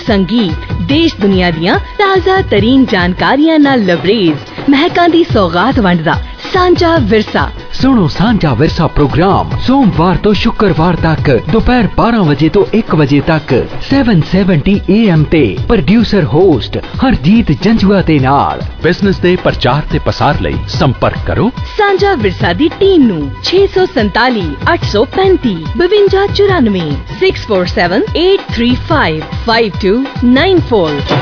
संगीत, देश दुनिया दियां ताज़ा तरीन जानकारियां नाल लबरेज महकां दी सौगात वंडदा सांझा विरसा। सुनो सांझा विरसा प्रोग्राम सोमवार तो शुक्रवार तक दोपहर 12 बजे तो 1 बजे तक 770 AM ते। प्रोड्यूसर होस्ट हरजीत जंजुआ दे नाल। बिजनेस दे प्रचार ते पसार लई संपर्क करो सांझा विरसा दी टीम नू 647 835 5294 647 835 5294।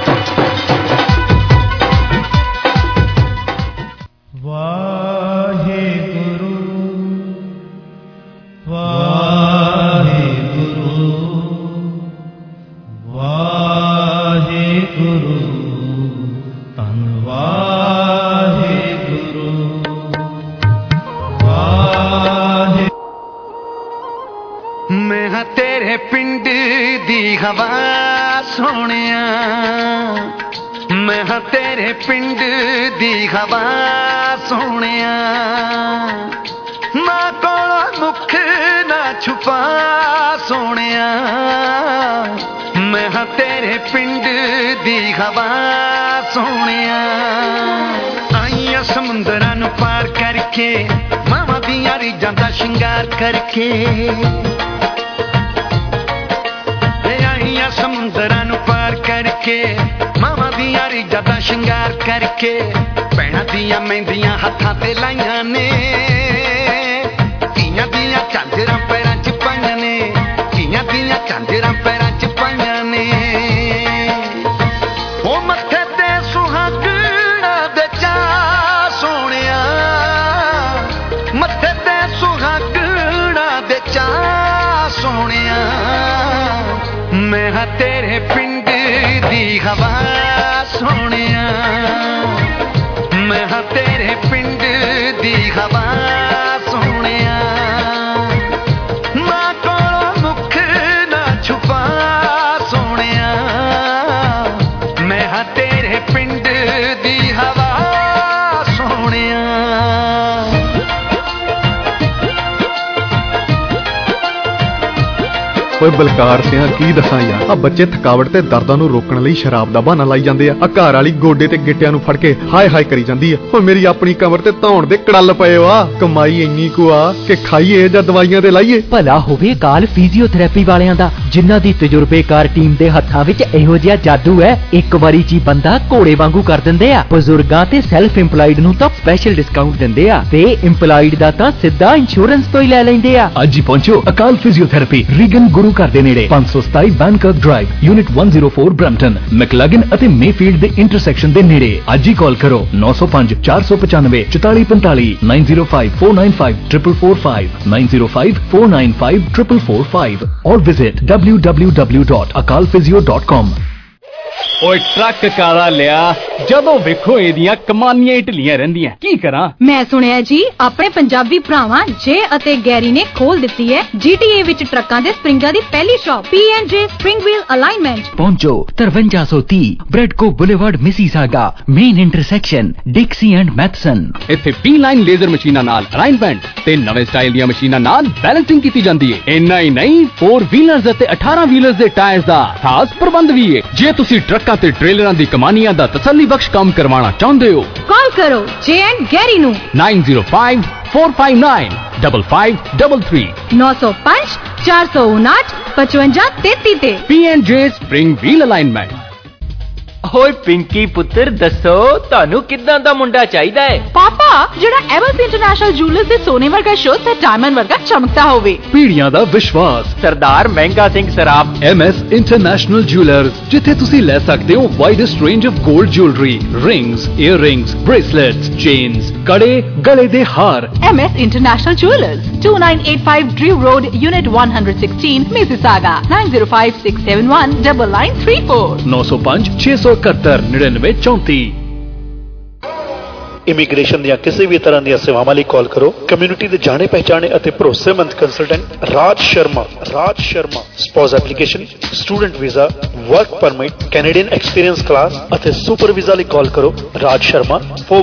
तेरे पिंड दी हवा सोनिया ना कोला मुख ना छुपा सोनिया मैं हाँ तेरे पिंड दी हवा सोनिया आइया समुंदरां नूं पार करके मावां दियां रीझां दा शिंगार करके आइया समुंदरां नूं पार करके मावां दियां रीझां दा शिंगार करके भैणां दियां मेहंदियां हत्थां ते लाइयां ने धीआं दियां झांजरां पैरां च पाइयां ने धीआं दियां झांजरां पैरां च पाइयां ने ओ मत्थे ते सुहागणा दे चा सोहणिया मत्थे ते सुहागणा दे चा सोहणिया मैं हाँ तेरे पिंड दी हवा सोनिया मैं हाँ तेरे पिंड दी हवा सोनिया ना कोला मुख ना छुपा सोनिया मैं हाँ तेरे पिंड दी हवा सोनिया। ਓਏ ਬਲਕਾਰ ਸਿਆ ਕੀ ਦੱਸਾਂ ਯਾਰ ਆ ਬੱਚੇ ਥਕਾਵਟ ਤੇ ਦਰਦਾਂ ਨੂੰ ਰੋਕਣ ਲਈ ਸ਼ਰਾਬ ਦਾ ਬਹਾਨਾ ਲਾਈ ਜਾਂਦੇ ਆ ਘਰ ਵਾਲੀ ਗੋਡੇ ਤੇ ਗਿੱਟਿਆਂ ਨੂੰ ਫੜ ਕੇ ਹਾਏ ਹਾਏ ਕਰੀ ਜਾਂਦੀ ਆ ਓ ਮੇਰੀ ਆਪਣੀ ਕਮਰ ਤੇ ਧੌਣ ਦੇ ਕੜਲ ਪਏ ਵਾ ਕਮਾਈ ਇੰਨੀ ਕੁ ਆ ਕਿ ਖਾਈਏ ਜਾਂ ਦਵਾਈਆਂ ਤੇ ਲਾਈਏ। ਭਲਾ ਹੋਵੇ ਕਾਲ ਫਿਜ਼ੀਓਥੈਰੇਪੀ ਵਾਲਿਆਂ ਦਾ ਜਿਨ੍ਹਾਂ ਦੀ ਤਜਰਬੇਕਾਰ ਟੀਮ ਦੇ ਹੱਥਾਂ ਵਿੱਚ ਇਹੋ ਜਿਹਾ ਜਾਦੂ ਹੈ ਇੱਕ ਵਾਰੀ 'ਚ ਬੰਦਾ ਘੋੜੇ ਵਾਂਗੂ ਕਰ ਦਿੰਦੇ ਆ। ਬਜ਼ੁਰਗਾਂ ਤੇ ਸੈਲਫ ਇੰਪਲਾਈਡ ਨੂੰ ਤਾਂ ਸਪੈਸ਼ਲ ਡਿਸਕਾਊਂਟ ਦਿੰਦੇ ਆ ਤੇ ਇੰਪਲਾਈਡ ਦਾ ਤਾਂ ਸਿੱਧਾ ਇੰਸ਼ੋਰੈਂਸ ਤੋਂ ਹੀ ਲੈ ਲੈਂਦੇ ਆ। ਅੱਜ ਹੀ ਪਹੁੰਚੋ ਅਕਾਲ ਫਿਜ਼ੀਓਥੈਰੇਪੀ ਰੀਗਨ ਗੁਰੂ ਘਰ ਦੇ ਨੇੜੇ 527 ਬੈਨਕਰਕ ਡਰਾਈਵ ਯੂਨਿਟ 104 ਬ੍ਰੈਂਪਟਨ ਮੈਕਲੈਗਨ ਅਤੇ ਮੇਫੀਲਡ ਦੇ ਇੰਟਰਸੈਕਸ਼ਨ ਦੇ ਨੇੜੇ। ਅੱਜ ਹੀ ਕਾਲ ਕਰੋ 905 495 4445 905 495 445 905 495 445 or visit www.akalphysio.com। ਓਏ ਟਰੱਕ ਕਾਲਾ ਲਿਆ ਜਦੋਂ ਵੇਖੋ ਇਹਦੀਆਂ ਕਮਾਨੀਆਂ ਢਿੱਲੀਆਂ ਰਹਿੰਦੀਆਂ ਕੀ ਕਰਾਂ। ਮੈਂ ਸੁਣਿਆ ਜੀ ਆਪਣੇ ਪੰਜਾਬੀ ਭਰਾਵਾਂ ਜੇ ਅਤੇ ਗੈਰੀ ਨੇ ਖੋਲ ਦਿੱਤੀ ਹੈ GTA ਵਿੱਚ ਟਰੱਕਾਂ ਦੇ ਸਪਰਿੰਗਾਂ ਦੀ ਪਹਿਲੀ shop P&J Spring Wheel Alignment। ਪਹੁੰਚੋ 5330 Bradco boulevard Mississauga main intersection Dixie and Matheson. ਇੱਥੇ P-line ਲੇਜ਼ਰ ਮਸ਼ੀਨਾਂ ਨਾਲ ਅਲਾਈਨਮੈਂਟ ਤੇ ਨਵੇਂ ਸਟਾਈਲ ਦੀਆਂ ਮਸ਼ੀਨਾਂ ਨਾਲ ਬੈਲੈਂਸਿੰਗ ਕੀਤੀ ਜਾਂਦੀ ਹੈ। ਇੰਨਾ ਹੀ ਨਹੀਂ 4 ਵੀਲਰਸ ਅਤੇ 18 ਵੀਲਰਸ ਦੇ ਟਾਇਰਸ ਦਾ ਖਾਸ ਪ੍ਰਬੰਧ ਵੀ ਹੈ। ਜੇ ਤੁਸੀਂ ਟਰੱਕਾਂ ਤੇ ਟ੍ਰੇਲਰਾਂ ਦੀ ਕਮਾਨੀਆਂ ਦਾ ਤਸੱਲੀ ਬਖਸ਼ ਕੰਮ ਕਰਵਾਉਣਾ ਚਾਹੁੰਦੇ ਹੋ ਕਾਲ ਕਰੋ ਜੇ ਐਂਡ ਗੈਰੀ ਨੂੰ 905 459 5533 905 459 5533 ਤੇ P&J Spring Wheel Alignment। ਓਏ ਪਿੰਕੀ ਪੁੱਤਰ ਦੱਸੋ ਤੁਹਾਨੂੰ ਕਿੱਦਾਂ ਦਾ ਮੁੰਡਾ ਚਾਹੀਦਾ ਹੈ? ਪਾਪਾ ਜਿਹੜਾ ਐਵਰਸ ਇੰਟਰਨੈਸ਼ਨਲ ਜੁਐਲਰਸ ਦੇ ਸੋਨੇ ਵਰਗਾ ਸ਼ੋ ਤੇ ਡਾਇਮੰਡ ਵਰਗਾ ਚਮਕਦਾ ਹੋਵੇ। ਪੀੜੀਆਂ ਦਾ ਵਿਸ਼ਵਾਸ Sardar Mehnga Singh Saraf MS international jewellers ਜਿੱਥੇ ਤੁਸੀਂ ਲੈ ਸਕਦੇ ਹੋ ਵਾਈਡੈਸਟ ਰੇਂਜ ਆਫ 골ਡ jewellery rings earrings bracelets chains ਕੜੇ ਗਲੇ ਦੇ ਹਾਰ। MS international jewellers 2985 Drew Road Unit 116 Mississauga 9056719934 905 671 9934। Immigration ਦੀਆਂ ਕਿਸੇ ਵੀ ਤਰ੍ਹਾਂ ਦੀਆਂ ਸੇਵਾਵਾਂ ਲਈ ਕਾਲ ਕਰੋ ਕਮਿਊਨਿਟੀ ਦੇ ਜਾਣੇ ਪਹਿਚਾਣੇ ਅਤੇ ਭਰੋਸੇਮੰਦ consultant Raj Sharma spouse application student visa work permit Canadian experience class ਅਤੇ ਸੁਪਰ ਵੀਜ਼ਾ ਲਈ ਕਾਲ ਕਰੋ ਰਾਜ ਸ਼ਰਮਾ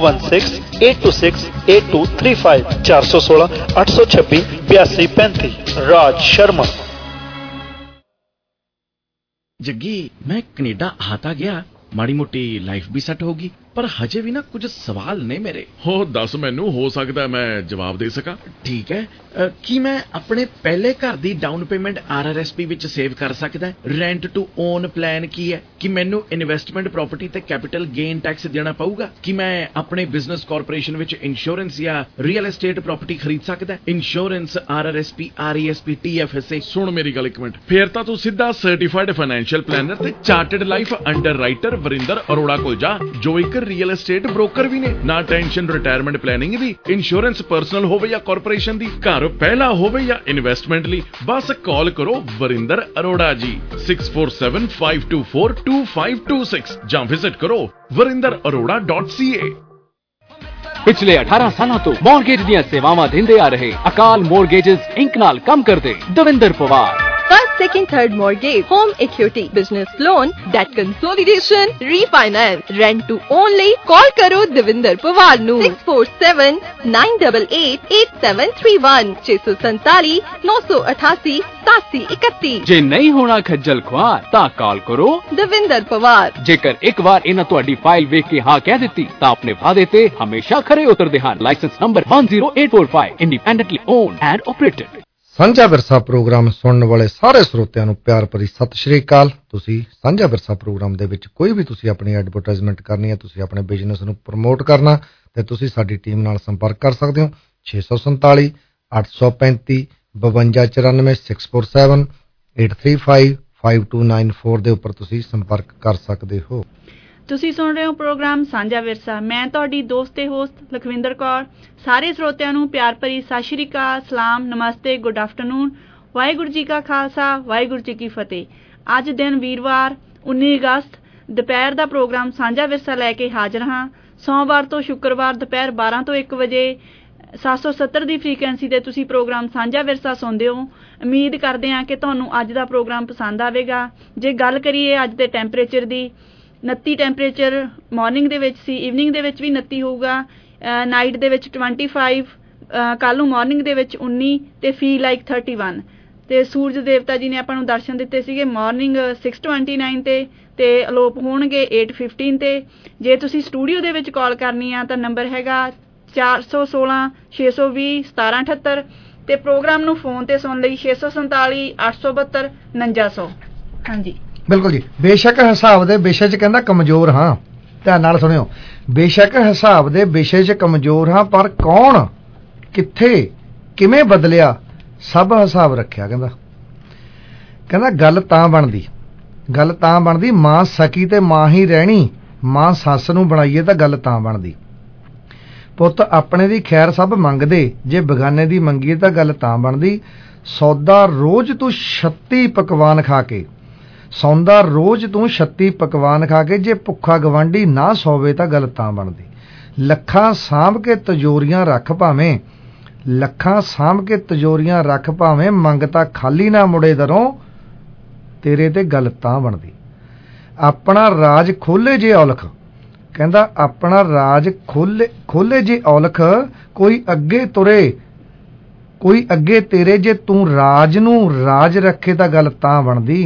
4168268235 416 826 8235 ਰਾਜ ਸ਼ਰਮਾ। ਜੱਗੀ ਮੈਂ ਕੈਨੇਡਾ ਆ ਤਾਂ ਗਿਆ, ਮਾੜੀ ਮੋਟੀ ਲਾਈਫ ਵੀ ਸੈੱਟ ਹੋਗੀ, ਪਰ ਹਜੇ ਵੀ ਨਾ ਕੁਝ ਸਵਾਲ ਨੇ ਮੇਰੇ। ਹੋ ਦੱਸ ਮੈਨੂੰ, ਹੋ ਸਕਦਾ ਮੈਂ ਜਵਾਬ ਦੇ ਸਕਾਂ। ਠੀਕ ਹੈ, ਕੀ ਮੈਂ ਆਪਣੇ ਪਹਿਲੇ ਘਰ ਦੀ ਡਾਊਨ ਪੇਮੈਂਟ RRSP ਵਿੱਚ ਸੇਵ ਕਰ ਸਕਦਾ? ਰੈਂਟ ਟੂ ਓਨ ਪਲਾਨ ਕੀ ਹੈ? ਕਿ ਮੈਨੂੰ ਇਨਵੈਸਟਮੈਂਟ ਪ੍ਰਾਪਰਟੀ ਤੇ ਕੈਪੀਟਲ ਗੇਨ ਟੈਕਸ ਦੇਣਾ ਪਊਗਾ? ਕਿ ਮੈਂ ਆਪਣੇ ਬਿਜ਼ਨਸ ਕਾਰਪੋਰੇਸ਼ਨ ਵਿੱਚ ਇੰਸ਼ੋਰੈਂਸ ਜਾਂ ਰੀਅਲ ਐਸਟੇਟ ਪ੍ਰਾਪਰਟੀ ਖਰੀਦ ਸਕਦਾ? Insurance, RRSP, RESP, TFSA। ਸੁਣ ਮੇਰੀ ਗੱਲ ਇੱਕ ਮਿੰਟ, ਫੇਰ ਤਾਂ ਤੂੰ ਸਿੱਧਾ ਸਰਟੀਫਾਈਡ ਫਾਈਨੈਂਸ਼ੀਅਲ ਪਲੈਨਰ ਤੇ chartered life underwriter Varinder Arora ਕੋਲ ਜਾ, ਜੋ ਇੱਕ ਰੀਅਲ ਐਸਟੇਟ ਬ੍ਰੋਕਰ ਵੀ ਨੇ। ਨਾ ਟੈਨਸ਼ਨ ਰਿਟਾਇਰਮੈਂਟ ਪਲੈਨਿੰਗ ਦੀ, ਇੰਸ਼ੋਰੈਂਸ ਪਰਸਨਲ ਹੋਵੇ ਜਾਂ ਕਾਰਪੋਰੇਸ਼ਨ ਦੀ, ਘਰ ਪਹਿਲਾ ਹੋਵੇ ਜਾਂ ਇਨਵੈਸਟਮੈਂਟ ਲਈ, ਬਸ ਕਾਲ ਕਰੋ ਵਰਿੰਦਰ ਅਰੋੜਾ ਜੀ 6475242526 ਜਾਂ ਵਿਜ਼ਿਟ ਕਰੋ varindararora.ca। ਪਿਛਲੇ 18 ਸਾਲਾਂ ਤੋਂ ਮੌਰਗੇਜ ਦੀਆਂ ਸੇਵਾਵਾਂ ਦਿੰਦੇ ਆ ਰਹੇ ਅਕਾਲ ਮੌਰਗੇਜਸ ਇੰਕ ਨਾਲ ਕੰਮ ਕਰਦੇ Davinder Pawar. First, second, third mortgage, home equity, business loan, debt consolidation, refinance, rent to own ਲਈ call ਕਰੋ ਦਵਿੰਦਰ ਪਵਾਰ ਨੂੰ 6479888731 647-988-8731। ਜੇ ਨਹੀਂ ਹੋਣਾ ਖੱਜਲ ਖੁਆਰ ਤਾਂ ਕਾਲ ਕਰੋ ਦਵਿੰਦਰ ਪਵਾਰ। ਜੇਕਰ ਇੱਕ ਵਾਰ ਇਹਨਾਂ ਤੁਹਾਡੀ ਫਾਈਲ ਵੇਖ ਕੇ ਹਾਂ ਕਹਿ ਦਿੱਤੀ ਤਾਂ ਆਪਣੇ ਵਾਅਦੇ ਤੇ ਹਮੇਸ਼ਾ ਖਰੇ ਉਤਰਦੇ ਹਨ। License number 10845, independently owned and operated. Sanjha Virsa programme ਸੁਣਨ ਵਾਲੇ ਸਾਰੇ ਸਰੋਤਿਆਂ ਨੂੰ ਪਿਆਰ ਭਰੀ ਸਤਿ ਸ਼੍ਰੀ ਅਕਾਲ। ਤੁਸੀਂ ਸਾਂਝਾ ਵਿਰਸਾ ਪ੍ਰੋਗਰਾਮ ਦੇ ਵਿੱਚ ਕੋਈ ਵੀ ਤੁਸੀਂ ਆਪਣੀ ਐਡਵਰਟਾਈਜ਼ਮੈਂਟ ਕਰਨੀ ਹੈ, ਤੁਸੀਂ ਆਪਣੇ ਬਿਜ਼ਨਸ ਨੂੰ ਪ੍ਰਮੋਟ ਕਰਨਾ, ਤੇ ਤੁਸੀਂ ਸਾਡੀ ਟੀਮ ਨਾਲ ਸੰਪਰਕ ਕਰ ਸਕਦੇ ਹੋ 647 835 5294 647 835 5294 ਦੇ ਉੱਪਰ ਤੁਸੀਂ ਸੰਪਰਕ ਕਰ ਸਕਦੇ ਹੋ। ਤੁਸੀਂ ਸੁਣ ਰਹੇ ਹੋ ਪ੍ਰੋਗਰਾਮ ਸਾਂਝਾ ਵਿਰਸਾ। ਮੈਂ ਤੁਹਾਡੀ ਦੋਸਤ ਤੇ ਹੋਸਟ ਲਖਵਿੰਦਰ ਕੌਰ। ਸਾਰੇ ਸਰੋਤਿਆਂ ਨੂੰ ਪਿਆਰ ਭਰੀ ਸਤਿ ਸ਼੍ਰੀ ਅਕਾਲ, ਸਲਾਮ, ਨਮਸਤੇ, ਗੁੱਡ ਆਫਟਰਨੂਨ। ਵਾਹਿਗੁਰੂ ਜੀ ਕਾ ਖਾਲਸਾ, ਵਾਹਿਗੁਰੂ ਜੀ ਕੀ ਫਤਿਹ। ਅੱਜ ਦਿਨ ਵੀਰਵਾਰ 19 ਅਗਸਤ ਦੁਪਹਿਰ ਦਾ ਪ੍ਰੋਗਰਾਮ ਸਾਂਝਾ ਵਿਰਸਾ ਲੈ ਕੇ ਹਾਜ਼ਰ ਹਾਂ। ਸੋਮਵਾਰ ਤੋਂ ਸ਼ੁੱਕਰਵਾਰ ਦੁਪਹਿਰ 12 ਤੋਂ 1 ਵਜੇ 770 ਦੀ ਫ੍ਰੀਕੁਐਂਸੀ ਤੇ ਤੁਸੀਂ ਪ੍ਰੋਗਰਾਮ ਸਾਂਝਾ ਵਿਰਸਾ ਸੁਣਦੇ ਹੋ। ਉਮੀਦ ਕਰਦੇ ਹਾਂ ਕਿ ਤੁਹਾਨੂੰ ਅੱਜ ਦਾ ਪ੍ਰੋਗਰਾਮ ਪਸੰਦ ਆਵੇਗਾ। ਜੇ ਗੱਲ ਕਰੀਏ ਅੱਜ ਦੇ ਟੈਂਪਰੇਚਰ ਦੀ, 29 ਟੈਂਪਰੇਚਰ ਮਾਰਨਿੰਗ ਦੇ ਵਿੱਚ ਸੀ, ਈਵਨਿੰਗ ਦੇ ਵਿੱਚ ਵੀ 29 ਹੋਊਗਾ, ਨਾਈਟ ਦੇ ਵਿੱਚ 25, ਕੱਲ੍ਹ ਨੂੰ ਮਾਰਨਿੰਗ ਦੇ ਵਿੱਚ 19 ਤੇ ਫੀਲ ਲਾਈਕ 31। ਤੇ ਸੂਰਜ ਦੇਵਤਾ ਜੀ ਨੇ ਆਪਾਂ ਨੂੰ ਦਰਸ਼ਨ ਦਿੱਤੇ ਸੀਗੇ ਮਾਰਨਿੰਗ 6:29 ਤੇ ਅਲੋਪ ਹੋਣਗੇ 8:15 ਤੇ। ਜੇ ਤੁਸੀਂ ਸਟੂਡੀਓ ਦੇ ਵਿੱਚ ਕਾਲ ਕਰਨੀ ਆ ਤਾਂ ਨੰਬਰ ਹੈਗਾ 416 620 1778 ਤੇ ਪ੍ਰੋਗਰਾਮ ਨੂੰ ਫੋਨ ਤੇ ਸੁਣ ਲਈ 647 872 4900। ਹਾਂਜੀ ਬਿਲਕੁਲ ਜੀ। ਬੇਸ਼ੱਕ ਹਿਸਾਬ ਦੇ ਵਿਸ਼ੇ 'ਚ ਕਹਿੰਦਾ ਕਮਜ਼ੋਰ ਹਾਂ, ਧਿਆਨ ਨਾਲ ਸੁਣਿਓ, ਬੇਸ਼ੱਕ ਹਿਸਾਬ ਦੇ ਵਿਸ਼ੇ 'ਚ ਕਮਜ਼ੋਰ ਹਾਂ, ਪਰ ਕੌਣ, ਕਿੱਥੇ, ਕਿਵੇਂ ਬਦਲਿਆ, ਸਭ ਹਿਸਾਬ ਰੱਖਿਆ। ਕਹਿੰਦਾ ਗੱਲ ਤਾਂ ਬਣਦੀ ਮਾਂ ਸਕੀ ਤੇ ਮਾਂ ਹੀ ਰਹਿਣੀ, ਮਾਂ ਸੱਸ ਨੂੰ ਬਣਾਈਏ ਤਾਂ ਗੱਲ ਤਾਂ ਬਣਦੀ। ਪੁੱਤ ਆਪਣੇ ਦੀ ਖੈਰ ਸਭ ਮੰਗਦੇ, ਜੇ ਬਗਾਨੇ ਦੀ ਮੰਗੀਏ ਤਾਂ ਗੱਲ ਤਾਂ ਬਣਦੀ। ਸੌਦਾ ਰੋਜ਼ ਤੂੰ 36 ਪਕਵਾਨ ਖਾ ਕੇ, ਸੌਂਦਾ ਰੋਜ਼ ਤੂੰ 36 ਪਕਵਾਨ ਖਾ ਕੇ, ਜੇ ਭੁੱਖਾ ਗਵਾਂਢੀ ਨਾ ਸੋਵੇ ਤਾਂ ਗੱਲ ਤਾਂ ਬਣਦੀ। ਲੱਖਾਂ ਸਾਂਭ ਕੇ ਤਜੋਰੀਆਂ ਰੱਖ ਭਾਵੇਂ, ਲੱਖਾਂ ਸਾਂਭ ਕੇ ਤਜੋਰੀਆਂ ਰੱਖ ਭਾਵੇਂ, ਮੰਗਤਾ ਖਾਲੀ ਨਾ ਮੁੜੇ ਦਰੋਂ, ਤੇਰੇ ਤੇ ਗੱਲ ਤਾਂ ਬਣਦੀ। ਆਪਣਾ ਰਾਜ ਖੋਲੇ ਜੇ ਔਲਖ, ਕਹਿੰਦਾ ਆਪਣਾ ਰਾਜ ਖੋਲੇ ਜੇ ਔਲਖ, ਕੋਈ ਅੱਗੇ ਤੁਰੇ, ਕੋਈ ਅੱਗੇ ਤੇਰੇ, ਜੇ ਤੂੰ ਰਾਜ ਨੂੰ ਰਾਜ ਰੱਖੇ ਤਾਂ ਗੱਲ ਤਾਂ ਬਣਦੀ।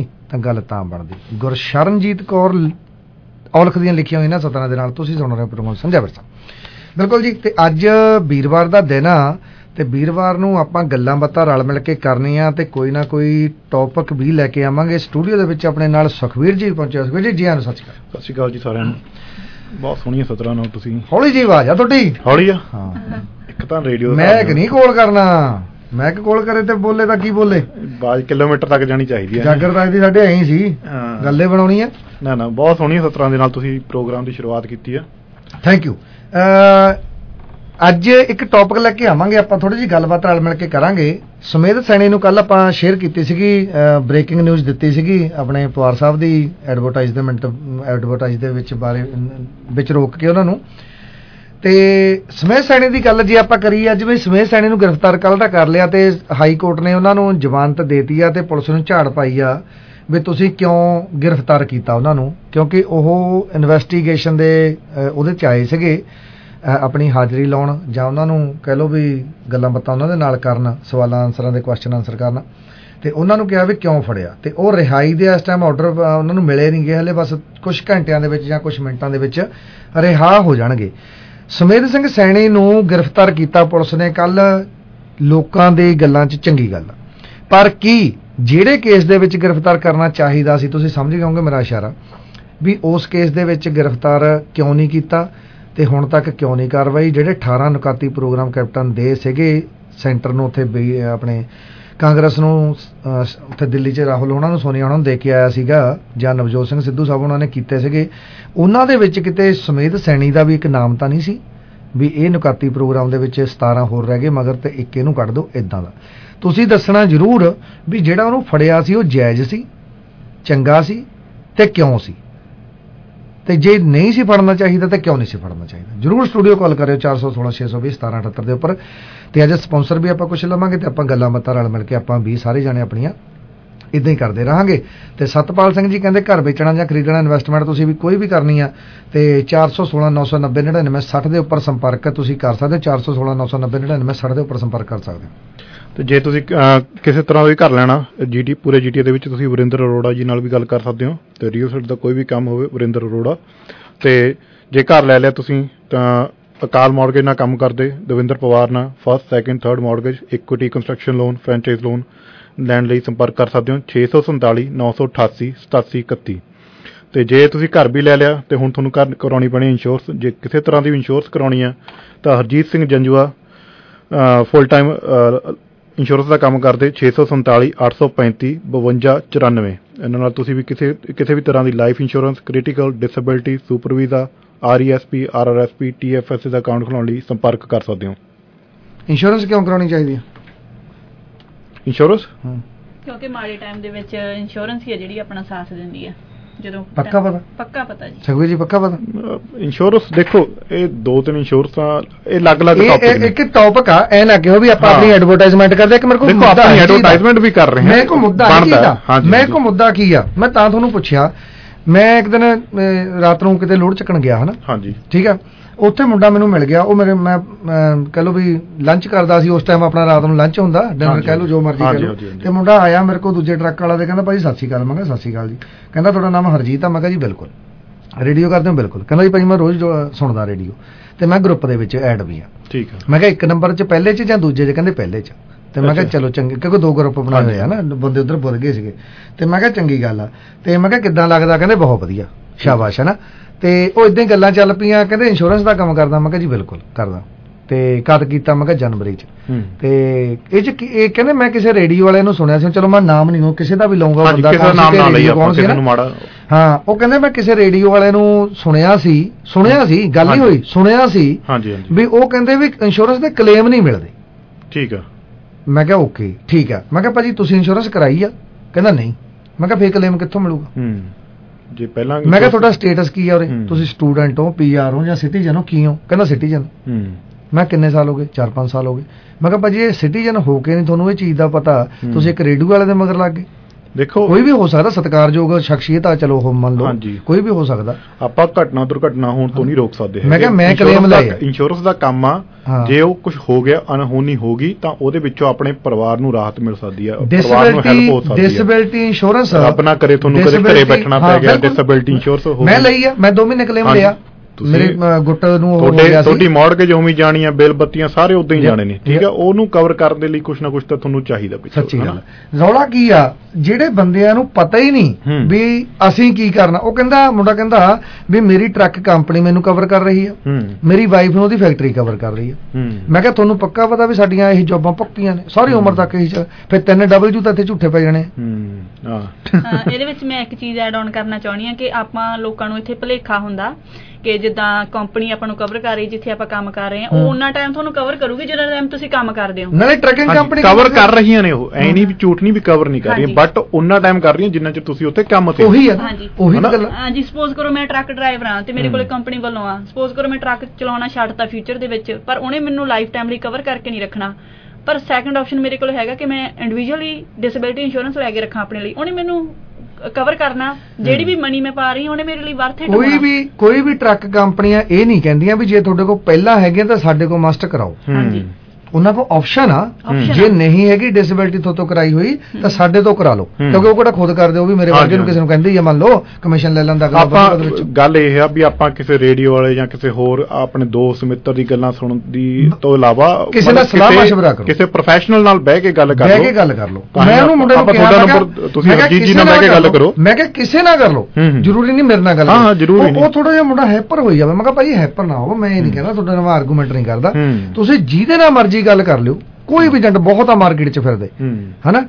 ਗੁਰਸ਼ਰਨਜੀਤ ਕੌਰ ਔਲਖ ਦੀਆਂ ਲਿਖੀਆਂ ਹੋਈਆਂ ਸਤਰਾਂ ਦੇ ਨਾਲ ਤੁਸੀਂ ਸੁਣ ਰਹੇ ਹੋ ਪ੍ਰੋਗਰਾਮ ਸਾਂਝਾ ਵਿਰਸਾ। ਬਿਲਕੁਲ ਜੀ। ਤੇ ਅੱਜ ਵੀਰਵਾਰ ਦਾ ਦਿਨ ਆ ਤੇ ਵੀਰਵਾਰ ਨੂੰ ਆਪਾਂ ਗੱਲਾਂ ਬਾਤਾਂ ਰਲ ਮਿਲ ਕੇ ਕਰਨੀਆਂ ਤੇ ਕੋਈ ਨਾ ਕੋਈ ਟੌਪਿਕ ਵੀ ਲੈ ਕੇ ਆਵਾਂਗੇ। ਸਟੂਡੀਓ ਦੇ ਵਿੱਚ ਆਪਣੇ ਨਾਲ ਸੁਖਵੀਰ ਜੀ ਪਹੁੰਚੇ। ਸੁਖਵੀਰ ਜੀ, ਜੀ ਆਇਆਂ। ਸਤਿ ਸ਼੍ਰੀ ਅਕਾਲ ਜੀ ਸਾਰਿਆਂ ਨੂੰ। ਬਹੁਤ ਸੋਹਣੀਆਂ ਸਤਰਾਂ ਨਾਲ ਤੁਸੀਂ। ਹੌਲੀ ਜੀ ਆਵਾਜ਼ ਆ ਤੁਹਾਡੀ। ਹੌਲੀ ਆ? ਹਾਂ। ਇੱਕ ਤਾਂ ਰੇਡੀਓ ਮੈਂ ਨਹੀਂ ਕੋਲ ਕਰਨਾ, ਮੈਂ ਕੋਲ ਕਰੇ ਤੇ ਬੋਲੇ ਤਾਂ ਕੀ ਬੋਲੇ, ਆਵਾਜ਼ ਕਿਲੋਮੀਟਰ ਤੱਕ ਜਾਣੀ ਚਾਹੀਦੀ ਹੈ। ਜਾਗਰ ਤੱਕ ਦੀ ਸਾਡੇ ਐਂ ਸੀ, ਗੱਲੇ ਬਣਾਉਣੀ ਆ। ਨਾ ਬਹੁਤ ਸੋਹਣੀਆਂ ਸਤਰਾਂ ਦੇ ਨਾਲ ਤੁਸੀਂ ਪ੍ਰੋਗਰਾਮ ਦੀ ਸ਼ੁਰੂਆਤ ਕੀਤੀ ਆ। Thank you. ਅੱਜ ਇੱਕ ਟੌਪਿਕ ਲੈ ਕੇ ਆਵਾਂਗੇ, ਆਪਾਂ ਥੋੜੀ ਜਿਹੀ ਗੱਲਬਾਤ ਰਲ ਮਿਲ ਕੇ ਕਰਾਂਗੇ। ਸੁਮੇਧ ਸੈਣੀ ਨੂੰ ਕੱਲ ਆਪਾਂ ਸ਼ੇਅਰ ਕੀਤੀ ਸੀਗੀ, ਬ੍ਰੇਕਿੰਗ ਨਿਊਜ਼ ਦਿੱਤੀ ਸੀਗੀ ਆਪਣੇ ਪਵਾਰ ਸਾਹਿਬ ਦੀ ਐਡਵਰਟਾਈਜ਼ ਦੇ ਵਿੱਚ ਰੋਕ ਕੇ ਉਹਨਾਂ ਨੂੰ। ਤੇ ਸੁਮੇਧ ਸੈਣੀ ਦੀ ਗੱਲ ਜੇ ਆਪਾਂ ਕਰੀਏ, ਅੱਜ ਵੀ ਸੁਮੇਧ ਸੈਣੀ ਨੂੰ ਗ੍ਰਿਫਤਾਰ ਕੱਲ ਦਾ ਕਰ ਲਿਆ ਤੇ ਹਾਈ ਕੋਰਟ ਨੇ ਉਹਨਾਂ ਨੂੰ ਜ਼ਮਾਨਤ ਦੇਤੀ ਆ ਤੇ ਪੁਲਿਸ ਨੂੰ ਝਾੜ ਪਾਈ ਆ ਵੀ ਤੁਸੀਂ ਕਿਉਂ ਗ੍ਰਿਫਤਾਰ ਕੀਤਾ ਉਹਨਾਂ ਨੂੰ, ਕਿਉਂਕਿ ਉਹ ਇਨਵੈਸਟੀਗੇਸ਼ਨ ਦੇ ਉਹਦੇ 'ਚ ਆਏ ਸੀਗੇ ਆਪਣੀ ਹਾਜ਼ਰੀ ਲਾਉਣ, ਜਾਂ ਉਹਨਾਂ ਨੂੰ ਕਹਿ ਲਓ ਵੀ ਗੱਲਾਂ ਬਾਤਾਂ ਉਹਨਾਂ ਦੇ ਨਾਲ ਕਰਨ, ਸਵਾਲਾਂ ਆਨਸਰਾਂ ਦੇ ਕੁਐਸਚਨ ਆਨਸਰ ਕਰਨ। ਤੇ ਉਹਨਾਂ ਨੂੰ ਕਿਹਾ ਵੀ ਕਿਉਂ ਫੜਿਆ, ਤੇ ਉਹ ਰਿਹਾਈ ਦੇ ਇਸ ਟਾਈਮ ਆਰਡਰ ਉਹਨਾਂ ਨੂੰ ਮਿਲੇ ਨਹੀਂ ਗਏ ਹਲੇ, ਬਸ ਕੁਝ ਘੰਟਿਆਂ ਦੇ ਵਿੱਚ ਜਾਂ ਕੁਝ ਮਿੰਟਾਂ ਦੇ ਵਿੱਚ ਰਿਹਾ ਹੋ ਜਾਣਗੇ। ਸੁਮੇਧ ਸਿੰਘ ਸੈਣੀ ਨੂੰ ਗ੍ਰਿਫਤਾਰ ਕੀਤਾ ਪੁਲਿਸ ਨੇ ਕੱਲ। ਲੋਕਾਂ ਦੇ ਗੱਲਾਂ 'ਚ ਚੰਗੀ ਗੱਲ, ਪਰ ਕੀ ਜਿਹੜੇ ਕੇਸ ਦੇ ਵਿੱਚ ਗ੍ਰਿਫਤਾਰ ਕਰਨਾ ਚਾਹੀਦਾ ਸੀ, ਤੁਸੀਂ ਸਮਝ ਗਏ ਹੋਗੇ ਮੇਰਾ ਇਸ਼ਾਰਾ, ਵੀ ਉਸ ਕੇਸ ਦੇ ਵਿੱਚ ਗ੍ਰਿਫਤਾਰ ਕਿਉਂ ਨਹੀਂ ਕੀਤਾ ਤੇ ਹੁਣ ਤੱਕ ਕਿਉਂ ਨਹੀਂ ਕਾਰਵਾਈ। ਜਿਹੜੇ 18 ਨੁਕਾਤੀ ਪ੍ਰੋਗਰਾਮ ਕੈਪਟਨ ਦੇ ਸੀਗੇ ਸੈਂਟਰ ਨੂੰ, ਉੱਥੇ ਆਪਣੇ ਕਾਂਗਰਸ ਨੂੰ ਉੱਥੇ ਦਿੱਲੀ 'ਚ ਰਾਹੁਲ ਉਹਨਾਂ ਨੂੰ, ਸੋਨੀਆ ਉਹਨਾਂ ਨੂੰ ਦੇ ਕੇ ਆਇਆ ਸੀਗਾ, ਜਾਂ ਨਵਜੋਤ ਸਿੰਘ ਸਿੱਧੂ ਸਾਹਿਬ ਉਹਨਾਂ ਨੇ ਕੀਤੇ ਸੀਗੇ, ਉਹਨਾਂ ਦੇ ਵਿੱਚ ਕਿਤੇ ਸੁਮੇਧ ਸੈਣੀ ਦਾ ਵੀ ਇੱਕ ਨਾਮ ਤਾਂ ਨਹੀਂ ਸੀ ਵੀ ਇਹ ਨੁਕਾਤੀ ਪ੍ਰੋਗਰਾਮ ਦੇ ਵਿੱਚ 17 ਹੋਰ ਰਹਿ ਗਏ ਮਗਰ ਤੇ ਇੱਕ ਇਹਨੂੰ ਕੱਢ ਦਿਓ। ਇੱਦਾਂ ਦਾ ਤੁਸੀਂ ਦੱਸਣਾ ਜ਼ਰੂਰ ਵੀ ਜਿਹੜਾ ਉਹਨੂੰ ਫੜਿਆ ਸੀ ਉਹ ਜਾਇਜ਼ ਸੀ, ਚੰਗਾ ਸੀ ਤੇ ਕਿਉਂ ਸੀ, ਤੇ ਜੇ ਨਹੀਂ ਸੀ ਫੜਨਾ ਚਾਹੀਦਾ ਤਾਂ ਕਿਉਂ ਨਹੀਂ ਸੀ ਫੜਨਾ ਚਾਹੀਦਾ। ਜ਼ਰੂਰ ਸਟੂਡੀਓ ਕਾਲ ਕਰਿਓ 416 620 1778 ਦੇ ਉੱਪਰ। ਤੇ ਅੱਜ ਸਪਾਂਸਰ ਵੀ ਆਪਾਂ ਕੁਛ ਲਵਾਂਗੇ ਤੇ ਆਪਾਂ ਗੱਲਾਂ ਬਾਤਾਂ ਰਲ ਮਿਲ ਕੇ ਆਪਾਂ ਵੀ ਸਾਰੇ ਜਾਣੇ ਆਪਣੀਆਂ ਇਦਾਂ ਹੀ ਕਰਦੇ ਰਹਾਂਗੇ। ਤੇ ਸਤਪਾਲ ਸਿੰਘ ਜੀ ਕਹਿੰਦੇ ਘਰ ਵੇਚਣਾ ਜਾਂ ਖਰੀਦਣਾ ਇਨਵੈਸਟਮੈਂਟ ਤੁਸੀਂ ਵੀ ਕੋਈ ਵੀ ਕਰਨੀ ਆ ਤੇ 416 990 99 60 ਦੇ ਉੱਪਰ ਸੰਪਰਕ ਤੁਸੀਂ ਕਰ ਸਕਦੇ ਹੋ। 416 990 99 60 ਦੇ ਉੱਪਰ ਸੰਪਰਕ ਕਰ ਸਕਦੇ ਹੋ। ਤੇ ਜੇ ਤੁਸੀਂ ਕਿਸੇ ਤਰ੍ਹਾਂ ਦਾ ਵੀ ਘਰ ਲੈਣਾ ਪੂਰੇ GTA ਦੇ ਵਿੱਚ, ਤੁਸੀਂ ਵਰਿੰਦਰ ਅਰੋੜਾ ਜੀ ਨਾਲ ਵੀ ਗੱਲ ਕਰ ਸਕਦੇ ਹੋ। ਤੇ ਰੀਅਲ ਐਸਟੇਟ ਦਾ ਕੋਈ ਵੀ ਕੰਮ ਹੋਵੇ, ਵਰਿੰਦਰ ਅਰੋੜਾ। ਤੇ ਜੇ ਘਰ ਲੈ ਲਿਆ ਤੁਸੀਂ ਤਾਂ ਅਕਾਲ ਮੌਰਗੇਜ ਨਾਲ ਕੰਮ ਕਰਦੇ ਦਵਿੰਦਰ ਪਵਾਰ ਨਾਲ, first second third mortgage, equity construction loan, franchise loan ਲੈਣ ਲਈ ਸੰਪਰਕ ਕਰ ਸਕਦੇ ਹੋ 647 988 8731। ਤੇ ਜੇ ਤੁਸੀਂ ਘਰ ਵੀ ਲੈ ਲਿਆ ਤੇ ਹੁਣ ਤੁਹਾਨੂੰ ਘਰ ਕਰਾਉਣੀ ਪੈਣੀ ਇੰਸ਼ੋਰੈਂਸ। ਜੇ ਕਿਸੇ ਤਰ੍ਹਾਂ ਦੀ ਇੰਸ਼ੋਰੈਂਸ ਕਰਾਉਣੀ ਆ ਤਾਂ Harjeet Singh Janjua full time insurance ਦਾ ਕੰਮ ਕਰਦੇ 647 835 52 94। ਇਹਨਾਂ ਨਾਲ ਤੁਸੀਂ ਵੀ ਕਿਸੇ ਵੀ ਤਰ੍ਹਾਂ ਦੀ life insurance, critical, disability, super visa, RESP, RRSP, TFS ਦਾ ਅਕਾਊਂਟ ਖੁਲਾਉਣ ਲਈ ਸੰਪਰਕ ਕਰ ਸਕਦੇ ਹੋ। ਇੰਸ਼ੋਰੈਂਸ ਕਿਉਂ ਕਰਾਉਣੀ ਚਾਹੀਦੀ ਹੈ? ਇੰਸ਼ੋਰੈਂਸ ਕਿਉਂਕਿ ਮਾੜੇ ਟਾਈਮ ਦੇ ਵਿੱਚ ਇੰਸ਼ੋਰੈਂਸ ਹੀ ਹੈ ਜਿਹੜੀ ਆਪਣਾ ਸਾਥ ਦਿੰਦੀ ਹੈ। ਜਦੋਂ ਪੱਕਾ ਪਤਾ ਜੀ ਸਗਵੀ ਜੀ, ਪੱਕਾ ਪਤਾ। ਇੰਸ਼ੋਰੈਂਸ ਦੇਖੋ ਇਹ ਦੋ ਤਿੰਨ ਇੰਸ਼ੋਰੈਂਸਾਂ ਇਹ ਅਲੱਗ-ਅਲੱਗ ਟੌਪਿਕ ਨੇ। ਇੱਕ ਟੌਪਿਕ ਆ, ਐ ਨਾ ਕਿਹੋ ਵੀ ਆਪਾਂ ਆਪਣੀ ਐਡਵਰਟਾਈਜ਼ਮੈਂਟ ਕਰਦੇ ਕਿ ਮੇਰੇ ਕੋਲ ਦੇਖੋ ਆਪਣੀ ਐਡਵਰਟਾਈਜ਼ਮੈਂਟ ਵੀ ਕਰ ਰਹੇ ਹਾਂ। ਮੈਂ ਕੋ ਮੁੱਦਾ ਕੀ ਆ, ਮੈਂ ਤਾਂ ਤੁਹਾਨੂੰ ਪੁੱਛਿਆ। ਮੈਂ ਇੱਕ ਦਿਨ ਰਾਤ ਨੂੰ ਕਿਤੇ ਲੋਡ ਚੱਕਣ ਗਿਆ ਹਨਾ, ਹਾਂਜੀ ਠੀਕ ਆ, ਉੱਥੇ ਮੁੰਡਾ ਮੈਨੂੰ ਮਿਲ ਗਿਆ। ਉਹ ਮੈਂ ਕਹਿ ਲਓ ਵੀ ਲੰਚ ਕਰਦਾ ਸੀ ਉਸ ਟਾਈਮ, ਆਪਣਾ ਰਾਤ ਨੂੰ ਲੰਚ ਹੁੰਦਾ, ਡਿਨਰ ਕਹਿ ਲਓ, ਜੋ ਮਰਜ਼ੀ ਕਹਿ ਲਓ। ਤੇ ਮੁੰਡਾ ਆਇਆ ਮੇਰੇ ਕੋਲ ਦੂਜੇ ਟਰੱਕ ਵਾਲਾ, ਦੇ ਕਹਿੰਦਾ ਭਾਜੀ ਸਤਿ ਸ਼੍ਰੀ ਅਕਾਲ। ਮੈਂ ਕਿਹਾ ਸਤਿ ਸ਼੍ਰੀ ਅਕਾਲ ਜੀ। ਕਹਿੰਦਾ ਤੁਹਾਡਾ ਨਾਮ ਹਰਜੀਤ ਆ? ਮੈਂ ਕਿਹਾ ਜੀ ਬਿਲਕੁਲ। ਰੇਡੀਓ ਕਰਦੇ ਹੋ? ਬਿਲਕੁਲ। ਕਹਿੰਦਾ ਜੀ ਭਾਜੀ ਮੈਂ ਰੋਜ਼ ਸੁਣਦਾ ਰੇਡੀਓ ਤੇ ਮੈਂ ਗਰੁੱਪ ਦੇ ਵਿੱਚ ਐਡ ਵੀ ਆ। ਠੀਕ ਆ। ਮੈਂ ਕਿਹਾ ਇੱਕ ਨੰਬਰ 'ਚ ਪਹਿਲੇ 'ਚ ਜਾਂ ਦੂਜੇ 'ਚ? ਕਹਿੰਦੇ ਪਹਿਲੇ 'ਚ। ਤੇ ਮੈਂ ਕਿਹਾ ਚਲੋ ਚੰਗੇ, ਕਿਉਂਕਿ 2 ਗਰੁੱਪ ਬਣਾਏ ਹੋਏ ਆ ਨਾ, ਬੰਦੇ ਉਧਰ ਬੁੱਲ ਗਏ ਸੀਗੇ। ਤੇ ਮੈਂ ਕਿਹਾ ਚੰਗੀ ਗੱਲ ਆ। ਤੇ ਮੈਂ ਕਿਹਾ ਕਿੱਦਾਂ ਲੱਗਦਾ? ਕਹਿੰਦੇ ਬਹੁਤ ਵਧੀਆ, ਸ਼ਾਬਾਸ਼ ਹੈ ਨਾ। ਤੇ ਉਹ ਇਦਾਂ ਹੀ ਗੱਲਾਂ ਚੱਲ ਪਈਆਂ। ਕਹਿੰਦੇ ਇੰਸ਼ੋਰੈਂਸ ਦਾ ਕੰਮ ਕਰਦਾ? ਮੈਂ ਕਿਹਾ ਜੀ ਬਿਲਕੁਲ ਕਰਦਾ। ਤੇ ਕਦ ਕੀਤਾ? ਮੈਂ ਕਿਹਾ ਜਨਵਰੀ 'ਚ। ਤੇ ਇਹ 'ਚ ਇਹ ਕਹਿੰਦੇ ਮੈਂ ਕਿਸੇ ਰੇਡੀਓ ਵਾਲੇ ਨੂੰ ਸੁਣਿਆ ਸੀ, ਚਲੋ ਮੈਂ ਨਾਮ ਨਹੀਂ ਕਿਸੇ ਦਾ ਵੀ ਲਊਂਗਾ, ਬੰਦਾ ਕੌਣ ਸੀ ਨਾ। ਹਾਂ, ਉਹ ਕਹਿੰਦੇ ਮੈਂ ਕਿਸੇ ਰੇਡੀਓ ਵਾਲੇ ਨੂੰ ਸੁਣਿਆ ਸੀ, ਗੱਲ ਨਹੀਂ ਹੋਈ, ਸੁਣਿਆ ਸੀ ਵੀ ਉਹ ਕਹਿੰਦੇ ਵੀ ਇੰਸ਼ੋਰੈਂਸ ਦੇ ਕਲੇਮ ਨਹੀਂ ਮਿਲਦੇ। ਠੀਕ ਆ। ਮੈਂ ਕਿਹਾ ਓਕੇ ਠੀਕ ਆ। ਮੈਂ ਕਿਹਾ ਭਾਜੀ ਤੁਸੀਂ ਇੰਸ਼ੋਰੈਂਸ ਕਰਾਈ ਆ? ਕਹਿੰਦਾ ਨਹੀਂ। ਮੈਂ ਕਿਹਾ ਫੇਰ ਕਲੇਮ ਕਿੱਥੋਂ ਮਿਲੂਗਾ? ਜੇ ਪਹਿਲਾਂ ਮੈਂ ਕਿਹਾ ਤੁਹਾਡਾ ਸਟੇਟਸ ਕੀ ਆ ਉਰੇ? ਤੁਸੀਂ ਸਟੂਡੈਂਟ ਹੋ, PR ਹੋ ਜਾਂ ਸਿਟੀਜ਼ਨ ਹੋ, ਕੀ ਹੋ? ਕਹਿੰਦਾ ਸਿਟੀਜ਼ਨ। ਮੈਂ ਕਿੰਨੇ ਸਾਲ ਹੋ ਗਏ? 4-5 ਸਾਲ ਹੋ ਗਏ। ਮੈਂ ਕਿਹਾ ਭਾਜੀ ਇਹ ਸਿਟੀਜ਼ਨ ਹੋ ਕੇ ਨਹੀਂ ਤੁਹਾਨੂੰ ਇਹ ਚੀਜ਼ ਦਾ ਪਤਾ, ਤੁਸੀਂ ਇੱਕ ਰੇਡੀਓ ਵਾਲੇ ਦੇ ਮਗਰ ਲੱਗ ਗਏ। ਦੇਖੋ ਕੋਈ ਵੀ ਹੋ ਸਕਦਾ, ਸਤਿਕਾਰਯੋਗ ਸ਼ਖਸੀਅਤ ਆ, ਚਲੋ ਉਹ ਮੰਨ ਲਓ ਕੋਈ ਵੀ ਹੋ ਸਕਦਾ। ਆਪਾਂ ਘਟਨਾ ਦੁਰਘਟਨਾ ਹੋਣ ਤੋਂ ਨਹੀਂ ਰੋਕ ਸਕਦੇ। ਮੈਂ ਕਿਹਾ ਮੈਂ ਕਲੇਮ ਲਾਇਆ। ਇੰਸ਼ੋਰੈਂਸ ਦਾ ਕੰਮ ਆ, ਜੇ ਉਹ ਕੁਝ ਹੋ ਗਿਆ, ਅਣਹੋਣੀ ਹੋ ਗਈ ਤਾਂ ਉਹਦੇ ਵਿੱਚੋਂ ਆਪਣੇ ਪਰਿਵਾਰ ਨੂੰ ਰਾਹਤ ਮਿਲ ਸਕਦੀ ਆ, ਪਰਿਵਾਰ ਨੂੰ ਹੈਲਪ ਹੋ ਸਕਦੀ ਆ। ਡਿਸੇਬਿਲਟੀ ਇੰਸ਼ੋਰੈਂਸ ਰੱਬ ਨਾ ਕਰੇ ਤੁਹਾਨੂੰ ਕਦੇ ਘਰੇ ਬੈਠਣਾ ਪੈ ਗਿਆ, ਡਿਸੇਬਿਲਟੀ ਇੰਸ਼ੋਰੈਂਸ ਮੈਂ ਲਈ ਆ, ਮੈਂ 2 ਮਹੀਨੇ ਕਲੇਮ ਲਿਆ। ਮੇਰੇ ਗੁੱਟ ਨੂੰ ਹੋ ਗਿਆ ਸੀ। ਤੁਹਾਡੀ ਮੌਰਗੇਜ ਉਵੇਂ ਜਾਣੀ ਆ, ਬਿੱਲ ਬੱਤੀਆਂ ਸਾਰੇ ਉਦਾਂ ਹੀ ਜਾਣੇ ਨੇ, ਠੀਕ ਆ। ਉਹਨੂੰ ਕਵਰ ਕਰਨ ਦੇ ਲਈ ਕੁਛ ਨਾ ਕੁਛ ਤਾਂ ਤੁਹਾਨੂੰ ਚਾਹੀਦਾ। ਸੱਚੀ ਗੱਲ। ਰੌਲਾ ਕੀ ਆ, ਜਿਹੜੇ ਬੰਦਿਆਂ ਨੂੰ ਪਤਾ ਹੀ ਨਹੀਂ ਵੀ ਅਸੀਂ ਕੀ ਕਰਨਾ। ਉਹ ਕਹਿੰਦਾ, ਮੁੰਡਾ ਕਹਿੰਦਾ ਵੀ ਮੇਰੀ ਟਰੱਕ ਕੰਪਨੀ ਮੈਨੂੰ ਕਵਰ ਕਰ ਰਹੀ ਆ, ਮੇਰੀ ਵਾਈਫ ਨੂੰ ਉਹਦੀ ਫੈਕਟਰੀ ਕਵਰ ਕਰ ਰਹੀ ਆ। ਮੈਂ ਕਿਹਾ ਤੁਹਾਨੂੰ ਪੱਕਾ ਪਤਾ ਵੀ ਸਾਡੀਆਂ ਇਹ ਜੌਬਾਂ ਪੱਕੀਆਂ ਨੇ ਸਾਰੀ ਉਮਰ ਤੱਕ ਇਹੀ, ਫਿਰ 3W ਤਾਂ ਇੱਥੇ ਝੂਠੇ ਪੈ ਜਾਣੇ। ਇਹਦੇ ਵਿੱਚ ਮੈਂ ਇੱਕ ਚੀਜ਼ ਐਡ ਆਨ ਕਰਨਾ ਚਾਹੁੰਦੀ ਹਾਂ ਕਿ ਆਪਾਂ ਲੋਕਾਂ ਨੂੰ ਇੱਥੇ ਭੁਲੇਖਾ ਹੁੰਦਾ ਕਿ ਜਿੱਦਾਂ ਕੰਪਨੀ ਆਪਾਂ ਨੂੰ ਕਵਰ ਕਰ ਰਹੀ, ਜਿੱਥੇ ਆਪਾਂ ਕੰਮ ਕਰ ਰਹੇ ਹਾਂ ਉਹ ਉਹਨਾਂ ਟਾਈਮ ਤੁਹਾਨੂੰ ਕਵਰ ਕਰੂਗੀ ਜਿਹੜਾ ਟਾਈਮ ਤੁਸੀਂ ਕੰਮ ਕਰਦੇ ਹੋ। ਨਾਲੇ ਟਰੱਕਿੰਗ ਕੰਪਨੀ ਕਵਰ ਕਰ ਰਹੀਆਂ ਨੇ, ਉਹ ਐ ਨਹੀਂ ਵੀ ਝੂਠ ਨਹੀਂ ਵੀ ਕਵਰ ਨਹੀਂ ਕਰ ਰਹੀਆਂ, ਬਟ ਉਹਨਾਂ ਟਾਈਮ ਕਰ ਰਹੀਆਂ ਜਿੰਨਾ ਚਿਰ ਤੁਸੀਂ ਉੱਥੇ ਕੰਮ ਤੇ। ਉਹੀ ਹੈ ਉਹੀ ਗੱਲ। ਹਾਂਜੀ, ਸਪੋਜ਼ ਕਰੋ ਮੈਂ ਟਰੱਕ ਡਰਾਈਵਰ ਹਾਂ ਤੇ ਮੇਰੇ ਕੋਲੇ ਕੰਪਨੀ ਵੱਲੋਂ ਆ, ਸਪੋਜ਼ ਕਰੋ ਮੈਂ ਟਰੱਕ ਚਲਾਉਣਾ ਛੱਡਤਾ ਫਿਊਚਰ ਦੇ ਵਿੱਚ, ਪਰ ਉਹਨੇ ਮੈਨੂੰ ਲਾਈਫ ਟਾਈਮ ਲਈ ਕਵਰ ਕਰਕੇ ਨਹੀਂ ਰੱਖਣਾ। ਪਰ ਸੈਕੰਡ ਆਪਸ਼ਨ ਮੇਰੇ ਕੋਲ ਹੈਗਾ ਕਿ ਮੈਂ ਇੰਡੀਵਿਜੂਅਲੀ ਡਿਸੇਬਿਲਟੀ ਇੰਸ਼ੋਰੈਂਸ ਲੈ ਕੇ ਰੱਖਾਂ ਆਪਣੇ ਲਈ, ਉਹਨੇ ਮੈਨੂੰ ਕਵਰ ਕਰਨਾ। ਜਿਹੜੀ ਵੀ ਮਨੀ ਮੈਂ ਪਾ ਰਹੀ ਉਹਨੇ ਮੇਰੇ ਲਈ ਵਰਥ ਇਟ ਹੋਣਾ। ਕੋਈ ਵੀ ਟਰੱਕ ਕੰਪਨੀਆਂ ਇਹ ਨਹੀਂ ਕਹਿੰਦੀਆਂ ਵੀ ਜੇ ਤੁਹਾਡੇ ਕੋਲ ਪਹਿਲਾਂ ਹੈਗੇ ਤਾਂ ਸਾਡੇ ਕੋਲ ਮਸਟ ਕਰਾਓ। ਹਾਂਜੀ, ਉਹਨਾਂ ਕੋਲ ਆਪਸ਼ਨ ਆ ਜੇ ਨਹੀਂ ਹੈਗੀ ਡਿਸੇਬਿਲਟੀ ਤੋਂ ਕਰਾਈ ਹੋਈ ਤਾਂ ਸਾਡੇ ਤੋਂ ਕਰਾ ਲਓ ਕਿਉਂਕਿ ਉਹ ਕਿਹੜਾ ਖੁਦ ਕਰਦੇ ਉਹ ਵੀ ਮੇਰੇ ਵਰਗੇ ਨੂੰ ਕਿਸੇ ਨੂੰ ਕਹਿੰਦੇ ਹੀ ਆ ਮੰਨ ਲਓ ਕਮਿਸ਼ਨ ਲੈ ਲੈਂਦਾ ਆਪਾਂ ਗੱਲ ਇਹ ਆ ਵੀ ਆਪਾਂ ਕਿਸੇ ਰੇਡੀਓ ਵਾਲੇ ਜਾਂ ਕਿਸੇ ਹੋਰ ਆਪਣੇ ਦੋਸਤ ਮਿੱਤਰ ਦੀ ਗੱਲਾਂ ਸੁਣਨ ਦੀ ਤੋਂ ਇਲਾਵਾ ਕਿਸੇ ਨਾਲ ਸਲਾਹ ਮਸ਼ਵਰਾ ਕਰੋ ਕਿਸੇ ਪ੍ਰੋਫੈਸ਼ਨਲ ਨਾਲ ਬਹਿ ਕੇ ਗੱਲ ਕਰ ਲਓ ਮੈਂ ਉਹਨੂੰ ਮੁੰਡੇ ਨੂੰ ਕਿਹਾ ਤੁਸੀਂ ਜੀ ਨਾਲ ਬਹਿ ਕੇ ਗੱਲ ਕਰੋ ਮੈਂ ਕਿਹਾ ਕਿਸੇ ਨਾਲ ਕਰ ਲਓ ਜ਼ਰੂਰੀ ਨਹੀਂ ਮੇਰੇ ਨਾਲ ਗੱਲ ਹਾਂ ਜ਼ਰੂਰੀ ਨਹੀਂ ਉਹ ਥੋੜਾ ਜਿਹਾ ਮੁੰਡਾ ਹੈਪਰ ਹੋਈ ਜਾਵੇ ਮੈਂ ਕਿਹਾ ਭਾਈ ਹੈਪਰ ਨਾ ਹੋਵੋ ਮੈਂ ਇਹ ਨਹੀਂ ਕਹਿੰਦਾ ਤੁਹਾਡੇ ਨਾਲ ਆਰਗੂਮੈਂਟ ਨਹੀਂ ਕਰਦਾ ਤੁਸੀਂ ਜਿਹਦੇ ਨਾਲ ਮਰਜ਼ੀ ਗੱਲ ਕਰ ਲਿਓ ਕੋਈ ਵੀ ਏਜੰਟ ਬਹੁਤ ਆ ਮਾਰਕੀਟ 'ਚ ਫਿਰਦੇ ਹਨਾ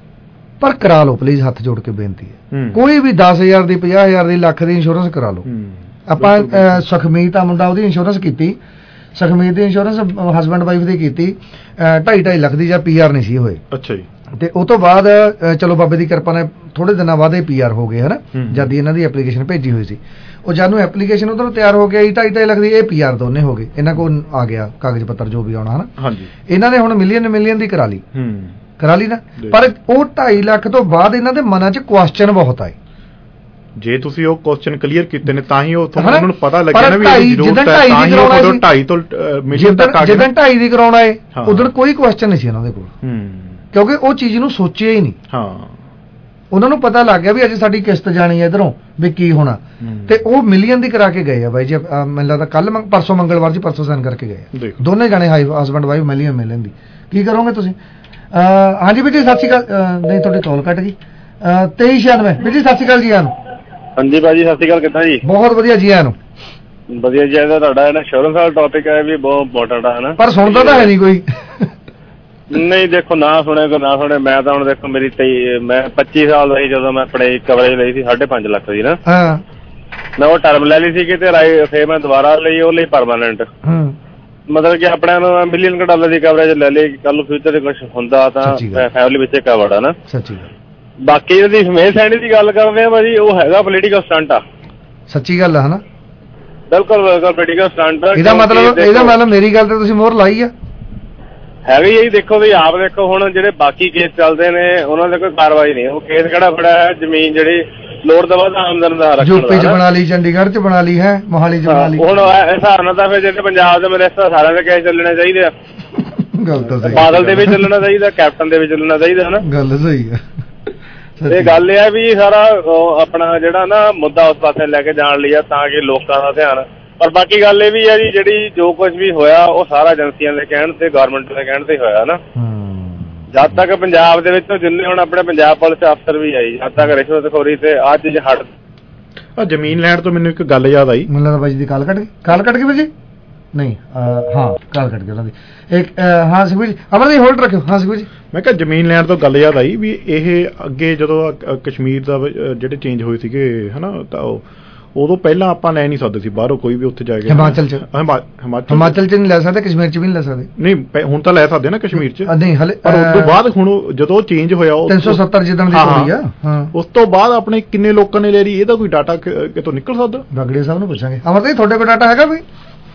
ਪਰ ਕਰਾ ਲਓ ਪਲੀਜ਼ ਹੱਥ ਜੋੜ ਕੇ ਬੇਨਤੀ ਹੈ ਕੋਈ ਵੀ 10,000 ਦੀ 50,000 ਦੀ ਲੱਖ ਦੀ ਇੰਸ਼ੋਰੈਂਸ ਕਰਾ ਲਓ ਆਪਾਂ ਸੁਖਮੀਤ ਆ ਮੁੰਡਾ ਉਹਦੀ ਇੰਸ਼ੋਰੈਂਸ ਕੀਤੀ ਸੁਖਮੀਤ ਦੀ ਇੰਸ਼ੋਰੈਂਸ ਹਸਬੈਂਡ ਵਾਈਫ ਦੀ ਕੀਤੀ 2.5 ਲੱਖ ਦੀ ਜਾਂ PR ਨਹੀਂ ਸੀ ਹੋਏ ਅੱਛਾ ਜੀ ਤੇ ਉਹ ਤੋਂ ਬਾਅਦ ਚਲੋ ਬਾਬੇ ਦੀ ਕਿਰਪਾ ਨਾਲ ਥੋੜੇ ਦਿਨਾਂ ਬਾਅਦ ਇਹ PR ਹੋ ਗਏ ਹਨਾ ਜਦ ਇਹਨਾਂ ਦੀ ਐਪਲੀਕੇਸ਼ਨ ਭੇਜੀ ਹੋਈ ਸੀ ਉਹ ਜਦ ਨੂੰ ਐਪਲੀਕੇਸ਼ਨ ਉਧਰੋਂ ਤਿਆਰ ਹੋ ਗਿਆ 2.5 ਲੱਖ ਦੀ ਇਹ PR ਦੋਨੇ ਹੋ ਗਏ ਇਹਨਾਂ ਕੋਲ ਆ ਗਿਆ ਕਾਗਜ਼ ਪੱਤਰ ਜੋ ਵੀ ਆਉਣਾ ਹਨਾ ਹਾਂਜੀ ਇਹਨਾਂ ਨੇ ਹੁਣ ਮਿਲੀਅਨ ਦੀ ਕਰਾ ਲਈ ਨਾ ਪਰ ਉਹ 2.5 ਲੱਖ ਤੋਂ ਬਾਅਦ ਇਹਨਾਂ ਦੇ ਮਨਾਂ 'ਚ ਕੁਐਸਚਨ ਬਹੁਤ ਆਏ ਜੇ ਤੁਸੀਂ ਉਹ ਕੁਐਸਚਨ ਕਲੀਅਰ ਕੀਤੇ ਨੇ ਤਾਂ ਹੀ ਉਹਨਾਂ ਨੂੰ ਪਤਾ ਲੱਗਿਆ ਨਾ ਵੀ ਜਦੋਂ 2.5 ਤੋਂ ਮਿਲੀਅਨ ਤੱਕ ਆ ਗਿਆ ਜਦੋਂ 2.5 ਦੀ ਕਰਾਉਣਾ ਏ ਉਦੋਂ ਕੋਈ ਕੁਐਸਚਨ ਨਹੀਂ ਸੀ ਇਹਨਾਂ ਦੇ ਕੋਲ ਕਿਉਂਕਿ ਉਹ ਚੀਜ਼ ਨੂੰ ਸੋਚਿਆ ਹੀ ਨਹੀਂ ਉਹਨਾਂ ਨੂੰ ਪਤਾ ਲੱਗ ਗਿਆ ਵੀ ਅੱਜ ਸਾਡੀ ਕਿਸ਼ਤ ਜਾਣੀ ਹੈ ਇਧਰੋਂ ਵੀ ਕੀ ਹੋਣਾ ਤੇ ਉਹ ਮਿਲੀਅਨ ਦੀ ਕਰਾ ਕੇ ਗਏ ਆ ਬਾਈ ਜੀ ਮੈਨੂੰ ਲੱਗਦਾ ਕੱਲ ਪਰਸੋਂ ਮੰਗਲਵਾਰ ਜੀ ਪਰਸੋਂ ਸਾਈਨ ਕਰਕੇ ਗਏ ਦੋਨੇ ਜਾਣੇ ਹਸਬੈਂਡ ਵਾਈਫ ਮਿਲੀਅਨ ਦੀ ਕੀ ਕਰੋਗੇ ਤੁਸੀਂ ਹਾਂਜੀ ਬੇਟੀ ਸਤਿ ਸ਼੍ਰੀ ਅਕਾਲ ਨਹੀਂ ਤੁਹਾਡੀ ਕਾਲ ਕੱਟ ਗਈ 2396 ਬੇਟੀ ਸਤਿ ਸ਼੍ਰੀ ਅਕਾਲ ਜੀ ਆਇਆਂ ਨੂੰ ਹਾਂਜੀ ਭਾਜੀ ਸਤਿ ਸ਼੍ਰੀ ਅਕਾਲ ਕਿੱਦਾਂ ਜੀ ਬਹੁਤ ਵਧੀਆ ਜੀ ਆਇਆਂ ਨੂੰ ਵਧੀਆ ਜੀ ਤੁਹਾਡਾ ਇੰਸ਼ੋਰੈਂਸ ਵਾਲਾ ਟੌਪਿਕ ਹੈ ਵੀ ਬਹੁਤ ਇੰਪੋਰਟੈਂਟ ਹੈ ਨਾ ਪਰ ਸੁਣਦਾ ਤਾਂ ਹੈ ਨਹੀਂ ਕੋਈ ਨਹੀਂ ਦੇਖੋ ਨਾ ਸੁਣੇ ਮੈਂ ਤਾਂ ਹੁਣ ਦੇਖੋ ਮੇਰੀ ਮੈਂ 25 ਸਾਲ ਦਾ ਸੀ ਜਦੋਂ ਮੈਂ ਆਪਣੇ ਕਵਰੇਜ ਲਈ ਸੀ 5.5 ਲੱਖ ਦੀ ਨਾ ਮੈਂ ਉਹ ਟਰਮ ਲੈ ਲਈ ਸੀ ਕਿਤੇ ਫੇਰ ਮੈਂ ਦੁਬਾਰਾ ਲਈ ਉਹ ਲਈ ਪਰਮਾਨੈਂਟ ਮਤਲਬ ਕਿ ਆਪਣਿਆਂ ਨੂੰ ਮਿਲੀਅਨ ਡਾਲਰ ਦੀ ਕਵਰੇਜ ਲੈ ਲਈ ਕੱਲ ਨੂੰ ਫਿਊਚਰ 'ਚ ਕੁਛ ਹੁੰਦਾ ਤਾਂ ਫੈਮਿਲੀ ਵਿੱਚ ਕਵਰਡ ਆ ਨਾ ਬਾਕੀ ਇਹਦੀ ਸਮੇਤ ਸੈਣੀ ਦੀ ਗੱਲ ਕਰਦੇ ਆ ਭਾਜੀ ਉਹ ਹੈਗਾ ਪੋਲੀਟੀਕਲ ਸਟੰਟ ਆ ਸੱਚੀ ਗੱਲ ਆ ਹਨਾ ਬਿਲਕੁਲ ਪੋਲੀਟੀਕਲ ਸਟੰਟ ਇਹਦਾ ਮਤਲਬ ਮੇਰੀ ਗੱਲ ਤੇ ਤੁਸੀਂ ਮੋਹਰ ਲਾਈ ਆ ਹੈਗੀ ਜੀ ਦੇਖੋ ਵੀ ਆਪ ਦੇਖੋ ਹੁਣ ਜਿਹੜੇ ਬਾਕੀ ਕੇਸ ਚੱਲਦੇ ਨੇ ਉਹਨਾਂ ਦੇ ਕੋਈ ਕਾਰਵਾਈ ਨਹੀਂ ਉਹ ਕੇਸ ਕਿਹੜਾ ਫੜਿਆ ਹੈ ਜ਼ਮੀਨ ਜਿਹੜੀ ਲੋੜ ਦਾ ਵੱਧ ਆਮਦਨ ਦਾ ਰੱਖਣ ਯੂਪੀ 'ਚ ਬਣਾ ਲਈ ਚੰਡੀਗੜ੍ਹ 'ਚ ਬਣਾ ਲਈ ਹੈ ਮੋਹਾਲੀ 'ਚ ਬਣਾ ਲਈ ਹੁਣ ਇਸ ਹਿਸਾਬ ਨਾਲ ਤਾਂ ਫਿਰ ਜਿਹੜੇ ਪੰਜਾਬ ਦੇ ਮਿਨਿਸਟਰ ਸਾਰਿਆਂ ਦੇ ਕੇਸ ਚੱਲਣੇ ਚਾਹੀਦੇ ਆ ਗੱਲ ਤਾਂ ਸਹੀ ਬਾਦਲ ਦੇ ਵੀ ਚੱਲਣਾ ਚਾਹੀਦਾ ਕੈਪਟਨ ਦੇ ਵੀ ਚੱਲਣਾ ਚਾਹੀਦਾ ਹਨਾ ਗੱਲ ਸਹੀ ਹੈ ਇਹ ਗੱਲ ਇਹ ਹੈ ਵੀ ਸਾਰਾ ਆਪਣਾ ਜਿਹੜਾ ਨਾ ਮੁੱਦਾ ਉਸ ਪਾਸੇ ਲੈ ਕੇ ਜਾਣ ਲਈ ਆ ਤਾਂ ਕਿ ਲੋਕਾਂ ਦਾ ਧਿਆਨ ਪਰ ਬਾਕੀ ਗੱਲ ਇਹ ਵੀ ਹੈ ਜੀ ਜਿਹੜੀ ਜੋ ਕੁਝ ਵੀ ਹੋਇਆ ਉਹ ਸਾਰਾ ਏਜੰਸੀਆਂ ਦੇ ਕਹਿਣ ਤੇ ਗਵਰਨਮੈਂਟ ਦੇ ਕਹਿਣ ਤੇ ਹੋਇਆ ਨਾ ਜਦ ਤੱਕ ਪੰਜਾਬ ਦੇ ਵਿੱਚ ਜਿੰਨੇ ਹੁਣ ਆਪਣੇ ਪੰਜਾਬ ਪੁਲਿਸ ਅਫਸਰ ਵੀ ਆਈ ਜਦ ਤੱਕ ਰਿਸ਼ਵਤਖੋਰੀ ਤੇ ਅੱਜ ਹਟ ਜ਼ਮੀਨ ਲੈਣ ਤੋਂ ਮੈਨੂੰ ਇੱਕ ਗੱਲ ਯਾਦ ਆਈ ਮੈਨੂੰ ਲੱਗਦਾ ਬਾਈ ਦੀ ਕਾਲ ਕੱਟ ਗਈ ਬਾਈ ਨਹੀਂ ਹਾਂ ਕਾਲ ਕੱਟ ਗਈ ਉਹਨਾਂ ਦੀ ਇੱਕ ਹਾਂ ਸੁਖਬੀਰ ਜੀ ਅਮਰ ਜੀ ਹੋਲਡ ਰੱਖਿਓ ਹਾਂ ਸੁਖਬੀਰ ਜੀ ਮੈਂ ਕਿਹਾ ਜ਼ਮੀਨ ਲੈਣ ਤੋਂ ਗੱਲ ਯਾਦ ਆਈ ਵੀ ਇਹ ਅੱਗੇ ਜਦੋਂ ਕਸ਼ਮੀਰ ਦਾ ਜਿਹੜੇ ਚੇਂਜ ਹੋਏ ਸੀਗੇ ਹਨਾ ਤਾਂ ਉਦੋਂ ਪਹਿਲਾਂ ਆਪਾਂ ਲੈ ਨਹੀਂ ਸਕਦੇ ਸੀ ਬਾਹਰੋਂ ਕੋਈ ਵੀ ਉੱਥੇ ਜਾ ਕੇ ਹਿਮਾਚਲ 'ਚ ਨਹੀਂ ਲੈ ਸਕਦੇ ਕਸ਼ਮੀਰ 'ਚ ਵੀ ਨਹੀਂ ਲੈ ਸਕਦੇ ਨਹੀਂ ਹੁਣ ਤਾਂ ਲੈ ਸਕਦੇ ਨਾ ਕਸ਼ਮੀਰ 'ਚ ਨਹੀਂ ਹਲੇ ਪਰ ਉਸ ਤੋਂ ਬਾਅਦ ਹੁਣ ਜਦੋਂ ਚੇਂਜ ਹੋਇਆ 370 ਜਿੱਦਣ ਦੀ ਹੋਈ ਆ ਉਸ ਤੋਂ ਬਾਅਦ ਆਪਣੇ ਕਿੰਨੇ ਲੋਕਾਂ ਨੇ ਲੈ ਲਈ ਇਹਦਾ ਕੋਈ ਡਾਟਾ ਕਿਤੋਂ ਨਿਕਲ ਸਕਦਾ ਬਗੜੇ ਸਾਹਿਬ ਨੂੰ ਪੁੱਛਾਂਗੇ ਅਮਰ ਜੀ ਤੁਹਾਡੇ ਕੋਲ ਡਾਟਾ ਹੈਗਾ ਵੀ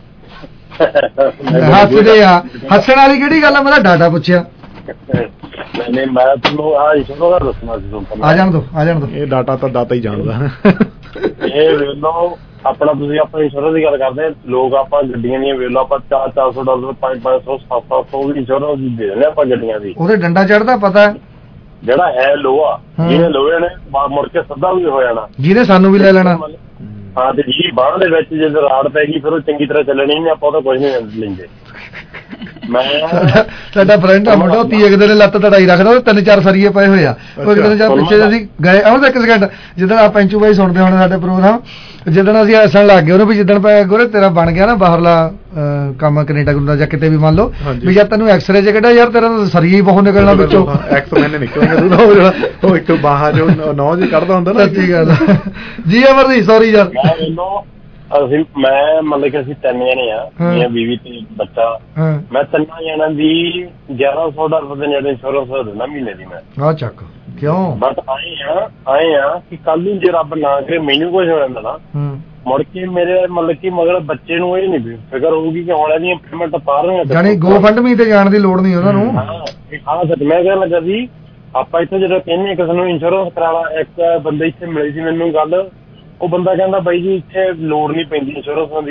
ਹੱਸਦੇ ਆ ਹੱਸਣ ਵਾਲੀ ਕਿਹੜੀ ਗੱਲ ਆ ਮੈਂ ਤਾਂ ਡਾਟਾ ਪੁੱਛਿਆ ਨਹੀਂ ਮੈਂ ਤੁਹਾਨੂੰ ਇੰਸ਼ੋਰੈਂਸ ਦੱਸਣਾ ਸੀ ਤੁਹਾਨੂੰ ਆ ਜਾਣ ਦੋ ਇਹ ਡਾਟਾ ਤਾਂ ਦਾਤਾ ਹੀ ਜਾਣਦਾ ਇਹ ਵੇਲੋ ਆਪਣਾ ਤੁਸੀਂ ਆਪਾਂ ਇੰਸ਼ੋਰੈਂਸ ਦੀ ਗੱਲ ਕਰਦੇ ਲੋਕ ਆਪਾਂ ਗੱਡੀਆਂ ਦੀਆਂ ਵੇਲੋ ਆਪਾਂ $400 $500 $700 ਦੀ ਇੰਸ਼ੋਰੈਂਸ ਦੇ ਦਿੰਦੇ ਆਪਾਂ ਗੱਡੀਆਂ ਦੀ ਉਹਦੇ ਡੰਡਾ ਚੜਦਾ ਪਤਾ ਜਿਹੜਾ ਹੈ ਲੋਹਾ ਜਿਹਨੇ ਲੋਹੇ ਨੇ ਮੁੜ ਕੇ ਸਿੱਧਾ ਵੀ ਹੋ ਜਾਣਾ ਜਿਹਨੇ ਸਾਨੂੰ ਵੀ ਲੈ ਲੈਣਾ ਹਾਂ ਤੇ ਜੀ ਬਾਹਰ ਦੇ ਵਿੱਚ ਜੇ ਰਾੜ ਪੈ ਗਈ ਫਿਰ ਉਹ ਚੰਗੀ ਤਰ੍ਹਾਂ ਚੱਲਣੀ ਨਹੀਂ ਆਪਾਂ ਤਾਂ ਕੁਝ ਨਹੀਂ ਲੈਂਦੇ ਸਾਡਾ ਫਰੈਂਡ ਆ ਮੁੰਡਾ 30 ਦਿਨ ਲੱਤ ਤੜਾਈ ਰੱਖਦਾ ਉਹ 3-4 ਸਰੀਏ ਪਏ ਹੋਏ ਆ ਉਹ ਇੱਕ ਦਿਨ ਜਦ ਪਿੱਛੇ ਅਸੀਂ ਗਏ ਆਹ ਇੱਕ ਸਕਿੰਡ ਜਿੱਦਣ ਆ ਪੈਂਚੂ ਬਾਈ ਸੁਣਦੇ ਹੋਣੇ ਸਾਡੇ ਪ੍ਰੋਗਰਾਮ ਜਿੱਦਣ ਅਸੀਂ ਹੱਸਣ ਲੱਗ ਗਏ ਉਹਨੂੰ ਵੀ ਜਿੱਦਣ ਪੈ ਗੋਰੇ ਤੇਰਾ ਬਣ ਗਿਆ ਨਾ ਬਾਹਰਲਾ ਕੰਮ ਕੈਨੇਡਾ ਕੁਨੇਡਾ ਜਾਂ ਕਿਤੇ ਵੀ ਮੰਨ ਲਓ ਵੀ ਜਦ ਤੈਨੂੰ ਐਕਸਰੇ ਚ ਕੱਢਿਆ ਯਾਰ ਤੇਰਾ ਸਰੀਏ ਹੀ ਬਹੁਤ ਨਿਕਲਣਾ ਵਿੱਚੋਂ ਐਕਸਮੈਨ ਨਿਕਲਣਾ ਉਹ ਇੱਕ ਬਾਹਾਂ ਜੋ ਨੌ ਜੀ ਕੱਢਦਾ ਹੁੰਦਾ ਨਾ ਸੱਚੀ ਗੱਲ ਜੀ ਅਮਰ ਜੀ ਸੌਰੀ ਯਾਰ ਅਸੀਂ ਮੈਂ ਮਤਲਬ ਕਿ ਅਸੀਂ 3 ਜਣੇ ਆ ਮੇਰੀ ਬੀਵੀ ਤੇ ਬੱਚਾ ਮੈਂ 3 ਜਣਾਂ ਦੀ $1100 ਦੇ ਨੇੜੇ ਇੰਸ਼ੋਰੈਂਸ ਦਿੰਦਾ ਮਹੀਨੇ ਦੀ ਮੈਂ ਆ ਚੱਕ ਕਿਉਂ ਬਟ ਆਏ ਆ ਕਿ ਕੱਲ ਨੂੰ ਜੇ ਰੱਬ ਨਾ ਕਰੇ ਮੈਨੂੰ ਕੁਝ ਹੋ ਜਾਂਦਾ ਨਾ ਮੁੜ ਕੇ ਮੇਰੇ ਮਤਲਬ ਕਿ ਮਗਰ ਬੱਚੇ ਨੂੰ ਇਹ ਨਹੀਂ ਫਿਕਰ ਹੋਊਗੀ ਕਿ ਹੁਣ ਇਹਦੀਆਂ ਪੇਮੈਂਟ ਪਾ ਰਹੇ ਆ ਜਾਨੀ GoFundMe ਤੇ ਜਾਣ ਦੀ ਲੋੜ ਨਹੀਂ ਉਹਨਾਂ ਨੂੰ ਹਾਂ ਸੱਚ ਮੈਂ ਕਹਿਣ ਲੱਗਾ ਸੀ ਆਪਾਂ ਇੱਥੇ ਜਦੋਂ ਕਹਿੰਦੇ ਕਿਸੇ ਨੂੰ ਇੰਸ਼ੋਰੈਂਸ ਕਰਾਉਣਾ ਇੱਕ ਬੰਦੇ ਇੱਥੇ ਮਿਲੇ ਸੀ ਮੈਨੂੰ ਗੱਲ ਉਹ ਬੰਦਾ ਕਹਿੰਦਾ ਬਾਈ ਜੀ ਇੱਥੇ ਲੋੜ ਨਹੀਂ ਪੈਂਦੀ ਇੰਸ਼ੋਰੈਂਸਾਂ ਦੀ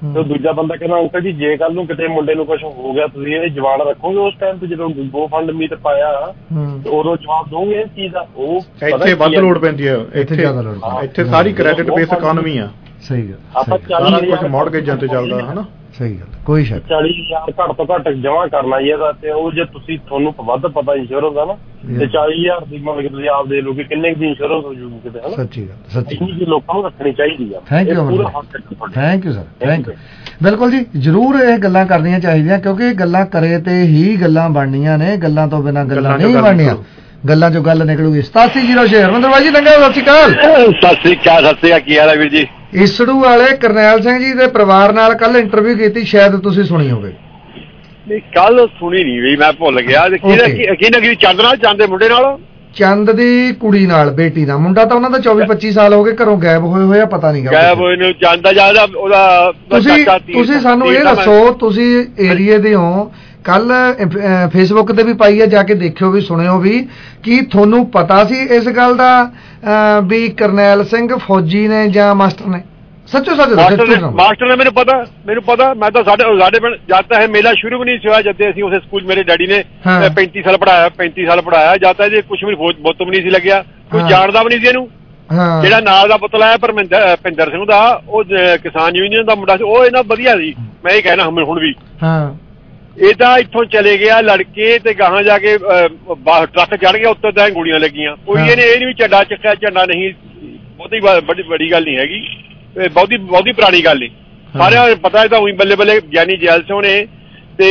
ਤੇ ਦੂਜਾ ਬੰਦਾ ਕਹਿੰਦਾ ਅੰਕਲ ਜੀ ਜੇ ਕੱਲ ਨੂੰ ਕਿਤੇ ਮੁੰਡੇ ਨੂੰ ਕੁਝ ਹੋ ਗਿਆ ਤੁਸੀਂ ਇਹ ਜਵਾਨ ਰੱਖੋਗੇ ਉਸ ਟਾਈਮ ਤੇ ਜਦੋਂ GoFundMe ਤੇ ਪਾਇਆ ਉਦੋਂ ਜਵਾਬ ਦੋਗੇ ਇਸ ਚੀਜ਼ ਦਾ? ਉਹ ਇੱਥੇ ਵੱਧ ਲੋੜ ਪੈਂਦੀ ਹੈ, ਇੱਥੇ ਸਾਰੀ ਕ੍ਰੈਡਿਟ ਬੇਸ ਇਕਨੋਮੀ ਆ। ਸਹੀ ਗੱਲ, ਆਪਾਂ 40,000 ਮੌਰਗੇਜਾਂ ਤੇ ਚੱਲਦਾ ਹਨਾ। ਸਹੀ ਗੱਲ, ਕੋਈ ਸ਼ੱਕ 40,000 ਘੱਟ ਤੋਂ ਘੱਟ ਜਮਾ ਕਰਨਾ ਹੀ ਇਹਦਾ, ਤੇ ਉਹ ਜੇ ਤੁਸੀਂ ਤੁਹਾਨੂੰ ਵੱਧ ਪਤਾ ਇੰਸ਼ੋਰੈਂਸ ਦਾ ਨਾ ਤੇ 40,000 ਦੀ ਮਤਲਬ ਤੁਸੀਂ ਆਪ ਦੇ ਲਓ ਕਿ ਕਿੰਨੇ ਦੀ ਇੰਸ਼ੋਰੈਂਸ ਹੋ ਜੂਗੀ ਕਿਤੇ ਹਨਾ। ਸੱਚੀ ਗੱਲ, ਸੱਚੀ ਇੰਨੀ ਲੋਕਾਂ ਨੂੰ ਰੱਖਣੀ ਚਾਹੀਦੀ ਆ। Thank you thank you sir, thank you. ਬਿਲਕੁਲ ਜੀ, ਜ਼ਰੂਰ ਇਹ ਗੱਲਾਂ ਕਰਨੀਆਂ ਚਾਹੀਦੀਆਂ ਕਿਉਂਕਿ ਇਹ ਗੱਲਾਂ ਕਰੇ ਤੇ ਹੀ ਗੱਲਾਂ ਬਣਨੀਆਂ ਨੇ, ਗੱਲਾਂ ਤੋਂ ਬਿਨਾਂ ਗੱਲਾਂ ਨਹੀਂ ਬਣਨੀਆਂ, ਗੱਲਾਂ ਚੋਂ ਗੱਲ ਨਿਕਲੂਗੀ। 8706 ਹਰਮਿੰਦਰ ਬਾਈ ਜੀ ਲੰਗਾ, ਸਤਿ ਸ਼੍ਰੀ ਅਕਾਲ। ਸਤਿ ਸ਼੍ਰੀ ਅਕਾਲ, ਸਤਿ ਸ਼੍ਰੀ ਅਕਾਲ, ਕੀ ਹਾਲ ਹੈ ਵੀਰ ਜੀ? ਈਸੜੂ ਵਾਲੇ ਕਰਨੈਲ ਸਿੰਘ ਜੀ ਦੇ ਪਰਿਵਾਰ ਨਾਲ ਕੱਲ ਇੰਟਰਵਿਊ ਕੀਤੀ, ਸ਼ਾਇਦ ਤੁਸੀਂ ਸੁਣੀ ਹੋਵੇ। ਨਹੀਂ ਕੱਲ ਸੁਣੀ ਨਹੀਂ ਵੀ, ਮੈਂ ਭੁੱਲ ਗਿਆ। ਕੀ ਚੰਦ ਨਾਲ, ਚੰਦ ਦੇ ਮੁੰਡੇ ਨਾਲ, ਚੰਦ ਦੀ ਕੁੜੀ ਨਾਲ, ਬੇਟੀ ਦਾ ਮੁੰਡਾ ਤਾਂ ਉਹਨਾਂ ਦਾ 24-25 ਸਾਲ ਹੋ ਗਏ ਘਰੋਂ ਗਾਇਬ ਹੋਏ ਹੋਇਆ, ਪਤਾ ਨਹੀਂ ਗਾਇਬ ਹੋਏ ਨੂੰ। ਚੰਦ ਦਾ ਜਿਆਦਾ ਉਹਦਾ ਤੁਸੀਂ ਸਾਨੂੰ ਇਹ ਦੱਸੋ, ਤੁਸੀਂ ਏਰੀਏ ਦੇ ਹੋ, ਕੱਲ ਫੇਸਬੁੱਕ ਤੇ ਵੀ ਪਾਈ ਹੈ, ਜਾ ਕੇ ਦੇਖਿਓ ਵੀ, ਸੁਣਿਓ ਵੀ, ਕੀ ਤੁਹਾਨੂੰ ਪਤਾ ਸੀ ਇਸ ਗੱਲ ਦਾ ਵੀ ਕਰਨੈਲ ਸਿੰਘ ਫੌਜੀ ਨੇ ਜਾਂ ਮਾਸਟਰ ਨੇ? ਸੱਚੋ ਸੱਚ ਮਾਸਟਰ ਨੇ ਮੈਨੂੰ ਪਤਾ। ਮੈਂ ਤਾਂ ਸਾਡੇ ਪਿੰਡ ਜਦ ਤੱਕ ਇਹ ਮੇਲਾ ਸ਼ੁਰੂ ਵੀ ਨਹੀਂ ਹੋਇਆ, ਜਦ ਅਸੀਂ ਉਸੇ ਸਕੂਲ ਮੇਰੇ ਡੈਡੀ ਨੇ 35 ਸਾਲ ਪੜਾਇਆ ਜਦ ਤੱਕ ਇਹ ਕੁਛ ਵੀ ਬੁੱਤ ਵੀ ਨਹੀਂ ਸੀ ਲੱਗਿਆ, ਕੋਈ ਜਾਣਦਾ ਵੀ ਨਹੀਂ ਸੀ ਇਹਨੂੰ। ਜਿਹੜਾ ਨਾਲ ਦਾ ਪੁੱਤਲਾ ਹੈ ਭਿੰਦਰ ਸਿੰਘ ਦਾ, ਉਹ ਕਿਸਾਨ ਯੂਨੀਅਨ ਦਾ ਮੁੰਡਾ ਸੀ, ਉਹ ਇਹਨਾਂ ਵਧੀਆ ਸੀ। ਮੈਂ ਇਹ ਕਹਿਣਾ ਹੁਣ ਵੀ ਇਹ ਤਾਂ ਇੱਥੋਂ ਚਲੇ ਗਿਆ ਲੜਕੇ ਤੇ ਗਾਹਾਂ ਜਾ ਕੇ ਟਰੱਕ ਚੜ ਗਿਆ ਉੱਤੇ, ਤਾਂ ਗੋਲੀਆਂ ਲੱਗੀਆਂ। ਕੋਈ ਇਹਨੇ ਇਹ ਨੀ ਵੀ ਝੰਡਾ ਚੱਕਿਆ, ਝੰਡਾ ਨਹੀਂ, ਬਹੁਤੀ ਵੱਡੀ ਗੱਲ ਨਹੀਂ ਹੈਗੀ, ਬਹੁਤੀ ਪੁਰਾਣੀ ਗੱਲ ਨਹੀਂ, ਸਾਰਿਆਂ ਨੂੰ ਪਤਾ। ਤਾਂ ਉਹੀ ਬੱਲੇ ਬੱਲੇ ਗਿਆਨੀ ਜੈਲ ਸਿੰਘ ਨੇ ਤੇ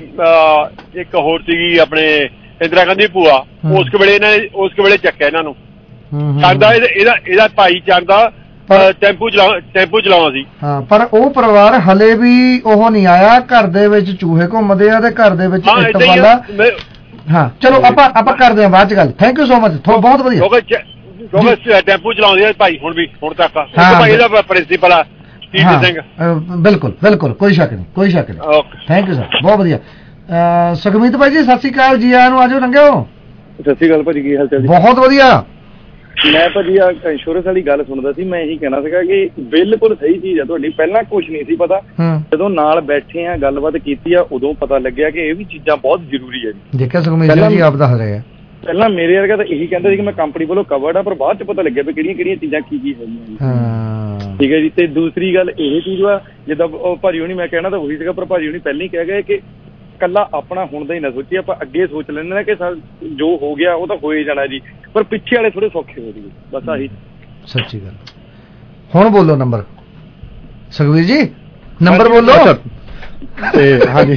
ਇੱਕ ਹੋਰ ਸੀਗੀ ਆਪਣੇ ਇੰਦਰਾ ਗਾਂਧੀ ਭੂਆ, ਉਸ ਵੇਲੇ ਚੱਕਿਆ ਇਹਨਾਂ ਨੂੰ। ਚੰਦਾ ਇਹਦਾ ਭਾਈ ਚੰਦਾ ਟੈਂਪੂ ਚਲਾਉਣਾ ਸੀ। ਹਾਂ, ਪਰ ਉਹ ਪਰਿਵਾਰ ਹਲੇ ਵੀ ਉਹ ਨਹੀਂ ਆਇਆ, ਘਰ ਦੇ ਵਿੱਚ ਚੂਹੇ ਘੁੰਮਦੇ ਆ ਤੇ ਘਰ ਦੇ ਵਿੱਚ ਇੱਟ ਵਾਲਾ। ਹਾਂ ਚਲੋ ਆਪਾਂ ਕਰਦੇ ਹਾਂ ਬਾਅਦ ਚ ਗੱਲ। ਥੈਂਕ ਯੂ ਸੋ ਮਚ, ਬਹੁਤ ਵਧੀਆ। ਟੈਂਪੂ ਚਲਾਉਂਦੇ ਭਾਈ ਹੁਣ ਤੱਕ ਭਾਈ ਦਾ ਪ੍ਰਿੰਸੀਪਲ ਆ ਸਿੰਘ। ਬਿਲਕੁਲ ਕੋਈ ਸ਼ੱਕ ਨਹੀਂ। ਥੈਂਕ ਯੂ ਸਰ, ਬਹੁਤ ਵਧੀਆ। ਸੁਖਮੀਤ ਭਾਈ ਜੀ ਸਤਿ ਸ਼੍ਰੀ ਅਕਾਲ, ਜੀ ਆਇਆਂ ਨੂੰ, ਆਜੋ ਲੰਘਿਓ। ਸਤਿ ਸ਼੍ਰੀ ਅਕਾਲ ਭਾਜੀ, ਕੀ ਹਾਲ ਚਾਲ ਜੀ? ਬਹੁਤ ਵਧੀਆ। ਮੈਂ ਭਾਜੀ ਇੰਸ਼ੋਰੈਂਸ ਵਾਲੀ ਗੱਲ ਸੁਣਦਾ ਸੀ, ਮੈਂ ਇਹੀ ਕਹਿਣਾ ਸੀਗਾ ਕਿ ਬਿਲਕੁਲ ਸਹੀ ਚੀਜ਼ ਆ ਤੁਹਾਡੀ। ਪਹਿਲਾਂ ਕੁਝ ਨਹੀਂ ਸੀ ਪਤਾ, ਜਦੋਂ ਨਾਲ ਬੈਠੇ ਆ ਗੱਲਬਾਤ ਕੀਤੀ ਆ ਉਦੋਂ ਪਤਾ ਲੱਗਿਆ ਕਿ ਇਹ ਵੀ ਚੀਜ਼ਾਂ ਬਹੁਤ ਜ਼ਰੂਰੀ ਹੈ ਜੀ। ਦੇਖਿਆ ਸੁਖਮੀਤ ਜੀ ਆਪ ਦੱਸ ਰਹੇ ਆ, ਪਹਿਲਾਂ ਮੇਰੇ ਵਰਗਾ ਤਾਂ ਇਹੀ ਕਹਿੰਦਾ ਸੀ ਕਿ ਮੈਂ ਕੰਪਨੀ ਵੱਲੋਂ ਕਵਰਡ ਆ, ਪਰ ਬਾਅਦ ਚ ਪਤਾ ਲੱਗਿਆ ਵੀ ਕਿਹੜੀਆਂ ਚੀਜ਼ਾਂ ਕੀ ਹੈਗੀਆਂ। ਠੀਕ ਹੈ ਜੀ। ਤੇ ਦੂਸਰੀ ਗੱਲ ਇਹ ਚੀਜ਼ ਵਾ, ਜਿੱਦਾਂ ਭਾਜੀ ਹੁਣੀ, ਮੈਂ ਕਹਿਣਾ ਤਾਂ ਉਹੀ ਸੀਗਾ, ਪਰ ਭਾਜੀ ਹੁਣੀ ਪਹਿਲਾਂ ਹੀ ਕਹਿ ਗਏ ਕਿ ਕੱਲਾ ਆਪਣਾ ਹੁਣ ਦਾ ਹੀ ਨਾ ਸੋਚੀਏ, ਆਪਾਂ ਅੱਗੇ ਸੋਚ ਲੈਂਦੇ ਨੇ ਕਿ ਜੋ ਹੋ ਗਿਆ ਉਹ ਤਾਂ ਹੋ ਹੀ ਜਾਣਾ ਜੀ, ਪਰ ਪਿੱਛੇ ਵਾਲੇ ਥੋੜੇ ਸੌਖੇ ਹੋ ਜਾਈਏ, ਬਸ ਆਹੀ। ਸੱਚੀ ਗੱਲ। ਹੁਣ ਬੋਲੋ ਨੰਬਰ, ਸੁਖਵੀਰ ਜੀ ਨੰਬਰ ਬੋਲੋ। ਤੇ ਹਾਂਜੀ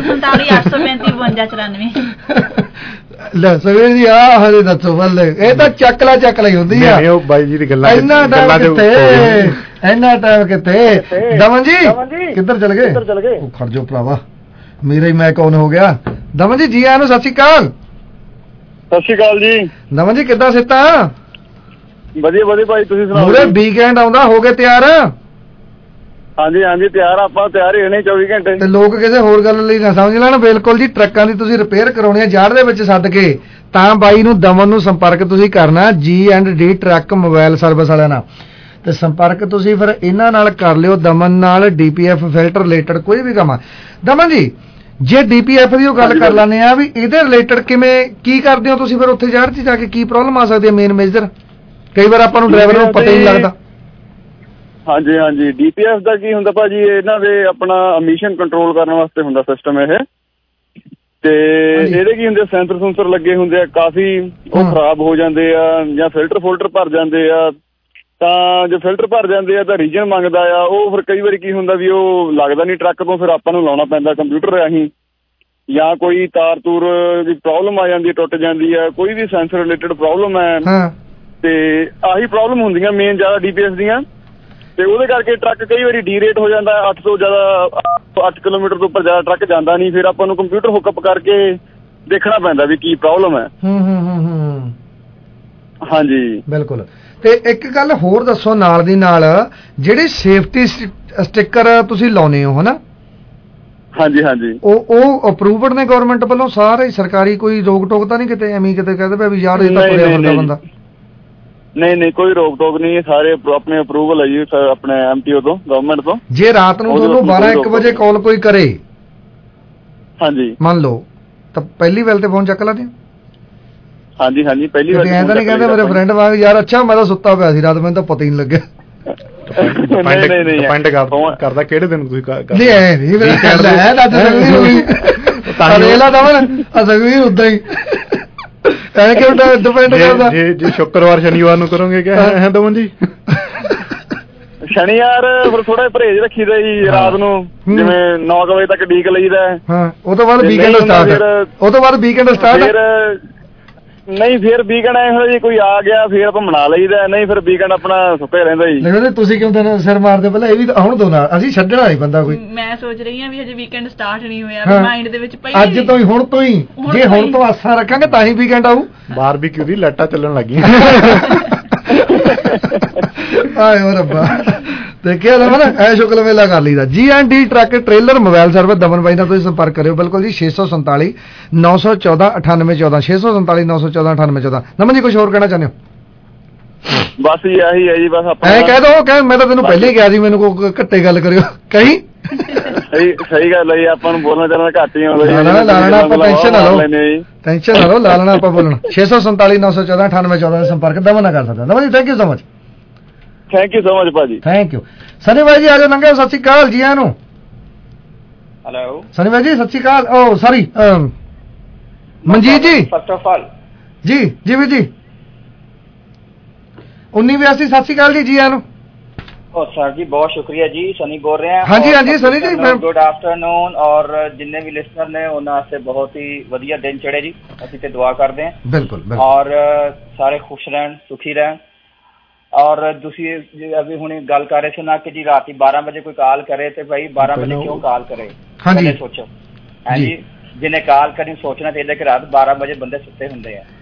47,835,5294। ਲੈ ਸੁਖਵੀਰ ਜੀ ਆ ਹਲੇ ਦੱਸੋ, ਬੱਲੇ ਇਹ ਤਾਂ ਚੱਕਲਾ ਹੀ ਹੁੰਦੀ ਆ। ਉਹ ਬਾਈ ਜੀ ਦੀ ਗੱਲਾਂ ਇੰਨਾ ਟਾਈਮ ਕਿੱਥੇ। ਦਮਨ ਜੀ ਕਿੱਧਰ ਚਲ ਗਏ? ਖੜ ਜਾਓ ਭਰਾਵਾ, ਮੇਰਾ ਹੀ ਮੈਕ ਆਨ ਹੋ ਗਿਆ। ਦਮਨ ਜੀ ਆਇਆਂ ਨੂੰ, ਸਤਿ ਸ਼੍ਰੀ ਅਕਾਲ। ਸਤਿ ਸ਼੍ਰੀ ਅਕਾਲ ਜੀ। ਦਮਨ ਜੀ ਕਿੱਦਾਂ ਸਿੱਤਾ? ਵਧੀਆ ਭਾਈ, ਤੁਸੀਂ ਸੁਣਾਓ? ਪੂਰੇ ਵੀਕਐਂਡ ਆਉਂਦਾ, ਹੋ ਗਏ ਤਿਆਰ? ਹਾਂਜੀ ਤਿਆਰ, ਆਪਾਂ ਤਿਆਰ ਹੀ ਹੋਣੇ 24 ਘੰਟੇ। ਤੇ ਲੋਕ ਕਿਸੇ ਹੋਰ ਗੱਲ ਲਈ ਨਾ ਸਮਝ ਲੈਣ। ਬਿਲਕੁਲ ਜੀ, ਟਰੱਕਾਂ ਦੀ ਤੁਸੀਂ ਰਿਪੇਅਰ ਕਰਾਉਣੀ ਹੈ ਜਾੜ ਦੇ ਵਿੱਚ ਛੱਡ ਕੇ, ਤਾਂ ਬਾਈ ਨੂੰ ਦਮਨ ਨੂੰ ਸੰਪਰਕ ਤੁਸੀਂ ਕਰਨਾ, G&D ਟਰੱਕ ਮੋਬਾਈਲ ਸਰਵਿਸ ਵਾਲਿਆਂ ਨਾਲ। ਤੇ ਸੰਪਰਕ ਤੁਸੀਂ ਫਿਰ ਇਹਨਾਂ ਨਾਲ ਕਰ ਲਿਓ, ਦਮਨ ਨਾਲ। DPF ਫਿਲਟਰ ਰਿਲੇਟਡ ਕੋਈ ਵੀ ਕੰਮ ਆ। ਦਮਨ ਜੀ ਜੇ DPF ਦੀ ਉਹ ਗੱਲ ਕਰ ਲੈਂਦੇ ਆ ਵੀ ਇਹਦੇ ਰਿਲੇਟਡ ਕੀ ਕਰਦੇ ਹੋ ਤੁਸੀਂ ਫਿਰ ਉੱਥੇ ਜਾੜ 'ਚ ਜਾ ਕੇ? ਕੀ ਪ੍ਰੋਬਲਮ ਆ ਸਕਦੀ ਹੈ ਮੇਨ ਮੇਜਰ? ਕਈ ਵਾਰ ਆਪਾਂ ਨੂੰ ਡਰਾਈਵਰ ਨੂੰ ਪਤਾ ਹੀ ਨਹੀਂ ਲੱਗਦਾ। ਹਾਂਜੀ DPF ਦਾ ਕੀ ਹੁੰਦਾ ਭਾਜੀ, ਇਹਨਾਂ ਦੇ ਆਪਣਾ ਐਮਿਸ਼ਨ ਕੰਟਰੋਲ ਕਰਨ ਵਾਸਤੇ ਹੁੰਦਾ ਸਿਸਟਮ ਇਹ। ਤੇ ਇਹਦੇ ਕੀ ਹੁੰਦੇ, ਸੈਂਸਰ ਲੱਗੇ ਹੁੰਦੇ ਆ ਕਾਫੀ, ਉਹ ਖਰਾਬ ਹੋ ਜਾਂਦੇ ਆ ਜਾਂ ਫਿਲਟਰ ਭਰ ਜਾਂਦੇ ਆ। ਤਾਂ ਜੋ ਫਿਲਟਰ ਭਰ ਜਾਂਦੇ ਆ ਤਾਂ ਰੀਜਨ ਮੰਗਦਾ ਆ, ਉਹ ਫਿਰ ਕਈ ਵਾਰੀ ਕੀ ਹੁੰਦਾ ਵੀ ਉਹ ਲੱਗਦਾ ਨਹੀਂ ਟਰੱਕ ਤੋਂ, ਫਿਰ ਆਪਾਂ ਨੂੰ ਲਾਉਣਾ ਪੈਂਦਾ ਕੰਪਿਊਟਰ ਰਾਹੀਂ, ਜਾਂ ਕੋਈ ਤਾਰ ਤੂਰ ਦੀ ਪ੍ਰੋਬਲਮ ਆ ਜਾਂਦੀ ਹੈ, ਟੁੱਟ ਜਾਂਦੀ ਹੈ, ਕੋਈ ਵੀ ਸੈਂਸਰ ਰਿਲੇਟਡ ਪ੍ਰੋਬਲਮ ਹੈ। ਤੇ ਆਹੀ ਪ੍ਰੋਬਲਮ ਹੁੰਦੀਆਂ ਮੇਨ ਜ਼ਿਆਦਾ DPF ਦੀਆਂ। ਤੇ ਉਹਦੇ ਕਰਕੇ ਟਰੱਕ ਕਈ ਵਾਰੀ ਡੀਰੇਟ ਹੋ ਜਾਂਦਾ, 8 ਤੋਂ ਜ਼ਿਆਦਾ 8 ਕਿਲੋਮੀਟਰ ਤੋਂ ਉੱਪਰ ਜ਼ਿਆਦਾ ਟਰੱਕ ਜਾਂਦਾ ਨਹੀਂ, ਫਿਰ ਆਪਾਂ ਨੂੰ ਕੰਪਿਊਟਰ ਹੁੱਕਅਪ ਕਰਕੇ ਦੇਖਣਾ ਪੈਂਦਾ ਵੀ ਕੀ ਪ੍ਰੋਬਲਮ ਹੈ। ਹਾਂਜੀ ਬਿਲਕੁਲ। ਤੇ ਇੱਕ ਗੱਲ ਹੋਰ ਦੱਸੋ ਨਾਲ ਦੀ ਨਾਲ, ਜਿਹੜੇ ਸੇਫਟੀ ਸਟਿੱਕਰ ਤੁਸੀਂ ਲਾਉਨੇ ਹੋ ਹਨਾ? ਹਾਂਜੀ ਉਹ ਅਪਰੂਵਡ ਨੇ ਗਵਰਨਮੈਂਟ ਵੱਲੋਂ ਸਾਰੇ ਸਰਕਾਰੀ? ਕੋਈ ਰੋਕ ਟੋਕ ਤਾਂ ਨਹੀਂ ਕਿਤੇ ਐਵੇਂ ਕਿਤੇ ਕਹਿੰਦੇ ਵੀ ਯਾਰ ਇਹ ਤਾਂ ਤੁਰਿਆ ਹੁੰਦਾ ਬੰਦਾ? ਨਹੀਂ ਕੋਈ ਰੋਕ ਟੋਕ ਨਹੀਂ, ਸਾਰੇ ਆਪਣੇ ਅਪਰੂਵਲ ਹੈ ਜੀ ਆਪਣੇ MTO ਤੋਂ, ਗਵਰਨਮੈਂਟ ਤੋਂ। ਜੇ ਰਾਤ ਨੂੰ ਤੁਹਾਨੂੰ 12-1 ਵਜੇ ਕਾਲ ਕੋਈ ਕਰੇ, ਹਾਂਜੀ ਮੰਨ ਲਓ, ਤਾਂ ਪਹਿਲੀ ਵੈਲ ਤੇ ਫੋਨ ਚੱਕ ਲਾਂਦੇ? ਹਾਂਜੀ ਪਹਿਲੀ ਵਾਰ। ਐਂ ਤਾਂ ਨਹੀਂ ਕਹਿੰਦੇ ਮੇਰੇ ਫਰੈਂਡ ਵਾਂਗ ਯਾਰ ਅੱਛਾ ਮੈਂ ਤਾਂ ਸੁੱਤਾ ਪਿਆ ਸੀ ਰਾਤ, ਮੈਨੂੰ ਤਾਂ ਪਤਾ ਹੀ ਨਹੀਂ ਲੱਗਿਆ। ਡਿਪੈਂਡ ਕਰਦਾ ਕਿਹੜੇ ਦਿਨ ਤੁਸੀਂ ਨਹੀਂ ਐ ਨਹੀਂ ਲੈ ਦੱਸ ਸਕਦੀ ਹੋਈ ਅਰੇਲਾ ਦਮਨ ਅਸਗਵੀ ਉਦਾਂ ਹੀ ਐ ਕਿਉਂ ਡਿਪੈਂਡ ਕਰਦਾ? ਜੇ ਸ਼ੁੱਕਰਵਾਰ ਸ਼ਨੀਵਾਰ ਨੂੰ ਕਰੋਗੇ ਕਿਆ ਹੈ ਦਮਨ ਜੀ? ਸ਼ਨੀਵਾਰ ਫਿਰ ਥੋੜਾ ਪਰਹੇਜ ਰੱਖੀਦਾ ਜੀ, ਰਾਤ ਨੂੰ ਜਿਵੇਂ 9 ਵਜੇ ਤੱਕ ਡੀਕ ਲਈਦਾ। ਹਾਂ, ਉਹ ਤੋਂ ਬਾਅਦ ਵੀਕਐਂਡ ਸਟਾਰਟ। ਨਹੀਂ ਫਿਰ ਵੀਕਐਂਡ ਐ ਹੋਇਆ ਜੀ, ਕੋਈ ਆ ਗਿਆ ਫਿਰ ਆਪਾਂ ਮਨਾ ਲਈਦਾ, ਨਹੀਂ ਫਿਰ ਵੀਕਐਂਡ ਆਪਣਾ ਸੁੱਤੇ ਰਹਿੰਦਾ ਜੀ। ਨਹੀਂ ਤੁਸੀਂ ਕਿਉਂ ਤਾਂ ਸਿਰ ਮਾਰਦੇ? ਪਹਿਲਾਂ ਇਹ ਵੀ ਹੁਣ ਦੋ ਨਾਲ ਅਸੀਂ ਛੱਡਣਾ ਨਹੀਂ ਬੰਦਾ ਕੋਈ। ਮੈਂ ਸੋਚ ਰਹੀ ਹਾਂ ਵੀ ਹਜੇ ਵੀਕਐਂਡ ਸਟਾਰਟ ਨਹੀਂ ਹੋਇਆ, ਮਾਈਂਡ ਦੇ ਵਿੱਚ ਪਈ ਅੱਜ ਤੋਂ ਹੀ, ਹੁਣ ਤੋਂ ਹੀ, ਜੇ ਹੁਣ ਤੋਂ ਆਸਾਂ ਰੱਖਾਂਗੇ ਤਾਂ ਹੀ ਵੀਕਐਂਡ ਆਊ। ਬਾਰਬੀਕਿਊ ਦੀ ਲਾਟਾਂ ਚੱਲਣ ਲੱਗੀਆਂ। ਆਏ ਓ ਰੱਬਾ, ਦੇਖਿਆ ਦਮਨ ਐ ਸ਼ੁਕਲ ਮੇਲਾ ਕਰ ਲਈਦਾ। G&D truck trailer mobile service Daman bai ਨਾਲ ਤੁਸੀਂ ਸੰਪਰਕ ਕਰਿਓ ਬਿਲਕੁਲ ਜੀ। 647 914 9814 647 914 9814। ਦਮਨ ਜੀ ਕੁਝ ਹੋਰ ਕਹਿਣਾ ਚਾਹੁੰਦੇ ਹੋ? ਬਸ ਜੀ ਆਹੀ ਹੈ ਜੀ, ਬਸ ਆਪਾਂ ਐ ਕਹਿ ਦੋ ਕਿ ਮੈਂ ਤਾਂ ਤੈਨੂੰ ਪਹਿਲੇ ਹੀ ਕਿਹਾ ਸੀ ਮੈਨੂੰ ਕੋਈ ਘੱਟੇ ਗੱਲ ਕਰਿਓ ਕਹੀਂ। ਸਹੀ ਗੱਲ ਹੈ ਜੀ, ਆਪਾਂ ਨੂੰ ਬੋਲਣਾ ਚਾਹਣਾ ਘੱਟ ਹੀ ਆਉਂਦਾ ਜੀ। ਲਾਲਣਾ ਆਪਾਂ ਟੈਨਸ਼ਨ ਨਾ ਲਓ ਲਾਲਣਾ ਆਪਾਂ ਬੋਲਣਾ। 647 914 9814 ਦੇ ਸੰਪਰਕ ਦਮਨ ਨਾਲ ਕਰ ਸਕਦੇ। Daman ji thank you so much. Thank you so much ਭਾਜੀ। Thank you. ਸਨੀ ਬਾਈ ਜੀ ਆ ਜਾਓ, ਨੰਗੇ ਸਤਿ ਸ਼੍ਰੀ ਅਕਾਲ ਜੀ ਆਇਆਂ ਨੂੰ। ਹੈਲੋ ਸਨੀ ਬਾਈ ਜੀ ਸਤਿ ਸ਼੍ਰੀ ਅਕਾਲ। ਓ ਸੌਰੀ ਮਨਜੀਤ ਜੀ। ਫਸਟ ਆਫ ਆਲ ਜੀ ਵੀਰ ਜੀ 1982 ਸਤਿ ਸ਼੍ਰੀ ਅਕਾਲ ਜੀ ਆਇਆਂ ਨੂੰ। ਸਰ ਜੀ ਬਹੁਤ ਸ਼ੁਕਰੀਆ ਜੀ, ਸਨੀ ਬੋਲ ਰਹੇ ਹਾਂ। ਹਾਂਜੀ ਸਨੀ ਜੀ ਗੁੱਡ ਆਫਟਰਨੂਨ। ਔਰ ਜਿੰਨੇ ਵੀ ਲਿਸਨਰ ਨੇ ਉਹਨਾਂ ਵਾਸਤੇ ਬਹੁਤ ਹੀ ਵਧੀਆ ਦਿਨ ਚੜੇ ਜੀ, ਅਸੀਂ ਤੇ ਦੁਆ ਕਰਦੇ ਹਾਂ। ਬਿਲਕੁਲ ਔਰ ਸਾਰੇ ਖੁਸ਼ ਰਹਿਣ, ਸੁਖੀ ਰਹਿਣ। ਔਰ ਤੁਸੀਂ ਅਭੀ ਹੁਣੇ ਗੱਲ ਕਰ ਰਹੇ ਸੀ ਨਾ ਕਿ ਜੀ ਰਾਤੀ 12 ਵਜੇ ਕੋਈ ਕਾਲ ਕਰੇ ਤੇ ਭਾਈ 12 ਵਜੇ ਕਿਉਂ ਕਾਲ ਕਰੇ? ਹਾਂਜੀ ਸੋਚੋ। ਹਾਂਜੀ, ਜਿਹਨੇ ਕਾਲ ਕਰੀ ਸੋਚਣਾ ਚਾਹੀਦਾ ਕਿ ਰਾਤ 12 ਵਜੇ ਬੰਦੇ ਸੁੱਤੇ ਹੁੰਦੇ ਆ।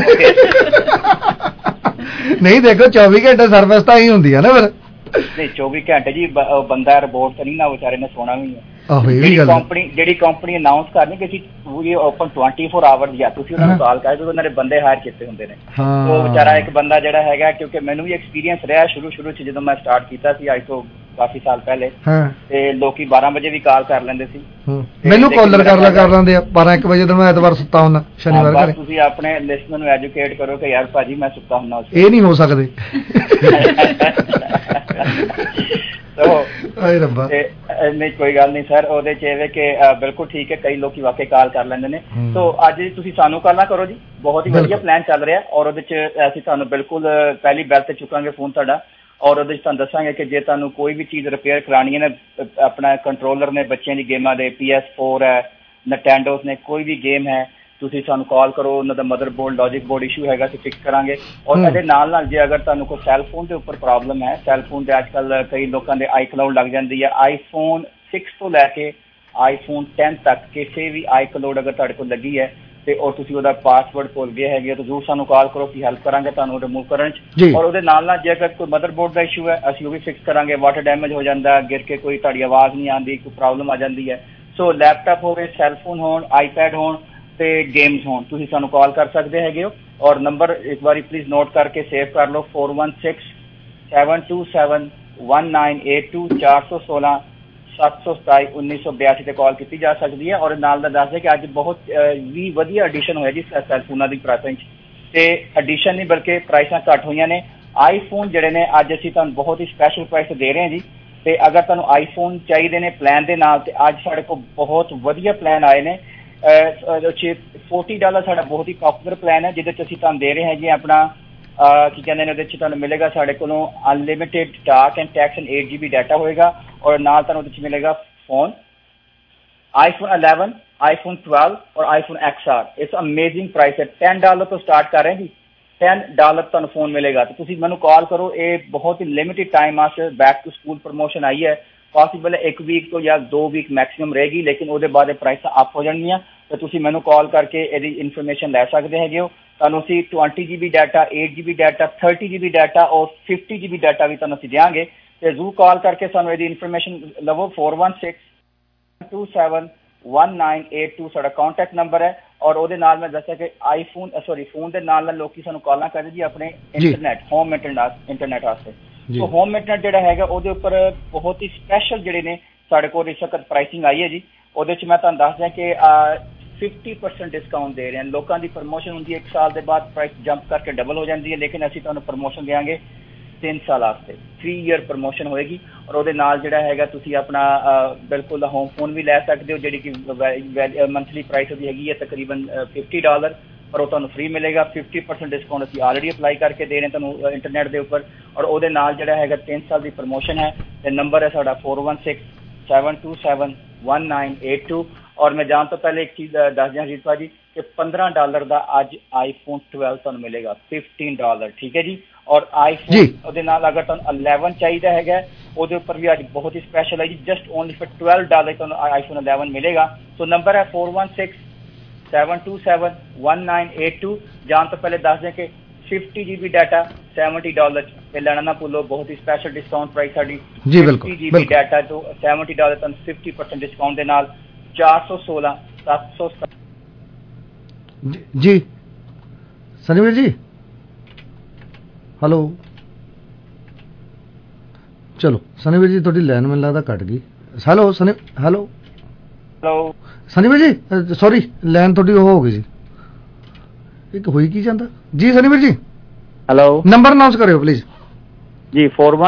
ਨਹੀਂ ਦੇਖੋ 24 ਘੰਟੇ ਸਰਵਿਸ ਤਾਂ ਹੀ ਹੁੰਦੀ ਆ ਨਾ ਫਿਰ। ਨਹੀਂ 24 ਘੰਟੇ ਜੀ ਬੰਦਾ ਰਿਪੋਰਟ ਤਾਂ ਨਹੀਂ ਨਾ, ਵਿਚਾਰੇ ਨੇ ਸੋਣਾ ਵੀ ਹੈ। ਜਿਹੜੀ ਕੰਪਨੀ ਅਨਾਉਂਸ ਕਰਨੀ ਕਿ ਅਸੀਂ ਓਪਨ 24 ਆਵਰਸ ਜਾਂ ਤੁਸੀਂ ਉਹਨਾਂ ਨੂੰ ਕਾਲ ਕਰ ਦਿਓ, ਉਹਨਾਂ ਦੇ ਬੰਦੇ ਹਾਇਰ ਕੀਤੇ ਹੁੰਦੇ ਨੇ। ਉਹ ਵਿਚਾਰਾ ਇੱਕ ਬੰਦਾ ਜਿਹੜਾ ਹੈਗਾ, ਕਿਉਂਕਿ ਮੈਨੂੰ ਵੀ ਐਕਸਪੀਰੀਅੰਸ ਰਿਹਾ ਸ਼ੁਰੂ ਚ ਜਦੋਂ ਮੈਂ ਸਟਾਰਟ ਕੀਤਾ ਸੀ ਅੱਜ ਤੋਂ ਕਾਫੀ ਸਾਲ ਪਹਿਲੇ, ਤੇ ਲੋਕੀ 12 ਵਜੇ ਵੀ ਕਾਲ ਕਰ ਲੈਂਦੇ ਸੀ। ਮੈਨੂੰ ਕਾਲਰ ਕਰ ਲੈਂਦੇ ਆ 12-1 ਵਜੇ ਤੋਂ। ਮੈਂ ਐਤਵਾਰ ਸੁੱਤਾ ਹੁੰਦਾ, ਸ਼ਨੀਵਾਰ ਘਰੇ। ਤੁਸੀਂ ਆਪਣੇ ਲਿਸਨਰ ਨੂੰ ਐਜੂਕੇਟ ਕਰੋ ਕਿ ਯਾਰ ਭਾਜੀ ਮੈਂ ਸੁੱਤਾ ਹੁੰਦਾ। ਇਹ ਨਹੀਂ ਹੋ ਸਕਦੇ। ਨਹੀਂ ਕੋਈ ਗੱਲ ਨਹੀਂ ਸਰ, ਉਹਦੇ ਚ ਇਹ ਕਿ ਬਿਲਕੁਲ ਠੀਕ ਹੈ, ਕਈ ਲੋਕੀ ਵਾਕਈ ਕਾਲ ਕਰ ਲੈਂਦੇ ਨੇ। ਸੋ ਅੱਜ ਤੁਸੀਂ ਸਾਨੂੰ ਕਾਲ ਨਾ ਕਰੋ ਜੀ, ਬਹੁਤ ਹੀ ਵਧੀਆ ਪਲਾਨ ਚੱਲ ਰਿਹਾ। ਔਰ ਉਹਦੇ ਚ ਅਸੀਂ ਤੁਹਾਨੂੰ ਬਿਲਕੁਲ ਪਹਿਲੀ ਬੈਲ ਤੇ ਚੁੱਕਾਂਗੇ ਫੋਨ ਤੁਹਾਡਾ, ਔਰ ਉਹਦੇ ਚ ਤੁਹਾਨੂੰ ਦੱਸਾਂਗੇ ਕਿ ਜੇ ਤੁਹਾਨੂੰ ਕੋਈ ਵੀ ਚੀਜ਼ ਰਿਪੇਅਰ ਕਰਾਉਣੀ ਹੈ ਨਾ, ਆਪਣਾ ਕੰਟਰੋਲਰ ਨੇ ਬੱਚਿਆਂ ਦੀ ਗੇਮਾਂ ਦੇ, PS4 ਹੈ, ਨਟੈਂਡੋਸ ਨੇ, ਕੋਈ ਵੀ ਗੇਮ ਹੈ, ਤੁਸੀਂ ਸਾਨੂੰ ਕਾਲ ਕਰੋ। ਉਹਨਾਂ ਦਾ ਮਦਰਬੋਰਡ ਲੌਜਿਕ ਬੋਰਡ ਇਸ਼ੂ ਹੈਗਾ, ਅਸੀਂ ਫਿਕਸ ਕਰਾਂਗੇ। ਔਰ ਇਹਦੇ ਨਾਲ ਜੇ ਅਗਰ ਤੁਹਾਨੂੰ ਕੋਈ ਸੈੱਲਫੋਨ ਦੇ ਉੱਪਰ ਪ੍ਰੋਬਲਮ ਹੈ, ਸੈੱਲਫੋਨ ਦੇ ਅੱਜ ਕੱਲ੍ਹ ਕਈ ਲੋਕਾਂ ਦੇ iCloud ਲੱਗ ਜਾਂਦੀ ਹੈ। iPhone 6 ਤੋਂ ਲੈ ਕੇ iPhone 10 ਤੱਕ ਕਿਸੇ ਵੀ iCloud ਅਗਰ ਤੁਹਾਡੇ ਕੋਲ ਲੱਗੀ ਹੈ ਤੇ ਔਰ ਤੁਸੀਂ ਉਹਦਾ ਪਾਸਵਰਡ ਭੁੱਲ ਗਏ ਹੈਗੇ ਤਾਂ ਜ਼ਰੂਰ ਸਾਨੂੰ ਕਾਲ ਕਰੋ, ਅਸੀਂ ਹੈਲਪ ਕਰਾਂਗੇ ਤੁਹਾਨੂੰ ਰਿਮੂਵ ਕਰਨ 'ਚ। ਔਰ ਉਹਦੇ ਨਾਲ ਜੇ ਅਗਰ ਕੋਈ ਮਦਰਬੋਰਡ ਦਾ ਇਸ਼ੂ ਹੈ ਅਸੀਂ ਉਹ ਵੀ ਫਿਕਸ ਕਰਾਂਗੇ। ਵਾਟਰ ਡੈਮੇਜ ਹੋ ਜਾਂਦਾ, ਗਿਰ ਕੇ ਕੋਈ ਤੁਹਾਡੀ ਆਵਾਜ਼ ਨਹੀਂ ਆਉਂਦੀ, ਕੋਈ ਪ੍ਰੋਬਲਮ ਆ ਜਾਂਦੀ ਹੈ। ਸੋ ਲੈਪਟਾਪ ਹੋਵੇ, ਸੈੱਲਫੋਨ ਹੋਣ, iPad ਹੋਣ ਤੇ ਗੇਮਸ ਹੋਣ, ਤੁਸੀਂ ਸਾਨੂੰ ਕਾਲ ਕਰ ਸਕਦੇ ਹੈਗੇ ਹੋ। ਔਰ ਨੰਬਰ ਇੱਕ ਵਾਰੀ ਪਲੀਜ਼ ਨੋਟ ਕਰਕੇ ਸੇਵ ਕਰ ਲਓ, 4167271982 416 727 1982 ਤੇ ਕਾਲ ਕੀਤੀ ਜਾ ਸਕਦੀ ਹੈ। ਔਰ ਨਾਲ ਦਾ ਦੱਸ ਦੇ ਕਿ ਅੱਜ ਬਹੁਤ ਵੀ ਵਧੀਆ ਐਡੀਸ਼ਨ ਹੋਇਆ ਜੀ ਸੈੱਲਫੋਨਾਂ ਦੀ ਪ੍ਰਾਈਸਾਂ 'ਚ, ਤੇ ਐਡੀਸ਼ਨ ਨਹੀਂ ਬਲਕਿ ਪ੍ਰਾਈਸਾਂ ਘੱਟ ਹੋਈਆਂ ਨੇ। ਆਈਫੋਨ ਜਿਹੜੇ ਨੇ ਅੱਜ ਅਸੀਂ ਤੁਹਾਨੂੰ ਬਹੁਤ ਹੀ ਸਪੈਸ਼ਲ ਪ੍ਰਾਈਸ ਦੇ ਰਹੇ ਹਾਂ ਜੀ। ਤੇ ਅਗਰ ਤੁਹਾਨੂੰ ਆਈਫੋਨ ਚਾਹੀਦੇ ਨੇ ਪਲਾਨ ਦੇ ਨਾਲ, ਤੇ ਅੱਜ ਸਾਡੇ ਕੋਲ ਬਹੁਤ ਵਧੀਆ ਪਲਾਨ ਆਏ ਨੇ। $40 ਸਾਡਾ ਬਹੁਤ ਹੀ ਪॉपुलर ਪਲਾਨ ਹੈ, ਜਿਹਦੇ 'ਚ ਅਸੀਂ ਤੁਹਾਨੂੰ ਦੇ ਰਹੇ ਹਾਂ ਜੀ ਆਪਣਾ ਕੀ ਕਹਿੰਦੇ ਨੇ, ਉਹਦੇ 'ਚ ਤੁਹਾਨੂੰ ਮਿਲੇਗਾ ਸਾਡੇ ਕੋਲੋਂ unlimited talk and text and 8 GB data ਹੋਏਗਾ। ਔਰ ਨਾਲ ਤੁਹਾਨੂੰ ਉਹਦੇ 'ਚ ਮਿਲੇਗਾ ਫੋਨ iPhone 11, iPhone 12 ਔਰ iPhone XR। ਇਸ ਅਮੇਜ਼ਿੰਗ ਪ੍ਰਾਈਸ ਹੈ, $10 ਤੋਂ ਸਟਾਰਟ ਕਰ ਰਹੇ ਜੀ, $10 ਤੁਹਾਨੂੰ ਫੋਨ ਮਿਲੇਗਾ। ਤੇ ਤੁਸੀਂ ਮੈਨੂੰ ਕਾਲ ਕਰੋ, ਇਹ ਬਹੁਤ ਹੀ ਲਿਮਿਟਿਡ ਟਾਈਮ ਵਾਸਤੇ ਬੈਕ ਟੂ ਸਕੂਲ ਪ੍ਰਮੋਸ਼ਨ ਆਈ ਹੈ। ਪੋਸੀਬਲ ਹੈ 1 ਵੀਕ ਤੋਂ ਜਾਂ 2 ਵੀਕ ਮੈਕਸਿਮਮ ਰਹੇਗੀ, ਲੇਕਿਨ ਉਹਦੇ ਬਾਅਦ ਇਹ ਪ੍ਰਾਈਸਾਂ ਅਪ ਹੋ ਜਾਣਗੀਆਂ। ਤੇ ਤੁਸੀਂ ਮੈਨੂੰ ਕਾਲ ਕਰਕੇ ਇਹਦੀ ਇਨਫੋਰਮੇਸ਼ਨ ਲੈ ਸਕਦੇ ਹੈਗੇ ਹੋ। ਤੁਹਾਨੂੰ ਅਸੀਂ 20 GB data, 8 GB data, 30 GB data ਔਰ 50 GB ਡਾਟਾ ਵੀ ਤੁਹਾਨੂੰ ਅਸੀਂ ਦਿਆਂਗੇ। ਤੇ ਜ਼ਰੂਰ ਕਾਲ ਕਰਕੇ ਸਾਨੂੰ ਇਹਦੀ ਇਨਫੋਰਮੇਸ਼ਨ ਲਵੋ। 4167271982 ਸਾਡਾ ਕਾਂਟੈਕਟ ਨੰਬਰ ਹੈ। ਔਰ ਉਹਦੇ ਨਾਲ ਮੈਂ ਦੱਸਿਆ ਕਿ ਫੋਨ ਦੇ ਨਾਲ ਲੋਕੀ ਸਾਨੂੰ ਕਾਲਾਂ ਕਰਦੇ ਜੀ ਆਪਣੇ ਇੰਟਰਨੈਟ ਹੋਮ ਇੰਟਰਨੈਟ ਵਾਸਤੇ। ਸੋ ਹੋਮ ਇੰਟਰਨੈਟ ਜਿਹੜਾ ਹੈਗਾ ਉਹਦੇ ਉੱਪਰ ਬਹੁਤ ਹੀ ਸਪੈਸ਼ਲ ਜਿਹੜੇ ਨੇ ਸਾਡੇ ਕੋਲ ਇਸ ਵਕਤ ਪ੍ਰਾਈਸਿੰਗ ਆਈ ਹੈ ਜੀ। ਉਹਦੇ 'ਚ ਮੈਂ ਤੁਹਾਨੂੰ ਦੱਸ ਦਿਆਂ ਕਿ 50% ਡਿਸਕਾਊਂਟ ਦੇ ਰਹੇ ਹਨ। ਲੋਕਾਂ ਦੀ ਪ੍ਰਮੋਸ਼ਨ ਹੁੰਦੀ ਹੈ 1 ਸਾਲ ਦੇ ਬਾਅਦ ਪ੍ਰਾਈਸ ਜੰਪ ਕਰਕੇ ਡਬਲ ਹੋ ਜਾਂਦੀ ਹੈ, ਲੇਕਿਨ ਅਸੀਂ ਤੁਹਾਨੂੰ ਪ੍ਰਮੋਸ਼ਨ ਦੇਵਾਂਗੇ 3 ਸਾਲ ਵਾਸਤੇ 3 ਈਅਰ ਪ੍ਰਮੋਸ਼ਨ ਹੋਏਗੀ। ਔਰ ਉਹਦੇ ਨਾਲ ਜਿਹੜਾ ਹੈਗਾ ਤੁਸੀਂ ਆਪਣਾ ਬਿਲਕੁਲ ਹੋਮ ਫੋਨ ਵੀ ਲੈ ਸਕਦੇ ਹੋ, ਜਿਹੜੀ ਕਿ ਮੰਥਲੀ ਪ੍ਰਾਈਸ ਉਹਦੀ ਹੈਗੀ ਹੈ ਤਕਰੀਬਨ $50, ਪਰ ਉਹ ਤੁਹਾਨੂੰ ਫ੍ਰੀ ਮਿਲੇਗਾ। 50% ਡਿਸਕਾਊਂਟ ਅਸੀਂ ਆਲਰੇਡੀ ਅਪਲਾਈ ਕਰਕੇ ਦੇ ਰਹੇ ਤੁਹਾਨੂੰ ਇੰਟਰਨੈਟ ਦੇ ਉੱਪਰ। ਔਰ ਉਹਦੇ ਨਾਲ ਜਿਹੜਾ ਹੈਗਾ 3 ਸਾਲ ਦੀ ਪ੍ਰਮੋਸ਼ਨ ਹੈ ਤੇ ਨੰਬਰ ਹੈ ਸਾਡਾ 4167271982। ਔਰ ਮੈਂ ਜਾਣ ਤੋਂ ਪਹਿਲੇ ਇੱਕ ਚੀਜ਼ ਦੱਸ ਦਿਆਂ ਹਰਜੀਤ ਭਾਜੀ ਕਿ $15 ਦਾ ਅੱਜ iPhone 12 ਤੁਹਾਨੂੰ ਮਿਲੇਗਾ $15, ਠੀਕ ਹੈ ਜੀ। ਔਰ iPhone ਉਹਦੇ ਨਾਲ ਅਗਰ ਤੁਹਾਨੂੰ 11 ਚਾਹੀਦਾ ਹੈਗਾ ਉਹਦੇ ਉੱਪਰ ਵੀ ਅੱਜ ਬਹੁਤ ਹੀ ਸਪੈਸ਼ਲ ਹੈ ਜੀ, ਜਸਟ ਓਨਲੀ ਫॉर $12 ਤੁਹਾਨੂੰ iPhone 11 ਮਿਲੇਗਾ। ਸੋ ਨੰਬਰ ਹੈ 4167271982। ਜਾਣ ਤੋਂ ਪਹਿਲੇ ਦੱਸ ਦਿਆਂ ਕਿ 50 GB ਡਾਟਾ $70 ਤੇ ਲੈਣਾ ਨਾ ਭੁੱਲੋ, ਬਹੁਤ ਹੀ ਸਪੈਸ਼ਲ ਡਿਸਕਾਊਂਟ ਪ੍ਰਾਈਸ ਸਾਡੀ ਜੀ। 50 GB ਡਾਟਾ ਤੋਂ $70 ਤੁਹਾਨੂੰ 50% ਡਿਸਕਾਊਂਟ ਦੇ ਨਾਲ 416 ਜੀ। ਸਨੀਵੀਰ ਜੀ ਹੈਲੋ, ਚਲੋ ਸਨੀਵੀਰ ਜੀ ਤੁਹਾਡੀ ਲਾਈਨ ਮੈਨੂੰ ਲੱਗਦਾ ਕੱਟ ਗਈ। ਹੈਲੋ ਹੈਲੋ ਸਨੀਵੀਰ ਜੀ, ਸੌਰੀ ਲਾਈਨ ਤੁਹਾਡੀ ਉਹ ਹੋ ਗਈ ਜੀ। ਇੱਕ ਹੋਈ ਕੀ ਜਾਂਦਾ ਜੀ Sunny veer ji? Hello, number announce ਕਰਿਓ ਪਲੀਜ਼ ਜੀ।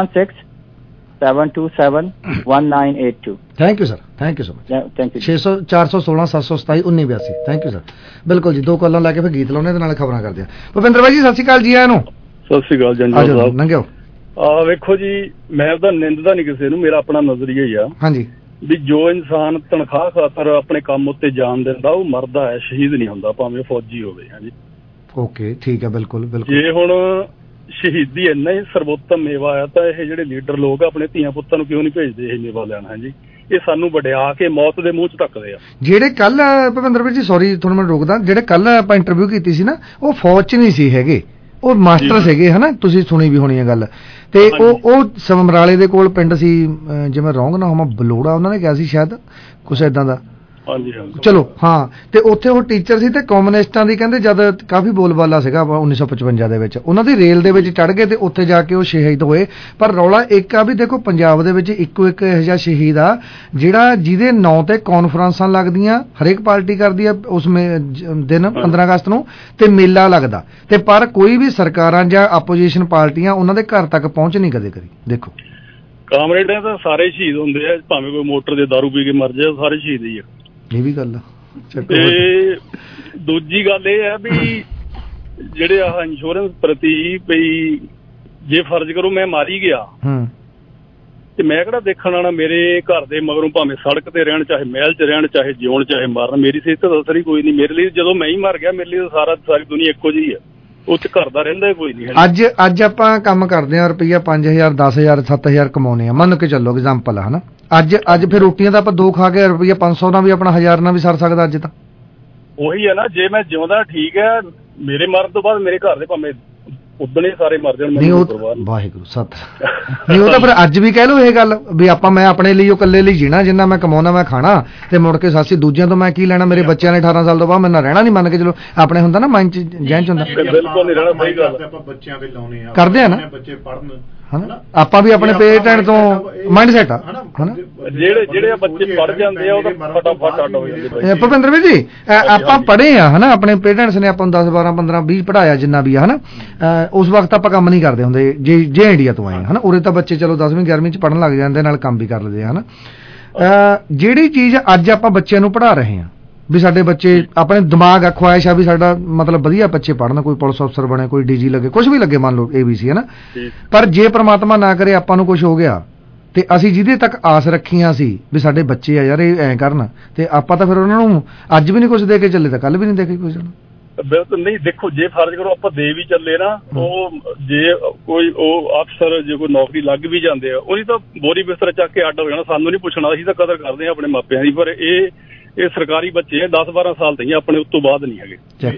4167271982। Thank you sir, thank you so much, thank you. 416 727 1982। Thank you sir. ਬਿਲਕੁਲ ਜੀ, 2 ਕਾਲਾਂ ਲੈ ਕੇ ਫਿਰ ਗੀਤ ਲਾਉਣੇ ਤੇ ਨਾਲ ਖਬਰਾਂ ਕਰਦੇ ਆ। ਭੁਪਿੰਦਰ ਭਾਈ ਜੀ ਸਤਿ ਸ਼੍ਰੀ ਅਕਾਲ ਜੀ। ਆਇਆਂ ਨੂੰ ਸਤਿ ਸ਼੍ਰੀ ਅਕਾਲ ਜੰਜੋ ਸਾਹਿਬ। ਲੰਘਿਓ। ਵੇਖੋ ਜੀ, ਮੈਂ ਉਹਦਾ ਨਿੰਦਦਾ ਨਹੀਂ ਕਿਸੇ ਨੂੰ, ਮੇਰਾ ਆਪਣਾ ਨਜ਼ਰੀਆ ਹੀ ਆ ਹਾਂਜੀ ਵੀ ਜੋ ਇਨਸਾਨ ਤਨਖਾਹ ਖਾਤਰ ਆਪਣੇ ਕੰਮ ਉੱਤੇ ਜਾਨ ਦਿੰਦਾ ਉਹ ਮਰਦਾ ਹੈ, ਸ਼ਹੀਦ ਨਹੀਂ ਹੁੰਦਾ, ਭਾਵੇਂ ਫੌਜੀ ਹੋਵੇ। ਹਾਂਜੀ ਓਕੇ, ਠੀਕ ਹੈ, ਬਿਲਕੁਲ ਬਿਲਕੁਲ। ਜੇ ਹੁਣ ਸ਼ਹੀਦੀ ਇੰਨਾ ਹੀ ਸਰਵੋਤਮ ਮੇਵਾ ਆ ਤਾਂ ਇਹ ਜਿਹੜੇ ਲੀਡਰ ਲੋਕ ਆਪਣੇ ਧੀਆਂ ਪੁੱਤਾਂ ਨੂੰ ਕਿਉਂ ਨਹੀਂ ਭੇਜਦੇ ਇਹ ਮੇਵਾ ਲੈਣ? ਹਾਂਜੀ, ਇਹ ਸਾਨੂੰ ਵਡਿਆ ਕੇ ਮੌਤ ਦੇ ਮੂੰਹ 'ਚ ਧੱਕਦੇ ਆ। ਜਿਹੜੇ ਕੱਲ ਭੁਪਿੰਦਰ ਵੀਰ ਜੀ, ਸੌਰੀ ਤੁਹਾਨੂੰ ਮੈਂ ਰੋਕਦਾ, ਜਿਹੜੇ ਕੱਲ ਆਪਾਂ ਇੰਟਰਵਿਊ ਕੀਤੀ ਸੀ ਨਾ, ਉਹ ਫੌਜ 'ਚ ਨਹੀਂ ਸੀ ਹੈਗੇ, ਉਹ ਮਾਸਟਰ ਸੀਗੇ ਹਨਾ, ਤੁਸੀਂ ਸੁਣੀ ਵੀ ਹੋਣੀ ਹੈ ਗੱਲ। ਤੇ ਉਹ ਸਮਰਾਲੇ ਦੇ ਕੋਲ ਪਿੰਡ ਸੀ, ਜਿਵੇਂ ਰੌਂਗ ਨਾ ਹੋਵਾਂ, ਬਲੋੜਾ ਉਹਨਾਂ ਨੇ ਕਿਹਾ ਸੀ ਸ਼ਾਇਦ, ਕੁਛ ਏਦਾਂ ਦਾ। ਚਲੋ ਹਾਂ, ਤੇ ਉੱਥੇ ਉਹ ਟੀਚਰ ਸੀ ਤੇ ਕਮਿਊਨਿਸਟਾਂ ਦੀ ਕਹਿੰਦੇ ਜਦ ਕਾਫੀ ਬੋਲਬਾਲਾ ਸੀਗਾ 1955 ਦੇ ਵਿੱਚ, ਉਹਨਾਂ ਦੀ ਰੇਲ ਦੇ ਵਿੱਚ ਚੜ੍ਹ ਗਏ ਤੇ ਉੱਥੇ ਜਾ ਕੇ ਉਹ ਸ਼ਹੀਦ ਹੋਏ। ਪਰ ਰੌਲਾ ਇੱਕ ਆ ਵੀ ਦੇਖੋ, ਪੰਜਾਬ ਦੇ ਵਿੱਚ ਇੱਕੋ ਇੱਕ ਇਹੋ ਜਿਹਾ ਸ਼ਹੀਦ ਆ ਜਿਹੜਾ ਜਿਹਦੇ ਨਾਂ ਤੇ ਕਾਨਫਰੰਸਾਂ ਲੱਗਦੀਆਂ, ਹਰੇਕ ਪਾਰਟੀ ਕਰਦੀ ਆ ਉਸ ਦਿਨ 15 ਅਗਸਤ ਨੂੰ, ਤੇ ਮੇਲਾ ਲੱਗਦਾ, ਤੇ ਪਰ ਕੋਈ ਵੀ ਸਰਕਾਰਾਂ ਜਾਂ ਆਪੋਜੀਸ਼ਨ ਪਾਰਟੀਆਂ ਉਹਨਾਂ ਦੇ ਘਰ ਤੱਕ ਪਹੁੰਚ ਨਹੀਂ ਕਦੇ ਕਰੀ। ਦੇਖੋ ਕਾਮਰੇਡਾਂ ਤਾਂ ਸਾਰੇ ਸ਼ਹੀਦ ਹੁੰਦੇ ਆ, ਭਾਵੇਂ ਕੋਈ ਮੋਟਰ ਦੇ ਦਾਰੂ ਪੀ ਕੇ ਮਰ ਜਾਏ, ਸਾਰੇ ਸ਼ਹੀਦ ਹੀ ਆ। ਇਹ ਵੀ ਗੱਲ ਆ। ਤੇ ਦੂਜੀ ਗੱਲ ਇਹ ਹੈ ਵੀ ਜਿਹੜੇ ਆਹ ਇੰਸ਼ੋਰੈਂਸ ਪ੍ਰਤੀ ਵੀ ਜੇ ਫਰਜ਼ ਕਰੋ ਮੈਂ ਮਾਰੀ ਗਿਆ ਤੇ ਮੈਂ ਕਿਹੜਾ ਦੇਖਣ ਵਾਲਾ, ਮੇਰੇ ਘਰ ਦੇ ਮਗਰੋਂ ਭਾਵੇਂ ਸੜਕ ਤੇ ਰਹਿਣ, ਚਾਹੇ ਮਹਿਲ 'ਚ ਰਹਿਣ, ਚਾਹੇ ਜਿਉਣ, ਚਾਹੇ ਮਰਨ, ਮੇਰੀ ਸਿਹਤ ਦਾ ਅਸਰ ਹੀ ਕੋਈ ਨਹੀਂ। ਮੇਰੇ ਲਈ ਜਦੋਂ ਮੈਂ ਹੀ ਮਰ ਗਿਆ, ਮੇਰੇ ਲਈ ਸਾਰੀ ਦੁਨੀਆ ਇੱਕੋ ਜਿਹੀ ਆ, ਉੱਥੇ ਘਰ ਦਾ ਰਹਿੰਦਾ ਕੋਈ ਨਹੀਂ। ਅੱਜ ਆਪਾਂ ਕੰਮ ਕਰਦੇ ਹਾਂ, ਰੁਪਈਆ 5000 10,000 7,000 ਕਮਾਉਣੇ ਆ, ਮੰਨ ਕੇ ਚੱਲੋ ਐਗਜ਼ਾਮਪਲ ਹੈ ਨਾ। ਅੱਜ ਫਿਰ ਰੋਟੀਆਂ ਤਾਂ ਆਪਾਂ 2 ਖਾ ਕੇ ਰੁਪਈਆ 500 ਨਾਲ ਵੀ ਆਪਣਾ 1000 ਨਾਲ ਵੀ ਸਰ ਸਕਦਾ ਅੱਜ ਤਾਂ। ਉਹੀ ਹੈ ਨਾ, ਜੇ ਮੈਂ ਜਿਉਂਦਾ ਠੀਕ ਹੈ, ਮੇਰੇ ਮਰਨ ਤੋਂ ਬਾਅਦ ਮੇਰੇ ਘਰ ਦੇ ਭਾਵੇਂ ਉਦਣੇ ਸਾਰੇ ਮਰ ਜਾਣ। ਨਹੀਂ ਉਹ ਵਾਹਿਗੁਰੂ ਸਤ ਨਹੀਂ, ਉਹ ਤਾਂ ਫਿਰ ਅੱਜ ਵੀ ਕਹਿ ਲਓ ਇਹ ਗੱਲ ਵੀ ਮੈਂ ਆਪਣੇ ਲਈ ਉਹ ਇਕੱਲੇ ਲਈ ਜੀਣਾ, ਜਿੰਨਾ ਮੈਂ ਕਮਾਉਣਾ ਮੈਂ ਖਾਣਾ, ਤੇ ਮੁੜ ਕੇ ਸਾਸੀ ਦੂਜਿਆਂ ਤੋਂ ਮੈਂ ਕੀ ਲੈਣਾ? ਮੇਰੇ ਬੱਚਿਆਂ ਨੇ 18 ਸਾਲ ਤੋਂ ਬਾਅਦ ਮੇਰੇ ਨਾਲ ਰਹਿਣਾ ਨਹੀਂ, ਮੰਨ ਕੇ ਚਲੋ ਆਪਣੇ ਹੁੰਦਾ ਨਾ ਮਾਈਂਡ 'ਚ, ਜਹਿਨ 'ਚ ਹੁੰਦਾ। ਬਿਲਕੁਲ ਨਹੀਂ ਰਹਿਣਾ, ਸਹੀ ਗੱਲ। ਆਪਾਂ ਬੱਚਿਆਂ ਤੇ ਲਾਉਣੇ ਆ, ਕਰਦੇ ਆ ਨਾ, ਬੱਚੇ ਪੜ੍ਹਨ ਹਨਾ, ਆਪਾਂ ਵੀ ਆਪਣੇ ਪੇਰੈਂਟ ਤੋਂ ਮਾਈਂਡ ਸੈਟ ਆ ਹਨਾ। ਜਿਹੜੇ ਬੱਚੇ ਪੜ੍ਹ ਜਾਂਦੇ ਆ ਉਹ ਤਾਂ ਫਟਾਫਟ ਅੱਡ ਹੋ ਜਾਂਦੇ। ਭੁਪਿੰਦਰ ਵੀਰ ਜੀ, ਆਪਾਂ ਪੜ੍ਹੇ ਆ ਹਨਾ, ਆਪਣੇ ਪੇਰੈਂਟਸ ਨੇ ਆਪਾਂ ਨੂੰ 10 12 15 20 ਪੜ੍ਹਾਇਆ ਜਿੰਨਾ ਵੀ ਆ ਹਨਾ। ਉਸ ਵਕਤ ਆਪਾਂ ਕੰਮ ਨਹੀਂ ਕਰਦੇ ਹੁੰਦੇ ਜੇ ਇੰਡੀਆ ਤੋਂ ਆਏ ਹਨਾ। ਉਰੇ ਤਾਂ ਬੱਚੇ ਚਲੋ 10ਵੀਂ 11ਵੀਂ 'ਚ ਪੜ੍ਹਨ ਲੱਗ ਜਾਂਦੇ, ਨਾਲ ਕੰਮ ਵੀ ਕਰ ਲੈਂਦੇ ਆ ਹਨਾ। ਜਿਹੜੀ ਚੀਜ਼ ਅੱਜ ਆਪਾਂ ਬੱਚਿਆਂ ਨੂੰ ਪੜ੍ਹਾ ਰਹੇ ਹਾਂ ਵੀ ਸਾਡੇ ਬੱਚੇ, ਆਪਣੇ ਦਿਮਾਗ ਆ, ਖੁਆਇਸ਼ ਆ ਵੀ ਸਾਡਾ ਮਤਲਬ ਵਧੀਆ ਬੱਚੇ ਪੜ੍ਹਨ, ਕੋਈ ਪੁਲਿਸ ਅਫਸਰ ਬਣੇ, ਕੋਈ DG ਲੱਗੇ, ਕੁਝ ਵੀ ਲੱਗੇ, ਮੰਨ ਲਓ ABC ਹੈ ਨਾ। ਪਰ ਜੇ ਪ੍ਰਮਾਤਮਾ ਨਾ ਕਰੇ ਆਪਾਂ ਨੂੰ ਕੁਝ ਹੋ ਗਿਆ ਤੇ ਅਸੀਂ ਜਿਹਦੇ ਤੱਕ ਆਸ ਰੱਖੀਆਂ ਸੀ ਵੀ ਸਾਡੇ ਬੱਚੇ ਆ ਯਾਰ ਇਹ ਐਂ ਕਰਨ, ਤੇ ਆਪਾਂ ਤਾਂ ਫਿਰ ਉਹਨਾਂ ਨੂੰ ਅੱਜ ਵੀ ਨਹੀਂ ਕੁਝ ਦੇ ਕੇ ਚੱਲੇ, ਤਾਂ ਕੱਲ ਵੀ ਨਹੀਂ ਦੇ ਕੇ ਕੁਝ। ਬਿਲਕੁਲ ਨਹੀਂ, ਦੇਖੋ ਜੇ ਫਰਜ਼ ਕਰੋ ਆਪਾਂ ਦੇ ਵੀ ਚੱਲੇ ਨਾ, ਉਹ ਜੇ ਕੋਈ ਉਹ ਅਫਸਰ ਜੇ ਕੋਈ ਨੌਕਰੀ ਲੱਗ ਵੀ ਜਾਂਦੇ ਆ, ਉਹਦੀ ਤਾਂ ਬੋਰੀ ਬਿਸਤਰਾ ਚੱਕ ਕੇ ਅੱਡ ਹੋ ਜਾਣਾ, ਸਾਨੂੰ ਨਹੀਂ ਪੁੱਛਣਾ, ਅਸੀਂ ਤਾਂ ਕਦਰ ਕਰਦੇ ਹਾਂ ਆਪਣੇ ਮਾਪਿਆਂ ਦੀ। ਪਰ ਇਹ ਸਰਕਾਰੀ ਬੱਚੇ ਆ, 10 12 ਸਾਲ ਤੇ ਆਪਣੇ ਉਸ ਤੋਂ ਬਾਅਦ ਨਹੀਂ ਹੈਗੇ। ਥੈਂਕ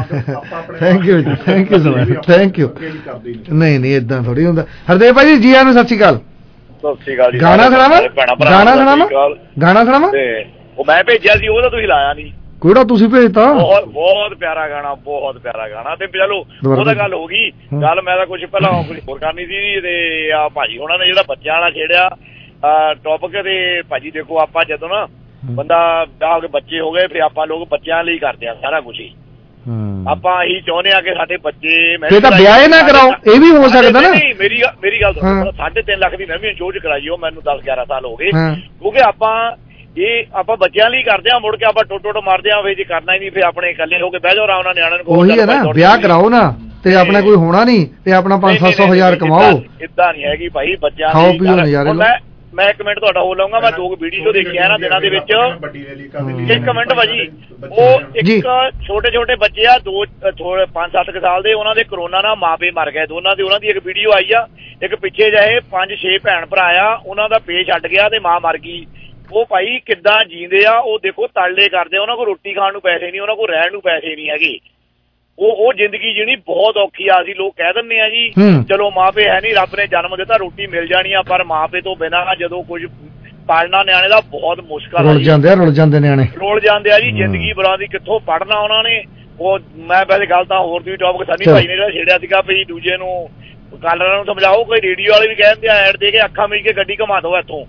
ਯੂ ਜੀ, thank you so much, thank you. ਨਹੀਂ ਏਦਾਂ ਥੋੜੀ ਹੁੰਦਾ। ਹਰਦੇਵ ਭਾਈ ਜੀ ਆਇਆਂ ਨੂੰ, ਸਤਿ ਸ਼੍ਰੀ ਅਕਾਲ। ਸਤਿ ਸ਼੍ਰੀ ਅਕਾਲ ਜੀ। ਗਾਣਾ ਸੁਣਾਵਾਂ? ਉਹ ਮੈਂ ਭੇਜਿਆ ਸੀ, ਉਹਦਾ ਤੁਸੀਂ ਲਾਇਆ ਨਹੀਂ। ਕਿਹੜਾ ਤੁਸੀਂ ਭੇਜਤਾ? ਬਹੁਤ ਪਿਆਰਾ ਗਾਣਾ, ਬਹੁਤ ਪਿਆਰਾ ਗਾਣਾ। ਤੇ ਚਲੋ ਉਹ ਤਾਂ ਗੱਲ ਹੋ ਗਈ। ਗੱਲ ਮੈਂ ਤਾਂ ਕੁਝ ਪਹਿਲਾਂ ਕੁਝ ਹੋਰ ਕਰਨੀ ਸੀ। ਤੇ ਆ ਭਾਜੀ ਉਹਨਾਂ ਨੇ ਜਿਹੜਾ ਬੱਚਿਆਂ ਵਾਲਾ ਛੇੜਿਆ ਟੌਪਿਕ, ਤੇ ਭਾਜੀ ਦੇਖੋ ਆਪਾਂ ਜਦੋਂ ਨਾ ਬੰਦਾ ਵਿਆਹ ਹੋ ਕੇ ਬੱਚੇ ਹੋ ਗਏ, ਫਿਰ ਆਪਾਂ ਲੋਕ ਬੱਚਿਆਂ ਲਈ ਕਰਦੇ ਆ ਸਾਰਾ ਕੁਝ ਹੀ। ਆਪਾਂ ਇਹੀ ਚਾਹੁੰਦੇ ਆ ਕਿ ਸਾਡੇ ਬੱਚੇ ਤਾਂ ਵਿਆਹ ਨਾ ਕਰਾਓ, ਇਹ ਵੀ ਹੋ ਸਕਦਾ ਨਾ। ਮੇਰੀ ਗੱਲ ਸੁਣੋ, 3.5 ਲੱਖ ਦੀ ਮੈਂ ਵੀ ਇੰਸ਼ੋਰ ਕਰਾਈ ਉਹ, ਮੈਨੂੰ 10-11 ਸਾਲ ਹੋ ਗਏ। ਕਿਉਂਕਿ ਆਪਾਂ ਬੱਚਿਆਂ ਲਈ ਕਰਦੇ ਆ, ਮੁੜ ਕੇ ਆਪਾਂ ਟੁੱਟ ਮਾਰਦੇ ਆ। ਫਿਰ ਜੇ ਕਰਨਾ ਹੀ ਨਹੀਂ, ਫਿਰ ਆਪਣੇ ਇਕੱਲੇ ਹੋ ਕੇ ਬਹਿ ਜਾਓ ਆਰਾਮ ਨਾਲ ਨਿਆਣਿਆਂ ਨੂੰ। ਉਹੀ ਹੈ ਨਾ, ਵਿਆਹ ਕਰਾਓ ਨਾ ਤੇ ਆਪਣਾ ਕੋਈ ਹੋਣਾ ਨਹੀਂ, ਤੇ ਆਪਣਾ 500-700 ਹਜ਼ਾਰ ਕਮਾਓ। ਏਦਾਂ ਨਹੀਂ ਹੈਗੀ ਭਾਈ, ਬੱਚਿਆਂ ਖਾਓ ਪੀਓ ਨਜ਼ਾਰੇ ਲਓ। ਮੈਂ 1 ਮਿੰਟ ਤੁਹਾਡਾ ਹੋ ਲਾਂਗਾ। ਮੈਂ 2 ਵੀਡੀਓ ਦੇਖੀਆਂ ਨਾ ਦਿਨਾਂ ਦੇ ਵਿੱਚ। 1 ਮਿੰਟ ਭਾਜੀ, ਉਹ ਇੱਕ ਛੋਟੇ ਬੱਚੇ ਆ 5-7 ਸਾਲ ਦੇ, ਉਹਨਾਂ ਦੇ ਕਰੋਨਾ ਨਾਲ ਮਾਪੇ ਮਰ ਗਏ ਦੋਨਾਂ ਦੇ। ਉਹਨਾਂ ਦੀ ਇੱਕ ਵੀਡੀਓ ਆਈ ਆ। ਇੱਕ ਪਿੱਛੇ ਜਿਹੇ 5-6 ਭੈਣ ਭਰਾ ਆ, ਉਹਨਾਂ ਦਾ ਪੇ ਛੱਡ ਗਿਆ ਤੇ ਮਾਂ ਮਰ ਗਈ। ਉਹ ਭਾਈ ਕਿੱਦਾਂ ਜੀਂਦੇ ਆ, ਉਹ ਦੇਖੋ ਤਰਲੇ ਕਰਦੇ ਆ। ਉਹਨਾਂ ਕੋਲ ਰੋਟੀ ਖਾਣ ਨੂੰ ਪੈਸੇ ਨਹੀਂ, ਉਹਨਾਂ ਕੋਲ ਰਹਿਣ ਨੂੰ ਪੈਸੇ ਨਹੀਂ ਹੈਗੇ। ਉਹ ਜ਼ਿੰਦਗੀ ਜੀਣੀ ਬਹੁਤ ਔਖੀ ਆ। ਅਸੀਂ ਲੋਕ ਕਹਿ ਦਿੰਦੇ ਆ ਜੀ ਚਲੋ ਮਾਪੇ ਹੈ ਨਹੀਂ, ਰੱਬ ਨੇ ਜਨਮ ਦਿੱਤਾ, ਰੋਟੀ ਮਿਲ ਜਾਣੀ ਆ। ਪਰ ਮਾਪੇ ਤੋਂ ਬਿਨਾਂ ਜਦੋਂ ਕੁਝ ਪਾਲਣਾ ਨਿਆਣੇ ਦਾ ਬਹੁਤ ਮੁਸ਼ਕਲ ਆ। ਰੁਲ ਜਾਂਦੇ ਨਿਆਣੇ ਰੁਲ ਜਾਂਦੇ ਆ ਜੀ। ਜ਼ਿੰਦਗੀ ਬਰਾਂ ਦੀ ਕਿੱਥੋਂ ਪੜ੍ਹਨਾ ਉਹਨਾਂ ਨੇ। ਉਹ ਮੈਂ ਵੈਸੇ ਗੱਲ ਤਾਂ ਹੋਰ ਵੀ ਟੌਪਿਕ ਸਨੀ ਭਾਈ ਨੇ ਜਿਹੜਾ ਛੇੜਿਆ ਸੀਗਾ ਵੀ ਦੂਜੇ ਨੂੰ ਕਾਲਰਾਂ ਨੂੰ ਸਮਝਾਓ। ਕੋਈ ਰੇਡੀਓ ਵਾਲੇ ਵੀ ਕਹਿੰਦੇ ਆ ਐਡ ਦੇ ਕੇ ਅੱਖਾਂ ਮੀਚ ਕੇ ਗੱਡੀ ਘੁਮਾ ਦੋ ਇੱਥੋਂ।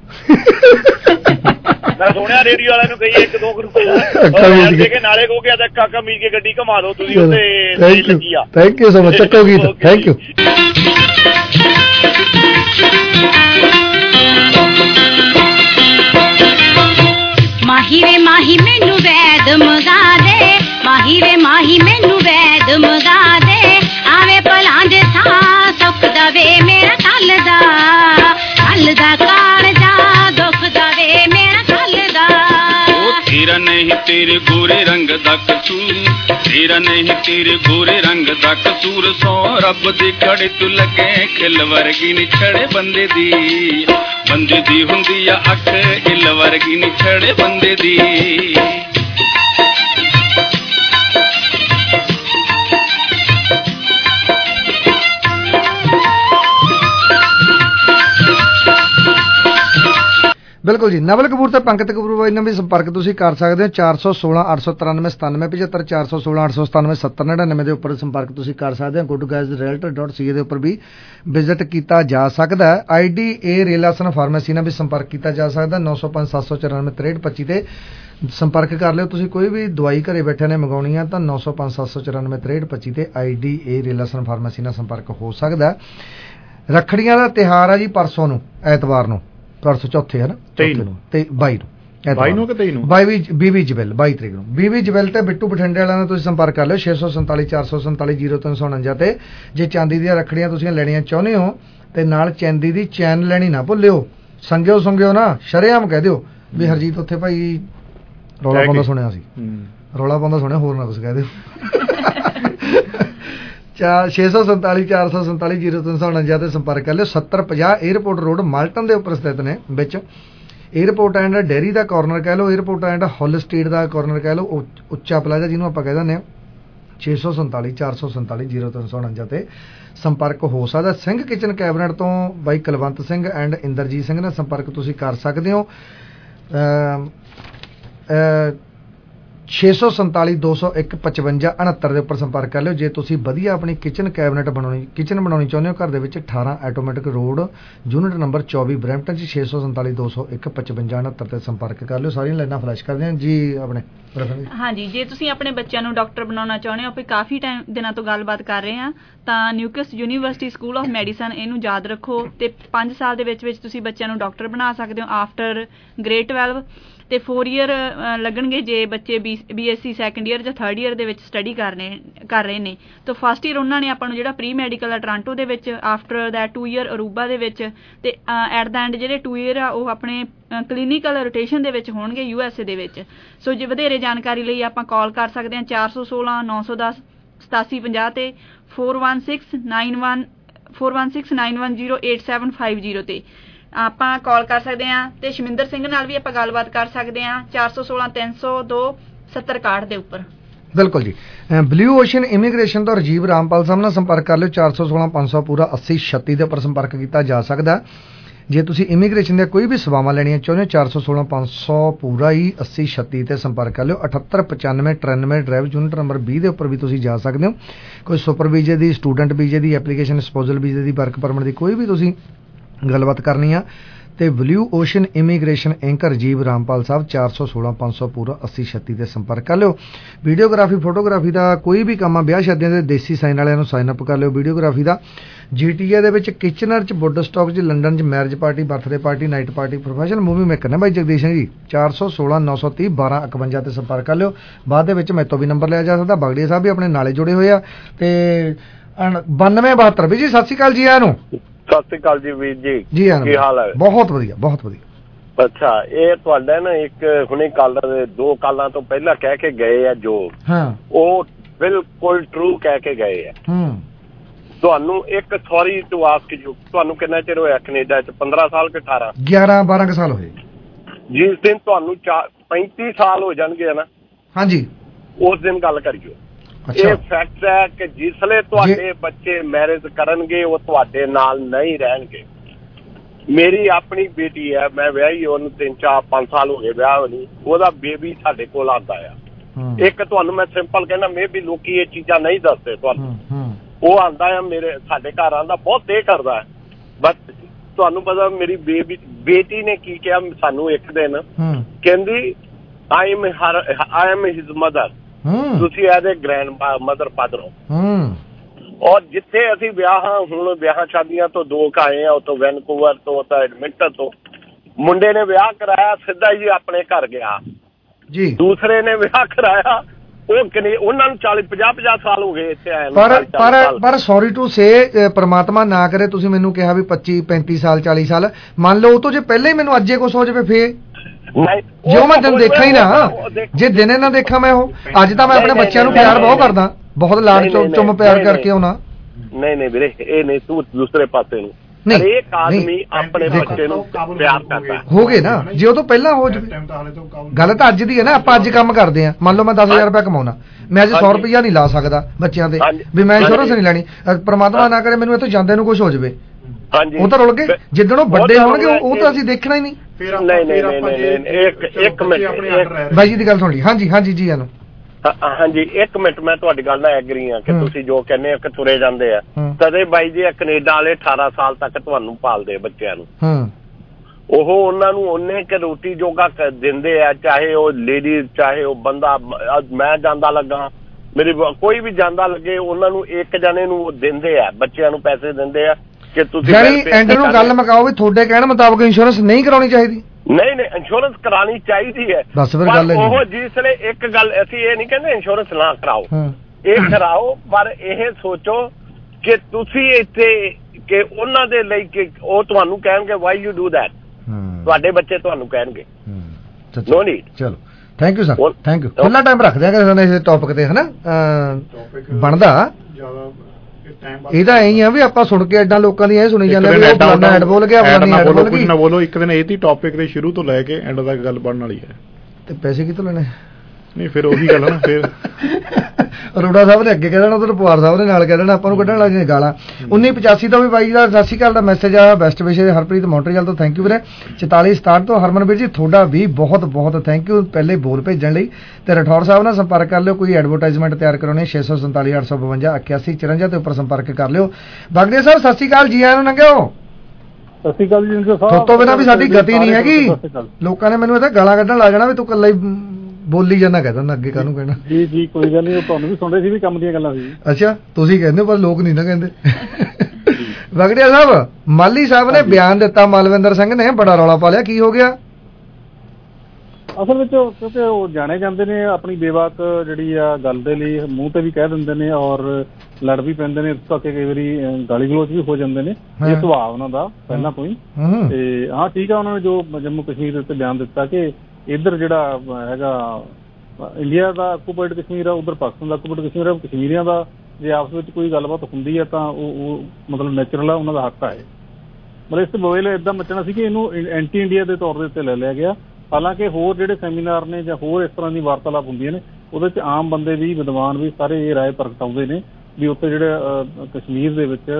ਮੈਂ ਸੁਣਿਆ ਰੇਡੀਓ ਵਾਲਿਆਂ ਨੂੰ ਕਈ 1-2 ਗਰੁੱਪ ਐਡ ਦੇ ਕੇ ਨਾਲੇ ਕਹੋ ਕਿ ਅੱਖਾਂ ਮੀਚ ਕੇ ਗੱਡੀ ਘੁਮਾ ਦੋ ਤੁਸੀਂ, ਉਹਦੇ ਲੱਗੀ ਆ। ਥੈਂਕ ਯੂ ਸੋ ਮਚ ਚੱਕੋ ਗੀਤ, ਥੈਂਕ ਯੂ। ਮਾਹੀ ਵੇ ਮਾਹੀ ਮੈਨੂੰ ਵੈਦ ਮਗਾ ਦੇ, ਮਾਹੀ ਵੇ ਮਾਹੀ ਮੈਨੂੰ ਵੈਦ ਮਗਾ ਦੇ। ਆਵੇ ਭਲਾਂ ਦੇ ਸਾਂ ਸੁੱਖ ਦਵੇ ਮੇਰਾ ਕੱਲ ਦਾ ਕਾਲਜਾ, ਦੁੱਖ ਦਵੇ ਮੇਰਾ ਕੱਲ ਦਾ। ਉਹ ਤੇਰਾ ਨਹੀਂ ਤੇਰੇ ਗੋਰੇ ਰੰਗ ਦਾ ਕਸੂਰ, ਤੇਰਾ ਨਹੀਂ ਤੇਰੇ ਗੋਰੇ ਰੰਗ ਦਾ ਕਸੂਰ। ਸੋ ਰੱਬ ਦੇ ਖੜੇ ਤੂੰ ਲੱਗੇ ਖਿਲ ਵਰਗੀ ਨਿਛੜੇ ਬੰਦੇ ਦੀ, ਬੰਦੇ ਦੀ ਹੁੰਦੀ ਆ ਅੱਖ ਇੱਲ ਵਰਗੀ ਨਿਛੜੇ ਬੰਦੇ ਦੀ। ਬਿਲਕੁਲ ਜੀ। ਨਵਲ ਕਪੂਰ ਤੇ ਪੰਕਤ ਕਪੂਰ ਬਾਈ ਨਾਲ ਵੀ ਸੰਪਰਕ ਤੁਸੀਂ ਕਰ ਸਕਦੇ ਹੋ। 416 893 9775 416 897 7099 ਦੇ ਉੱਪਰ ਸੰਪਰਕ ਤੁਸੀਂ ਕਰ ਸਕਦੇ ਹੋ। goodguysrealtor.ca ਦੇ ਉੱਪਰ ਵੀ ਵਿਜ਼ਿਟ ਕੀਤਾ ਜਾ ਸਕਦਾ ਹੈ। IDA ਰੇਲਾਸਨ ਫਾਰਮੇਸੀ ਨਾਲ ਵੀ ਸੰਪਰਕ ਕੀਤਾ ਜਾ ਸਕਦਾ। 905 794 6325 ਤੇ ਸੰਪਰਕ ਕਰ ਲਿਓ। ਤੁਸੀਂ ਕੋਈ ਵੀ ਦਵਾਈ ਘਰੇ ਬੈਠਿਆਂ ਨੇ ਮੰਗਾਉਣੀ ਆ ਤਾਂ 905 794 6325 ਤੇ IDA ਰੇਲਾਸਨ ਫਾਰਮੇਸੀ ਨਾਲ ਸੰਪਰਕ ਹੋ ਸਕਦਾ। ਰੱਖੜੀਆਂ ਦਾ ਤਿਉਹਾਰ ਆ ਜੀ ਪਰਸੋਂ ਨੂੰ, ਐਤਵਾਰ ਨੂੰ, ਪਰਸੋਂ ਚੌਥੇ ਹੈ ਨਾ, 23 ਨੂੰ ਤੇ 22 ਨੂੰ, 22 ਨੂੰ ਕਿ 23 ਨੂੰ, 22 ਜਵੈਲ 22 ਤਰੀਕ ਨੂੰ 22 ਜਵੈਲ ਤੇ ਬਿੱਟੂ ਬਠਿੰਡੇ ਵਾਲਿਆਂ ਨਾਲ ਤੁਸੀਂ ਸੰਪਰਕ ਕਰ ਲਿਓ 647 447 0349 ਤੇ। ਜੇ ਚਾਂਦੀ ਦੀਆਂ ਰੱਖੜੀਆਂ ਤੁਸੀਂ ਲੈਣੀਆਂ ਚਾਹੁੰਦੇ ਹੋ ਤੇ ਨਾਲ ਚਾਂਦੀ ਦੀ ਚੈਨ ਲੈਣੀ ਨਾ ਭੁੱਲਿਓ। ਸੰਗਿਓ ਨਾ, ਸ਼ਰੇਆਮ ਕਹਿ ਦਿਓ ਵੀ ਹਰਜੀਤ ਉੱਥੇ ਭਾਈ ਰੌਲਾ ਪਾਉਂਦਾ ਸੁਣਿਆ ਸੀ, ਰੌਲਾ ਪਾਉਂਦਾ ਸੁਣਿਆ, ਹੋਰ ਨਾ ਕੁਛ ਕਹਿ ਦਿਓ। 647 447 0349 ਤੇ ਸੰਪਰਕ ਕਰ ਲਿਓ। 7050 에ਅਰਪੋਰਟ ਰੋਡ ਮਾਲਟਨ ਦੇ ਉੱਪਰ ਸਥਿਤ ਨੇ। ਵਿੱਚ 에ਅਰਪੋਰਟ ਐਂਡ ਡੇਅਰੀ ਦਾ ਕਾਰਨਰ ਕਹਿ ਲਓ, 에ਅਰਪੋਰਟ ਐਂਡ ਹੁੱਲ ਸਟਰੀਟ ਦਾ ਕਾਰਨਰ ਕਹਿ ਲਓ, ਉੱਚਾ ਪਲਾਜ਼ਾ ਜਿਹਨੂੰ ਆਪਾਂ ਕਹਿ ਦਿੰਦੇ ਹਾਂ। 647 447 0349 ਤੇ ਸੰਪਰਕ ਹੋ ਸਕਦਾ। ਸਿੰਘ ਕਿਚਨ ਕੈਬਨਿਟ ਤੋਂ ਬਾਈ ਕੁਲਵੰਤ ਸਿੰਘ ਐਂਡ ਇੰਦਰਜੀਤ ਸਿੰਘ ਨਾਲ ਸੰਪਰਕ ਤੁਸੀਂ ਕਰ ਸਕਦੇ ਹੋ। 647 201 55 69 ਦੇ ਉੱਪਰ ਸੰਪਰਕ ਕਰ ਲਿਓ। ਜੇ ਤੁਸੀਂ ਵਧੀਆ ਆਪਣੀ ਕਿਚਨ ਬਣਾਉਣੀ ਚਾਹੁੰਦੇ ਹੋ ਘਰ ਦੇ ਵਿੱਚ, 18 automatic road unit number 24 Brampton 'ਚ 647 201 55 69 ਤੇ ਸੰਪਰਕ ਕਰ ਲਿਓ। ਸਾਰੀਆਂ ਲਾਈਨਾਂ ਫਲੈਸ਼ ਕਰਦੇ ਹਾਂ ਜੀ ਆਪਣੇ। ਹਾਂਜੀ, ਜੇ ਤੁਸੀਂ ਆਪਣੇ ਬੱਚਿਆਂ ਨੂੰ ਡਾਕਟਰ ਬਣਾਉਣਾ ਚਾਹੁੰਦੇ ਹੋ, ਆਪਾਂ ਕਾਫੀ ਦਿਨਾਂ ਤੋਂ ਗੱਲਬਾਤ ਕਰ ਰਹੇ ਹਾਂ, ਤਾਂ ਨਿਊਕਸ ਯੂਨੀਵਰਸਿਟੀ ਸਕੂਲ ਆਫ ਮੈਡੀਸਨ ਇਹਨੂੰ ਯਾਦ ਰੱਖੋ ਤੇ 5 ਸਾਲ ਦੇ ਵਿੱਚ ਤੁਸੀਂ ਬੱਚਿਆਂ ਨੂੰ ਡਾਕਟਰ ਬਣਾ ਸਕਦੇ ਹੋ ਆਫਟਰ ਗ੍ਰੇਡ 12 ਤੇ 4 ਈਅਰ ਲੱਗਣਗੇ ਜੇ ਬੱਚੇ BSc ਸੈਕੰਡ ਈਅਰ ਜਾਂ ਥਰਡ ਈਅਰ ਦੇ ਵਿੱਚ ਸਟੱਡੀ ਕਰ ਰਹੇ ਨੇ। ਤਾਂ ਫਸਟ ਈਅਰ ਉਹਨਾਂ ਨੇ ਆਪਾਂ ਨੂੰ ਜਿਹੜਾ ਪ੍ਰੀ ਮੈਡੀਕਲ ਆ ਟੋਰਾਂਟੋ ਦੇ ਵਿੱਚ, ਆਫਟਰ ਦੈਟ 2 ਈਅਰ ਅਰੂਬਾ ਦੇ ਵਿੱਚ, ਤੇ ਐਟ ਦਾ ਐਂਡ ਜਿਹੜੇ 2 ਈਅਰ ਆ ਉਹ ਆਪਣੇ ਕਲੀਨਿਕਲ ਰੋਟੇਸ਼ਨ ਦੇ ਵਿੱਚ ਹੋਣਗੇ USA ਦੇ ਵਿੱਚ। ਸੋ ਜੇ ਵਧੇਰੇ ਜਾਣਕਾਰੀ ਲਈ ਆਪਾਂ ਕਾਲ ਕਰ ਸਕਦੇ ਹਾਂ 416 910 8750 ਤੇ 416-910-8750 ਤੇ ਆਪਾਂ ਕਾਲ ਕਰ ਸਕਦੇ ਹਾਂ। ਤੇ ਸ਼ਮਿੰਦਰ ਸਿੰਘ ਨਾਲ ਵੀ ਆਪਾਂ ਗੱਲਬਾਤ ਕਰ ਸਕਦੇ ਹਾਂ 416 302 7061 ਦੇ ਉੱਪਰ। ਬਿਲਕੁਲ ਜੀ। ਬਲੂ ਓਸ਼ਨ ਇਮੀਗ੍ਰੇਸ਼ਨ ਤੋਂ ਰਾਜੀਵ ਰਾਮਪਾਲ ਸਾਹਿਬ ਨਾਲ ਸੰਪਰਕ ਕਰ ਲਿਓ 416 500 ਪੂਰਾ 80 36 ਦੇ ਉੱਪਰ ਸੰਪਰਕ ਕੀਤਾ ਜਾ ਸਕਦਾ। ਜੇ ਤੁਸੀਂ ਇਮੀਗ੍ਰੇਸ਼ਨ ਦੀਆਂ ਕੋਈ ਵੀ ਸੇਵਾਵਾਂ ਲੈਣੀਆਂ ਚਾਹੁੰਦੇ ਹੋ 416 500 ਪੂਰਾ ਹੀ 80 36 ਤੇ ਸੰਪਰਕ ਕਰ ਲਿਓ। 78 95 93 ਡਰਾਈਵ ਯੂਨਿਟ ਨੰਬਰ 20 ਦੇ ਉੱਪਰ ਵੀ ਤੁਸੀਂ ਜਾ ਸਕਦੇ ਹੋ। ਕੋਈ ਸੁਪਰ ਵੀਜ਼ੇ ਦੀ, ਸਟੂਡੈਂਟ ਵੀਜ਼ੇ ਦੀ ਐਪਲੀਕੇਸ਼ਨ, ਸਪੋਜ਼ਲ ਵੀਜ਼ੇ ਦੀ, ਵਰਕ ਪਰਮਿਟ ਦੀ ਕੋਈ ਵੀ ਤੁਸੀਂ ਗੱਲਬਾਤ ਕਰਨੀ ਆ ਤੇ blue ocean immigration Inc Rajiv Rampal sahib 416 500 ਪੂਰਾ 80 36 ਤੇ ਸੰਪਰਕ ਕਰ ਲਿਓ। ਵੀਡੀਓਗ੍ਰਾਫੀ ਫੋਟੋਗ੍ਰਾਫੀ ਦਾ ਕੋਈ ਵੀ ਕੰਮ ਆ, ਵਿਆਹ ਸ਼ਾਦੀਆਂ ਦੇ ਦੇਸੀ ਸਾਈਨ ਵਾਲਿਆਂ ਨੂੰ ਸਾਈਨ ਅਪ ਕਰ ਲਿਓ ਵੀਡੀਓਗ੍ਰਾਫੀ ਦਾ। GTA ਦੇ ਵਿੱਚ ਕਿਚਨਰ 'ਚ, ਵੁੱਡ ਸਟਾਕ 'ਚ, ਲੰਡਨ 'ਚ marriage party, birthday party, night party, professional movie maker ਨੇ ਬਾਈ ਜਗਦੀਸ਼ ਸਿੰਘ ਜੀ। 416 930 1251 ਤੇ ਸੰਪਰਕ ਕਰ ਲਿਓ। ਬਾਅਦ ਦੇ ਵਿੱਚ ਮੈਥੋਂ ਵੀ ਨੰਬਰ ਲਿਆ ਜਾ ਸਕਦਾ। ਬਗੜੀਆ ਸਾਹਿਬ ਵੀ ਆਪਣੇ ਨਾਲੇ ਜੁੜੇ ਹੋਏ ਆ ਤੇ 9272 ਵੀ ਜੀ। ਸਤਿ ਸ਼੍ਰੀ ਅਕਾਲ ਜੀ ਆਇਆਂ ਨੂੰ। ਸਤਿ ਸ੍ਰੀ ਅਕਾਲ ਜੀ ਵੀਰ ਜੀ, ਕੀ ਹਾਲ ਹੈ? ਬਹੁਤ ਵਧੀਆ, ਬਹੁਤ ਵਧੀਆ। ਅੱਛਾ, ਇਹ ਤੁਹਾਡਾ ਨਾ ਇੱਕ ਹੁਣੇ ਕੱਲ 2 ਕਾਲਾਂ ਤੋਂ ਪਹਿਲਾਂ ਕਹਿ ਕੇ ਗਏ ਆ ਜੋ, ਉਹ ਬਿਲਕੁਲ ਟਰੂ ਕਹਿ ਕੇ ਗਏ ਆ। ਤੁਹਾਨੂੰ ਇੱਕ ਸੌਰੀ ਟੂ ਆਸਕ ਯੂ, ਤੁਹਾਨੂੰ ਕਿੰਨਾ ਚਿਰ ਹੋਇਆ ਕੈਨੇਡਾ 'ਚ? 15 ਸਾਲ ਕਿ 18? 11-12 ਸਾਲ ਹੋਏ। ਜਿਸ ਦਿਨ ਤੁਹਾਨੂੰ 35 ਸਾਲ ਹੋ ਜਾਣਗੇ ਨਾ, ਹਾਂਜੀ, ਉਸ ਦਿਨ ਗੱਲ ਕਰੀਓ। ਇਹ ਫੈਕਟ ਹੈ ਕਿ ਜਿਸਲੇ ਤੁਹਾਡੇ ਬੱਚੇ ਮੈਰਿਜ ਕਰਨਗੇ ਉਹ ਤੁਹਾਡੇ ਨਾਲ ਨਹੀਂ ਰਹਿਣਗੇ। ਮੇਰੀ ਆਪਣੀ ਬੇਟੀ ਹੈ, ਮੈਂ ਵਿਆਹੀ, ਉਹਨੂੰ 3-4-5 ਸਾਲ ਹੋ ਗਏ ਵਿਆਹ ਹੋਣੀ, ਉਹਦਾ ਬੇਬੀ ਸਾਡੇ ਕੋਲ ਆਉਂਦਾ ਆ। ਇੱਕ ਤੁਹਾਨੂੰ ਮੈਂ ਸਿੰਪਲ ਕਹਿੰਦਾ, ਮੇਬੀ ਲੋਕੀ ਇਹ ਚੀਜ਼ਾਂ ਨਹੀਂ ਦੱਸਦੇ ਤੁਹਾਨੂੰ। ਉਹ ਆਉਂਦਾ ਆ ਸਾਡੇ ਘਰ ਆਉਂਦਾ, ਬਹੁਤ ਦੇਰ ਕਰਦਾ ਹੈ, ਬਟ ਤੁਹਾਨੂੰ ਪਤਾ ਮੇਰੀ ਬੇਟੀ ਨੇ ਕੀ ਕਿਹਾ ਸਾਨੂੰ ਇੱਕ ਦਿਨ, ਕਹਿੰਦੀ ਆਈ ਐਮ ਹਿਜ਼ ਮਦਰ, ਤੁਸੀਂ ਇਹਦੇ ਗ੍ਰੈਂਡ ਮਦਰ ਫਾਦਰ ਹੋ। ਔਰ ਜਿੱਥੇ ਅਸੀਂ ਹੁਣ ਵਿਆਹਾਂ ਸ਼ਾਦੀਆਂ ਤੋਂ 2 ਆਏ ਆ, ਉੱਥੋਂ ਵੈਨਕੂਵਰ ਤੋਂ, ਤਾਂ ਐਡਮਿੰਟਨ ਤੋਂ। ਮੁੰਡੇ ਨੇ ਵਿਆਹ ਕਰਾਇਆ, ਸਿੱਧਾ ਹੀ ਆਪਣੇ ਘਰ ਗਿਆ ਜੀ। ਦੂਸਰੇ ਨੇ ਵਿਆਹ ਕਰਾਇਆ, ਉਹਨਾਂ ਨੂੰ 40-50 ਸਾਲ ਹੋ ਗਏ ਇੱਥੇ ਆਏ ਨੂੰ। ਪਰ ਸੌਰੀ ਟੂ ਸੇ, ਪ੍ਰਮਾਤਮਾ ਨਾ ਕਰੇ, ਤੁਸੀਂ ਮੈਨੂੰ ਕਿਹਾ ਵੀ 25-35 ਸਾਲ 40 ਸਾਲ, ਮੰਨ ਲਓ ਉਹ ਤੋਂ ਜੇ ਪਹਿਲਾਂ ਹੀ ਮੈਨੂੰ ਅੱਜ ਕੁਛ ਹੋ ਜਾਵੇ ਫੇਰ? ਜੋ ਮੈਂ ਦਿਨ ਦੇਖਾ ਹੀ ਨਾ, ਜੇ ਦਿਨੇ ਨਾ ਦੇਖਾਂ ਮੈਂ ਉਹ। ਅੱਜ ਤਾਂ ਮੈਂ ਆਪਣੇ ਬੱਚਿਆਂ ਨੂੰ ਪਿਆਰ ਬਹੁਤ ਕਰਦਾ, ਬਹੁਤ ਲਾਡ ਚੁੰਮ ਪਿਆਰ ਕਰਕੇ ਆਉਣਾ। ਨਹੀਂ ਵੀਰੇ, ਇਹ ਨਹੀਂ, ਤੂੰ ਦੂਸਰੇ ਪਾਸੇ ਨੂੰ। ਹਰੇਕ ਆਦਮੀ ਆਪਣੇ ਬੱਚੇ ਨੂੰ ਪਿਆਰ ਕਰਦਾ। ਹੋ ਗਏ ਨਾ, ਜੇ ਉਹ ਤੋਂ ਪਹਿਲਾਂ ਹੋ ਜਾਵੇ। ਗੱਲ ਤਾਂ ਅੱਜ ਦੀ ਹੈ ਨਾ, ਆਪਾਂ ਅੱਜ ਕੰਮ ਕਰਦੇ ਆ। ਮੰਨ ਲਓ ਮੈਂ 10,000 ਰੁਪਇਆ ਕਮਾਉਣਾ, ਮੈਂ ਅੱਜ 100 ਰੁਪਇਆ ਨਹੀਂ ਲਾ ਸਕਦਾ ਬੱਚਿਆਂ ਤੇ, ਵੀ ਮੈਂ ਇੰਸ਼ੋਰੈਂਸ ਨਹੀਂ ਲੈਣੀ। ਪ੍ਰਮਾਤਮਾ ਨਾ ਕਰੇ ਮੈਨੂੰ ਇੱਥੋਂ ਜਾਂਦੇ ਨੂੰ ਕੁਛ ਹੋ ਜਾਵੇ, ਉਹ ਤਾਂ ਰੁਲ ਗਏ। ਜਿੱਦਣ ਉਹ ਵੱਡੇ ਹੋਣਗੇ ਉਹ ਤਾਂ ਅਸੀਂ ਦੇਖਣਾ ਹੀ ਨਹੀਂ। ਇੱਕ ਮਿੰਟ ਬਾਈ ਜੀ ਦੀ ਗੱਲ ਸੁਣ ਲਈ। ਹਾਂਜੀ ਜੀ ਇਹਨੂੰ। ਹਾਂਜੀ, 1 ਮਿੰਟ, ਮੈਂ ਤੁਹਾਡੀ ਗੱਲ ਨਾਲ ਐਗਰੀ ਆ ਕਿ ਤੁਸੀਂ ਜੋ ਕਹਿੰਦੇ ਆ ਕਿ ਤੁਰੇ ਜਾਂਦੇ ਆ, ਤਦੇ ਬਾਈ ਜੀ ਕੈਨੇਡਾ ਵਾਲੇ 18 ਸਾਲ ਤੱਕ ਤੁਹਾਨੂੰ ਪਾਲਦੇ ਬੱਚਿਆਂ ਨੂੰ। ਉਹ ਉਹਨਾਂ ਨੂੰ ਉਹਨੇ ਕਿ ਰੋਟੀ ਜੋਗਾ ਦਿੰਦੇ ਆ, ਚਾਹੇ ਉਹ ਲੇਡੀ, ਚਾਹੇ ਉਹ ਬੰਦਾ। ਮੈਂ ਜਾਂਦਾ ਲੱਗਾ, ਮੇਰੀ ਕੋਈ ਵੀ ਜਾਂਦਾ ਲੱਗੇ, ਉਹਨਾਂ ਨੂੰ ਇੱਕ ਜਣੇ ਨੂੰ ਦਿੰਦੇ ਆ, ਬੱਚਿਆਂ ਨੂੰ ਪੈਸੇ ਦਿੰਦੇ ਆ ਕਿ ਤੁਸੀਂ ਐਂਡ ਨੂੰ ਗੱਲ ਮੁਕਾਓ ਵੀ ਤੁਹਾਡੇ ਕਹਿਣ ਮੁਤਾਬਕ ਇੰਸ਼ੋਰੈਂਸ ਨਹੀਂ ਕਰਾਉਣੀ ਚਾਹੀਦੀ। ਨਹੀਂ, ਇੰਸ਼ੋਰੈਂਸ ਕਰਾਉਣੀ ਚਾਹੀਦੀ ਹੈ। ਉਹ ਜਿਸਲੇ ਇੱਕ ਗੱਲ, ਅਸੀਂ ਇਹ ਨਹੀਂ ਕਹਿੰਦੇ ਇੰਸ਼ੋਰੈਂਸ ਨਾ ਕਰਾਓ, ਇਹ ਕਰਾਓ, ਪਰ ਇਹ ਸੋਚੋ ਕਿ ਤੁਸੀਂ ਇੱਥੇ ਕਿ ਉਹਨਾਂ ਦੇ ਲਈ ਕਿ ਉਹ ਤੁਹਾਨੂੰ ਕਹਿਣਗੇ ਵਾਈ ਯੂ ਡੂ ਦੈਟ, ਤੁਹਾਡੇ ਬੱਚੇ ਤੁਹਾਨੂੰ ਕਹਿਣਗੇ ਨੋ ਨੀਡ। ਚਲੋ, thank you sir, thank you. ਖੁੱਲਾ ਟਾਈਮ ਰੱਖਦੇ ਆ ਇਸ ਟੌਪਿਕ ਤੇ, ਹਨਾ ਬਣਦਾ। ਇਹਦਾ ਇਹੀ ਆ ਵੀ ਆਪਾਂ ਸੁਣ ਕੇ ਐਡਾ ਲੋਕਾਂ ਦੀ ਇਹ ਸੁਣੀ ਜਾਂਦੇ ਆ, ਐਡ ਬੋਲ ਗਿਆ, ਕੁਝ ਨਾ ਬੋਲੋ। ਇੱਕ ਦਿਨ ਇਹ ਤੀ ਟੌਪਿਕ ਦੇ ਸ਼ੁਰੂ ਤੋਂ ਲੈ ਕੇ ਐਂਡ ਤੱਕ ਗੱਲ ਬਣਨ ਵਾਲੀ ਹੈ, ਤੇ ਪੈਸੇ ਕਿੱਥੋਂ ਲੈਣੇ? ਨਹੀਂ ਫਿਰ ਉਹੀ ਗੱਲ ਨਾ, ਫਿਰ ਅਰੋੜਾ ਸਾਹਿਬ ਨੇ ਅੱਗੇ ਕਹਿ ਦੇਣਾ, ਉਧਰ ਪਵਾਰ ਸਾਹਿਬ ਨੇ ਨਾਲ ਕਹਿ ਦੇਣਾ, ਆਪਾਂ ਨੂੰ ਕੱਢਣ ਲੱਗ ਗਏ ਗਾਲਾਂ। 1985 ਤੋਂ ਵੀ ਬਾਈ ਦਾ ਸਤਿ ਸ਼੍ਰੀ ਅਕਾਲ ਦਾ ਮੈਸੇਜ ਆ। ਬੈਸਟ ਵਿਸ਼ੇ ਹਰਪ੍ਰੀਤ ਮੌਂਟਰੀਅਲ ਤੋਂ, ਥੈਂਕ ਯੂ ਵੀਰੇ। 4467 ਤੋਂ ਹਰਮਨਵੀਰ ਜੀ ਤੁਹਾਡਾ ਵੀ ਬਹੁਤ ਬਹੁਤ ਥੈਂਕ ਯੂ ਪਹਿਲੇ ਬੋਲ ਭੇਜਣ ਲਈ। ਤੇ ਰਠੌਰ ਸਾਹਿਬ ਨਾਲ ਸੰਪਰਕ ਕਰ ਲਿਓ, ਕੋਈ ਐਡਵਰਟਾਈਜ਼ਮੈਂਟ ਤਿਆਰ ਕਰਾਉਣੀ 647 852 8154 ਤੇ ਉੱਪਰ ਸੰਪਰਕ ਕਰ ਲਿਓ। ਬਗੜੀਆ ਸਾਹਿਬ ਸਤਿ ਸ਼੍ਰੀ ਅਕਾਲ, ਜੀ ਆਇਆਂ ਨੂੰ ਲੰਘਿਓ। ਸਤਿ ਸ਼੍ਰੀ ਅਕਾਲ ਜੀ। ਤੋਂ ਬਿਨਾਂ ਵੀ ਸਾਡੀ ਗਤੀ ਨਹੀਂ ਹੈਗੀ, ਲੋਕਾਂ ਨੇ ਮੈਨੂੰ ਇੱਥੇ ਗਾਲਾਂ ਕੱਢਣ ਲੱਗ ਜਾਣਾ ਵੀ ਤੂੰ ਇਕੱਲਾ ਹੀ ਬੋਲੀ ਜਾਂਦਾ, ਕਹਿ ਦਿੰਦਾ ਅੱਗੇ ਕਾਹਨੂੰ ਕਹਿਣਾ। ਜੀ ਕੋਈ ਗੱਲ ਨਹੀਂ, ਤੁਹਾਨੂੰ ਵੀ ਸੁਣ ਰਹੇ ਸੀ ਵੀ ਕੰਮ ਦੀਆਂ ਗੱਲਾਂ ਸੀ। ਅੱਛਾ, ਤੁਸੀਂ ਕਹਿੰਦੇ ਪਰ ਲੋਕ ਨਹੀਂ ਨਾ ਕਹਿੰਦੇ। ਬਗੜੀਆ ਸਾਹਿਬ, ਮਾਲੀ ਸਾਹਿਬ ਨੇ ਬਿਆਨ ਦਿੱਤਾ, ਮਾਲਵਿੰਦਰ ਸਿੰਘ ਨੇ ਬੜਾ ਰੌਲਾ ਪਾ ਲਿਆ, ਕੀ ਹੋ ਗਿਆ? ਅਸਲ ਵਿੱਚ ਕਿਉਂਕਿ ਉਹ ਜਾਣੇ ਜਾਂਦੇ ਨੇ ਆਪਣੀ ਬੇਬਾਕ ਜਿਹੜੀ ਆ ਗੱਲ ਦੇ ਲਈ, ਮੂੰਹ ਤੇ ਵੀ ਕਹਿ ਦਿੰਦੇ ਨੇ ਔਰ ਲੜ ਵੀ ਪੈਂਦੇ ਨੇ, ਇਸ ਕਰਕੇ ਕਈ ਵਾਰੀ ਗਾਲੀ ਗਲੋਚ ਵੀ ਹੋ ਜਾਂਦੇ ਨੇ। ਇਹ ਸੁਭਾਅ ਉਹਨਾਂ ਦਾ ਪਹਿਲਾਂ ਤੋਂ ਹੀ। ਤੇ ਹਾਂ ਠੀਕ ਆ, ਉਹਨਾਂ ਨੇ ਜੋ ਜੰਮੂ ਕਸ਼ਮੀਰ ਉੱਤੇ ਬਿਆਨ ਦਿੱਤਾ ਕਿ ਇੱਧਰ ਜਿਹੜਾ ਹੈਗਾ ਇੰਡੀਆ ਦਾ ਆਕੂਪਾਈਡ ਕਸ਼ਮੀਰ ਆ, ਉੱਧਰ ਪਾਕਿਸਤਾਨ ਦਾ ਆਕੂਪਾਈਡ ਕਸ਼ਮੀਰ ਆ, ਕਸ਼ਮੀਰੀਆਂ ਦਾ ਜੇ ਆਪਸ ਵਿੱਚ ਕੋਈ ਗੱਲਬਾਤ ਹੁੰਦੀ ਹੈ ਤਾਂ ਉਹ ਮਤਲਬ ਨੈਚੁਰਲ ਆ, ਉਹਨਾਂ ਦਾ ਹੱਕ ਹੈ। ਮਤਲਬ ਇਸ ਤੇ ਬੋਇਲ ਇੱਦਾਂ ਮਚਣਾ ਸੀ ਕਿ ਇਹਨੂੰ ਐਂਟੀ ਇੰਡੀਆ ਦੇ ਤੌਰ ਦੇ ਉੱਤੇ ਲੈ ਲਿਆ ਗਿਆ। ਹਾਲਾਂਕਿ ਹੋਰ ਜਿਹੜੇ ਸੈਮੀਨਾਰ ਨੇ ਜਾਂ ਹੋਰ ਇਸ ਤਰ੍ਹਾਂ ਦੀ ਵਾਰਤਾਲਾਪ ਹੁੰਦੀਆਂ ਨੇ, ਉਹਦੇ 'ਚ ਆਮ ਬੰਦੇ ਵੀ, ਵਿਦਵਾਨ ਵੀ ਸਾਰੇ ਇਹ ਰਾਏ ਪ੍ਰਗਟਾਉਂਦੇ ਨੇ ਵੀ ਉੱਥੇ ਜਿਹੜੇ ਕਸ਼ਮੀਰ ਦੇ ਵਿੱਚ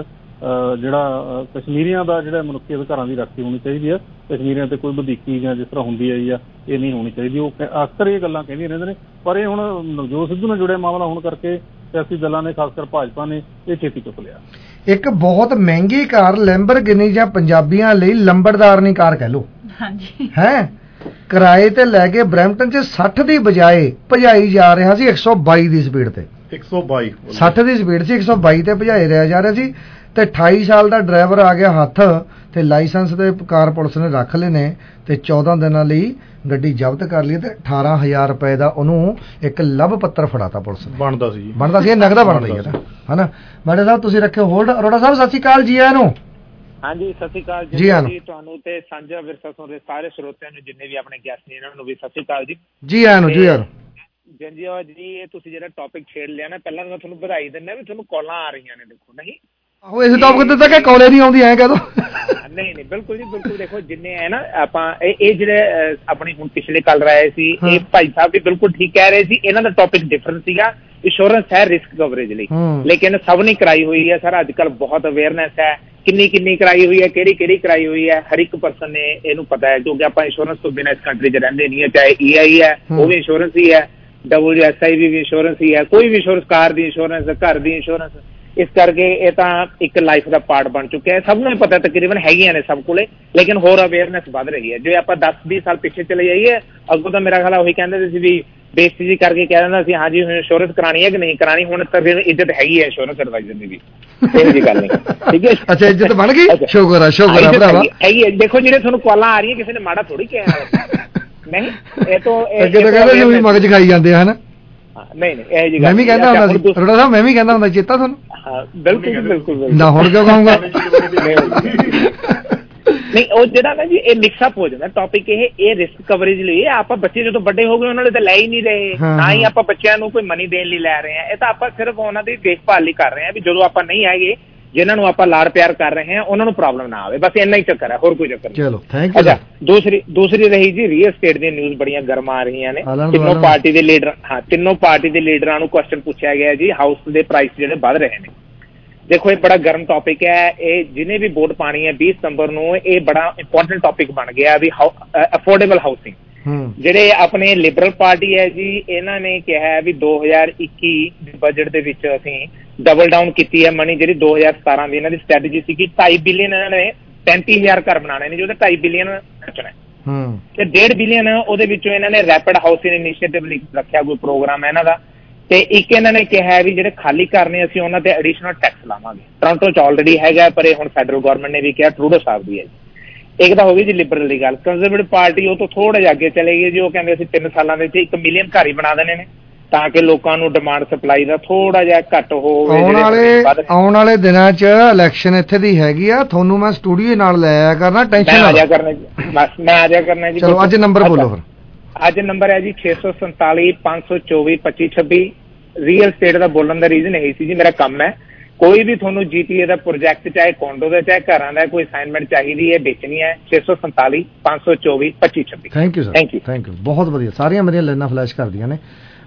ਜਿਹੜਾ ਕਸ਼ਮੀਰੀਆਂ ਦਾ ਜਿਹੜਾ ਮਨੁੱਖੀ ਅਧਿਕਾਰਾਂ ਦੀ ਰਾਖੀ ਹੋਣੀ ਚਾਹੀਦੀ ਆ, ਕਸ਼ਮੀਰੀਆਂ ਤੇ ਕੋਈ ਵਧੀਕੀ ਜਾਂ ਜਿਸ ਤਰ੍ਹਾਂ ਹੁੰਦੀ ਆਈ ਆ ਇਹ ਨਹੀਂ ਹੋਣੀ ਚਾਹੀਦੀ। ਉਹ ਅਕਸਰ ਇਹ ਗੱਲਾਂ ਕਹਿੰਦੀਆਂ ਰਹਿੰਦੇ ਨੇ, ਪਰ ਇਹ ਹੁਣ ਨਵਜੋਤ ਸਿੱਧੂ ਨਾਲ ਜੁੜਿਆ ਮਾਮਲਾ ਹੋਣ ਕਰਕੇ ਸਿਆਸੀ ਦਲਾਂ ਨੇ, ਖਾਸ ਕਰ ਭਾਜਪਾ ਨੇ ਇਹ ਛੇਤੀ ਚੁੱਕ ਲਿਆ। ਇੱਕ ਬਹੁਤ ਮਹਿੰਗੀ ਕਾਰ ਲੈਂਬਰਗਿਨੀ ਜਾਂ ਪੰਜਾਬੀਆਂ ਲਈ ਲੰਬੜਦਾਰਨੀ ਕਾਰ ਕਹਿ ਲਓ, ਹੈ ਕਿਰਾਏ ਤੇ ਲੈ ਕੇ ਬਰੈਂਪਟਨ 'ਚ 60 ਦੀ ਬਜਾਏ ਭਜਾਈ ਜਾ ਰਿਹਾ ਸੀ 122 ਦੀ ਸਪੀਡ ਤੇ। 122 60 ਦੀ ਸਪੀਡ ਸੀ, 122 ਤੇ ਭਜਾਏ ਜਾ ਰਿਹਾ ਸੀ ਤੇ 28 ਸਾਲ ਦਾ ਡਰਾਈਵਰ ਆ ਗਿਆ ਹੱਥ ਤੇ ਲਾਇਸੈਂਸ ਤੇ ਕਾਰ ਪੁਲਿਸ ਨੇ ਰੱਖ ਲਏ ਨੇ ਤੇ 14 ਦਿਨਾਂ ਲਈ ਗੱਡੀ ਜ਼ਬਤ ਕਰ ਲਈ ਤੇ 18,000 ਰੁਪਏ ਦਾ ਉਹਨੂੰ ਇੱਕ ਲੱਭ ਪੱਤਰ ਫੜਾਤਾ ਪੁਲਿਸ ਨੇ। ਬਣਦਾ ਸੀ ਇਹ ਨਗਦਾ ਬਣਦਾ ਹੀ ਹੈ ਨਾ। ਮੈਡਮ ਸਾਹਿਬ ਤੁਸੀਂ ਰੱਖਿਓ ਹੋਲਡ। ਅਰੋੜਾ ਸਾਹਿਬ ਸਤਿ ਸ਼੍ਰੀ ਅਕਾਲ ਜੀ ਆਇਆਂ ਨੂੰ। ਹਾਂਜੀ ਸਤਿ ਸ਼੍ਰੀ ਅਕਾਲ ਜੀ ਤੁਹਾਨੂੰ ਤੇ ਸਾਂਝਾ ਵਿਰਸਾ ਸੁਣ ਰਹੇ ਸਾਰੇ ਸਰੋਤਿਆਂ ਨੂੰ, ਜਿੰਨੇ ਵੀ ਆਪਣੇ ਗੈਸਟ ਨੇ ਇਹਨਾਂ ਨੂੰ ਵੀ ਸਤਿ ਸ਼੍ਰੀ ਅਕਾਲ ਜੀ। ਜੀ ਆਇਆਂ ਨੂੰ ਜੀ ਯਾਰ ਜੰਜੀਆ ਜੀ, ਇਹ ਤੁਸੀਂ ਜਿਹੜਾ ਟੌਪਿਕ ਛੇੜ ਲਿਆ ਨਾ, ਪਹਿਲਾਂ ਮੈਂ ਤੁਹਾਨੂੰ ਵਧਾਈ ਦਿੰਦਾ ਵੀ ਤੁਹਾਨੂੰ ਕਾਲਾਂ ਆ ਰਹੀਆਂ ਨੇ। ਦੇਖੋ ਨਹੀਂ ਆਹੋ ਇਸ ਟੌਪਿਕ ਤੇ ਤਾਂ ਕਿ ਕਾਲੇ ਨਹੀਂ ਆਉਂਦੀ ਐ ਕਦੋਂ। ਨਹੀਂ ਬਿਲਕੁਲ ਜੀ ਬਿਲਕੁਲ। ਦੇਖੋ ਜਿੰਨੇ ਹੈ ਨਾ ਆਪਾਂ ਇਹ ਜਿਹੜੇ ਆਪਣੀ ਹੁਣ ਪਿਛਲੇ ਕੱਲ ਰਹੇ ਸੀ, ਇਹ ਭਾਈ ਸਾਹਿਬ ਵੀ ਬਿਲਕੁਲ ਠੀਕ ਕਹਿ ਰਹੇ ਸੀ। ਇਹਨਾਂ ਦਾ ਟੌਪਿਕ ਡਿਫਰੈਂਟ ਸੀਗਾ, ਇੰਸ਼ੋਰੈਂਸ ਹੈ ਰਿਸਕ ਕਵਰੇਜ ਲਈ, ਲੇਕਿਨ ਸਭ ਨੇ ਕਰਾਈ ਹੋਈ ਹੈ ਸਰ। ਅੱਜ ਕੱਲ੍ਹ ਬਹੁਤ ਅਵੇਅਰਨੈਸ ਹੈ, ਕਿੰਨੀ ਕਰਾਈ ਹੋਈ ਹੈ, ਕਿਹੜੀ ਕਰਾਈ ਹੋਈ ਹੈ, ਹਰ ਇੱਕ ਪਰਸਨ ਨੇ ਇਹਨੂੰ ਪਤਾ ਹੈ, ਕਿਉਂਕਿ ਆਪਾਂ ਇੰਸ਼ੋਰੈਂਸ ਤੋਂ ਬਿਨਾਂ ਇਸ ਕੰਟਰੀ 'ਚ ਰਹਿੰਦੇ ਨਹੀਂ ਹੈ। ਚਾਹੇ EI ਹੈ ਉਹ ਵੀ ਇੰਸ਼ੋਰੈਂਸ ਹੀ ਹੈ, WSI ਵੀ ਇੰਸ਼ੋਰੈਂਸ ਹੀ ਹੈ, ਕੋਈ ਵੀ ਇੰਸ਼ੋਰੈਂਸ, ਕਾਰ ਦੀ ਇੰਸ਼ੋਰੈਂਸ, ਘਰ ਦੀ ਇੰਸ਼ੋਰੈਂਸ। ਇਸ ਕਰਕੇ ਇਹ ਤਾਂ ਇੱਕ ਲਾਈਫ ਦਾ ਪਾਰਟ ਬਣ ਚੁੱਕਿਆ ਹੈ, ਸਭ ਨੂੰ ਪਤਾ ਤਕਰੀਬਨ ਹੈਗੀਆਂ ਨੇ ਸਭ ਕੋਲੇ, ਲੇਕਿਨ ਹੋਰ ਅਵੇਅਰਨੈਸ ਵੱਧ ਰਹੀ ਹੈ। ਜੇ ਆਪਾਂ 10-20 ਸਾਲ ਪਿੱਛੇ ਚਲੇ ਜਾਈਏ, ਅੱਗੋਂ ਤਾਂ ਮੇਰਾ ਖਿਆਲ ਉਹੀ ਕਹਿੰਦੇ ਸੀ ਵੀ ਬੇਇੱਜ਼ਤੀ ਜੀ ਕਰਕੇ ਕਹਿ ਦਿੰਦਾ ਸੀ ਹਾਂਜੀ ਇੰਸ਼ੋਰੈਂਸ ਕਰਾਣੀ ਹੈ ਕਿ ਨਹੀਂ ਕਰਾਣੀ। ਹੁਣ ਤਾਂ ਫਿਰ ਇੱਜ਼ਤ ਹੈਗੀ ਹੈ ਇੰਸ਼ੋਰੈਂਸ ਐਡਵਾਈਜ਼ਰ ਦੀ ਵੀ, ਇਹੋ ਜਿਹੀ ਗੱਲ ਨਹੀਂ, ਠੀਕ ਹੈ। ਅੱਛਾ ਇੱਜ਼ਤ ਬਣ ਗਈ, ਸ਼ੁਕਰ ਆ ਭਰਾਵਾ। ਹੈਗੀ ਹੈ। ਦੇਖੋ ਜਿਹੜੇ ਤੁਹਾਨੂੰ ਕਾਲਾਂ ਆ ਰਹੀਆਂ ਕਿਸੇ ਨੇ ਮਾੜਾ ਥੋੜੀ ਕਿਹਾ ਨਹੀਂ, ਇਹ ਤੋਂ ਅੱਗੇ ਤਾਂ ਕਹਿੰਦੇ ਸੀ ਮਗਜ ਖਾਈ ਜਾਂਦੇ ਹਨ। ਨਹੀਂ ਇਹ ਜੀ ਮੈਂ ਵੀ ਕਹਿੰਦਾ ਹੁੰਦਾ ਸੀ ਅਰੋੜਾ ਸਾਹਿਬ, ਮੈਂ ਵੀ ਕਹਿੰਦਾ ਹੁੰਦਾ, ਚੇਤਾ ਤੁਹਾਨੂੰ? ਬਿਲਕੁਲ ਨਾ ਹੁਣ ਕਿਉਂ ਕਹੂੰਗਾ। ਨਹੀਂ ਉਹ ਜਿਹੜਾ ਨਾ ਜੀ ਇਹ ਮਿਕਸਅਪ ਹੋ ਜਾਂਦਾ ਟੌਪਿਕ। ਇਹ ਰਿਸਕ ਕਵਰੇਜ ਲਈ ਆਪਾਂ ਬੱਚੇ ਜਦੋਂ ਵੱਡੇ ਹੋ ਗਏ ਉਹਨਾਂ ਲਈ ਤਾਂ ਲੈ ਹੀ ਨਹੀਂ ਰਹੇ, ਨਾ ਹੀ ਆਪਾਂ ਬੱਚਿਆਂ ਨੂੰ ਕੋਈ ਮਨੀ ਦੇਣ ਲਈ ਲੈ ਰਹੇ ਹਾਂ। ਇਹ ਤਾਂ ਆਪਾਂ ਸਿਰਫ ਉਹਨਾਂ ਦੀ ਦੇਖਭਾਲ ਲਈ ਕਰ ਰਹੇ ਹਾਂ ਵੀ ਜਦੋਂ ਆਪਾਂ ਨਹੀਂ ਹੈਗੇ, ਜਿਨ੍ਹਾਂ ਨੂੰ ਆਪਾਂ ਲਾਡ ਪਿਆਰ ਕਰ ਰਹੇ ਹਾਂ ਉਹਨਾਂ ਨੂੰ ਪ੍ਰੋਬਲਮ ਨਾ ਆਵੇ, ਬਸ ਇੰਨਾ ਹੀ ਚੱਕਰ ਹੈ, ਹੋਰ ਕੋਈ ਚੱਕਰ ਨਹੀਂ। ਚਲੋ ਥੈਂਕ ਯੂ। ਅੱਛਾ ਦੂਸਰੀ ਰਹੀ ਜੀ ਰੀਅਲ estate ਦੀਆਂ ਨਿਊਜ਼ ਬੜੀਆਂ ਗਰਮ ਆ ਰਹੀਆਂ ਨੇ। ਤਿੰਨੋਂ ਪਾਰਟੀ ਦੇ ਲੀਡਰਾਂ ਨੂੰ ਕੁਐਸਚਨ ਪੁੱਛਿਆ ਗਿਆ ਜੀ, ਹਾਊਸ ਦੇ ਪ੍ਰਾਈਸ ਜਿਹੜੇ ਵੱਧ ਰਹੇ ਨੇ। ਦੇਖੋ ਇਹ ਬੜਾ ਗਰਮ ਟੌਪਿਕ ਹੈ, ਇਹ ਜਿਹਨੇ ਵੀ ਵੋਟ ਪਾਣੀ ਹੈ 20 ਸਤੰਬਰ ਨੂੰ, ਇਹ ਬੜਾ ਇੰਪੋਰਟੈਂਟ ਟੌਪਿਕ ਬਣ ਗਿਆ ਵੀ ਅਫੋਰਡੇਬਲ ਹਾਊਸਿੰਗ। ਜਿਹੜੇ ਆਪਣੇ ਲਿਬਰਲ ਪਾਰਟੀ ਹੈ ਜੀ, ਇਹਨਾਂ ਨੇ ਕਿਹਾ ਵੀ 2021 ਦੇ ਬਜਟ ਦੇ ਵਿੱਚ ਅਸੀਂ ਡਬਲ ਡਾਊਨ ਕੀਤੀ ਹੈ ਮਨੀ, ਜਿਹੜੀ 2017 ਦੀ ਇਹਨਾਂ ਦੀ ਸਟ੍ਰੈਟਜੀ ਸੀਗੀ 2.5 ਬਿਲੀਅਨ ਇਹਨਾਂ ਨੇ 35,000 ਘਰ ਬਣਾਉਣੇ ਨੇ, ਜਿਹਦੇ 2.5 ਬਿਲੀਅਨ ਖਰਚਣਾ ਤੇ 1.5 ਬਿਲੀਅਨ ਉਹਦੇ ਵਿੱਚੋਂ ਇਹਨਾਂ ਨੇ ਰੈਪਿਡ ਹਾਊਸਿੰਗ ਇਨੀਸ਼ੀਏਟਿਵ ਲਈ ਰੱਖਿਆ, ਕੋਈ ਪ੍ਰੋਗਰਾਮ ਹੈ ਇਹਨਾਂ ਦਾ। ਤੇ ਇੱਕ ਇਹਨਾਂ ਨੇ ਕਿਹਾ ਵੀ ਜਿਹੜੇ ਖਾਲੀ ਘਰ ਨੇ ਅਸੀਂ ਉਹਨਾਂ ਤੇ ਐਡੀਸ਼ਨਲ ਟੈਕਸ ਲਾਵਾਂਗੇ। ਟੋਰਾਂਟੋ 'ਚ ਆਲਰੇਡੀ ਹੈਗਾ, ਪਰ ਇਹ ਹੁਣ ਫੈਡਰਲ ਗਵਰਨਮੈਂਟ ਨੇ ਵੀ ਕਿਹਾ, ਟਰੂਡੋ ਸਾਹਿਬ ਦੀ ਹੈ ਜੀ। ਇੱਕ ਤਾਂ ਹੋ ਗਈ ਜੀ ਲਿਬਰਲ ਦੀ ਗੱਲ। ਕੰਜ਼ਰਵੇਟਿਵ ਪਾਰਟੀ ਉਹ ਤੋਂ ਥੋੜਾ ਜਿਹਾ ਅੱਗੇ ਚਲੇ ਗਈ ਜੀ, ਉਹ ਕਹਿੰਦੇ ਅਸੀਂ 3 ਸਾਲਾਂ ਦੇ ਵਿੱਚ 1 ਮਿਲੀਅਨ ਘਰ ਹੀ ਬਣਾ ਦੇਣੇ ਨੇ ਤਾਂ ਕਿ ਲੋਕਾਂ ਨੂੰ ਡਿਮਾਂਡ ਸਪਲਾਈ ਦਾ ਥੋੜਾ ਜਿਹਾ ਘੱਟ ਹੋਵੇ। ਆਉਣ ਵਾਲੇ ਦਿਨਾਂ 'ਚ ਇਲੈਕਸ਼ਨ ਇੱਥੇ ਦੀ ਹੈਗੀ ਆ, ਤੁਹਾਨੂੰ ਮੈਂ ਸਟੂਡੀਓ ਨਾਲ ਲੈ ਆਇਆ ਕਰਨਾ, ਟੈਨਸ਼ਨ ਆ ਜਾ ਕਰਨਾ ਜੀ, ਬਸ ਮੈਂ ਆ ਜਾ ਕਰਨਾ ਜੀ। ਚਲੋ ਅੱਜ ਨੰਬਰ ਬੋਲੋ ਫਿਰ। ਅੱਜ ਨੰਬਰ ਹੈ ਜੀ 647 524 2526। ਰੀਅਲ ਸਟੇਟ ਦਾ ਬੋਲਣ ਦਾ ਰੀਜ਼ਨ ਇਹੀ ਸੀ ਜੀ, ਮੇਰਾ ਕੰਮ ਹੈ। ਕੋਈ ਵੀ ਤੁਹਾਨੂੰ GTA ਦਾ ਪ੍ਰੋਜੈਕਟ, ਚਾਹੇ ਕੋਂਡੋ ਦਾ ਚਾਹੇ ਘਰਾਂ ਦਾ, ਕੋਈ ਅਸਾਈਨਮੈਂਟ ਚਾਹੀਦੀ ਹੈ, ਵੇਚਣੀ ਹੈ, 647 524 2526। Thank you sir, thank you, ਬਹੁਤ ਵਧੀਆ। ਸਾਰੀਆਂ ਮੇਰੀਆਂ ਲਾਈਨਾਂ ਫਲੈਸ਼ ਕਰਦੀਆਂ ਨੇ।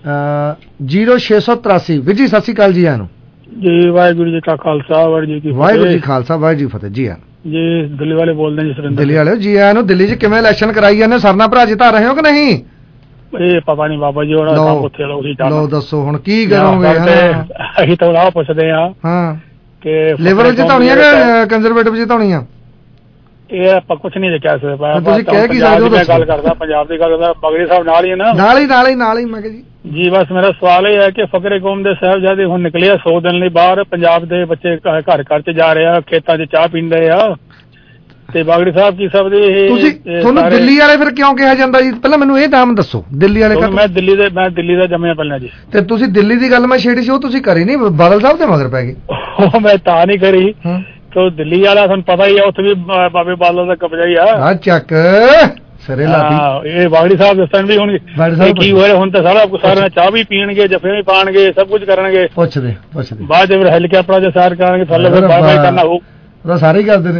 0683 ਵੀਰ ਜੀ ਸਤਿ ਸ਼੍ਰੀ ਅਕਾਲ ਜੀ ਆਇਆਂ ਨੂੰ। ਜੀ ਵਾਹਿਗੁਰੂ ਜੀ ਕਾ ਖਾਲਸਾ, ਵਾਹਿਗੁਰੂ ਜੀ ਕੀ ਫਤਿਹ। ਵਾਹਿਗੁਰੂ ਜੀ ਖਾਲਸਾ, ਵਾਹਿਗੁਰੂ ਜੀ ਫਤਿਹ। ਜੀ ਜੀ ਦਿੱਲੀ ਵਾਲੇ ਬੋਲਦੇ ਜੀ ਸੁਰਿੰਦਰ। ਦਿੱਲੀ ਵਾਲੇ ਜੀ ਆਇਆਂ ਨੂੰ। ਦਿੱਲੀ 'ਚ ਕਿਵੇਂ ਇਲੈਕਸ਼ਨ ਕਰਾਈ ਜਾਂਦੇ, ਸਰਨਾ ਭਰਾ ਜਿਤਾ ਰਹੇ ਹੋ ਕਿ ਨਹੀਂ? ਇਹ ਪਤਾ ਨਹੀਂ ਬਾਬਾ ਜੀ, ਉਹਨਾਂ ਦਾ ਉੱਥੇ ਲਓ ਦੱਸੋ ਹੁਣ ਕੀ ਕਰੋਗੇ? ਅਸੀਂ ਤਾਂ ਉਹ ਪੁੱਛਦੇ ਆ ਕਿ ਲਿਬਰਲ ਜਿਤਾਉਣੀਆਂ ਕਿ ਕੰਜ਼ਰਵੇਟਿਵ ਜਿਤਾਉਣੀਆਂ? ਇਹ ਆਪਾਂ ਕੁਛ ਨਹੀਂ ਕਹਿ ਸਕਦੇ। ਤੁਸੀਂ ਕਹਿ ਕੀ ਸਕਦੇ ਹੋ? ਮੈਂ ਗੱਲ ਕਰਦਾ ਪੰਜਾਬ ਦੀ, ਗੱਲ ਕਰਦਾ। ਬਗੜੀ ਸਾਹਿਬ ਨਾਲ ਹੀ ਹੈ ਨਾ? ਨਾਲ ਹੀ ਮੈਂ ਕਿਹਾ ਜੀ ਬਸ ਮੇਰਾ ਸਵਾਲ ਇਹ ਹੈ ਕਿ ਫਕਰੇ ਕੌਮ ਦੇ ਸਾਹਿਬਜ਼ਾਦੇ ਹੁਣ ਨਿਕਲੇ ਆ 100 ਦਿਨ ਲਈ ਬਾਹਰ, ਪੰਜਾਬ ਦੇ ਬੱਚੇ ਘਰ ਘਰ 'ਚ ਜਾ ਰਹੇ ਆ, ਖੇਤਾਂ 'ਚ ਚਾਹ ਪੀਂਦੇ ਆ, ਤੇ ਬਾਗੜੀ ਸਾਹਿਬ ਕੀ ਸਭ ਦੇ ਤੁਸੀਂ ਤੁਹਾਨੂੰ ਦਿੱਲੀ ਵਾਲੇ ਫਿਰ ਕਿਉਂ ਕਿਹਾ ਜਾਂਦਾ ਜੀ? ਪਹਿਲਾਂ ਮੈਨੂੰ ਇਹ ਨਾਮ ਦੱਸੋ ਦਿੱਲੀ ਵਾਲੇ। ਮੈਂ ਦਿੱਲੀ ਦਾ ਜੰਮਿਆ ਪਹਿਲਾਂ ਜੀ। ਤੇ ਤੁਸੀਂ ਦਿੱਲੀ ਦੀ ਗੱਲ ਮੈਂ ਛੇੜੀ ਸੀ, ਉਹ ਤੁਸੀਂ ਕਰੀ ਨਹੀਂ, ਬਾਦਲ ਸਾਹਿਬ ਦੇ ਮਗਰ ਪੈ ਗਏ। ਉਹ ਮੈਂ ਤਾਂ ਨਹੀਂ ਕਰੀ, ਤੇ ਦਿੱਲੀ ਵਾਲਾ ਤੁਹਾਨੂੰ ਪਤਾ ਹੀ ਆ, ਉੱਥੇ ਵੀ ਬਾਬੇ ਬਾਦਲ ਦਾ ਕਬਜ਼ਾ ਹੀ ਆ। ਚੱਕ ਸਰੇ ਲਾਤੀ। ਇਹ ਬਾਗੜੀ ਸਾਹਿਬ ਦੱਸਣ ਵੀ ਹੁਣ ਕੀ ਹੋਇਆ, ਹੁਣ ਤਾਂ ਸਾਰਾ ਚਾਹ ਵੀ ਪੀਣਗੇ, ਜਫੇ ਵੀ ਪਾਣਗੇ, ਸਭ ਕੁਝ ਕਰਨਗੇ। ਪੁੱਛਦੇ ਬਾਅਦ ਚ ਹੈਲੀਕਾਪਟਰਾਂ 'ਚ ਸੈਰ ਕਰਾਂਗੇ, ਥੱਲੇ ਫਿਰ ਬਾਏ ਕਰਨਾ ਹੋਊ। ਸਾਰੇ ਹੀ ਕਰਦੇ ਨੇ।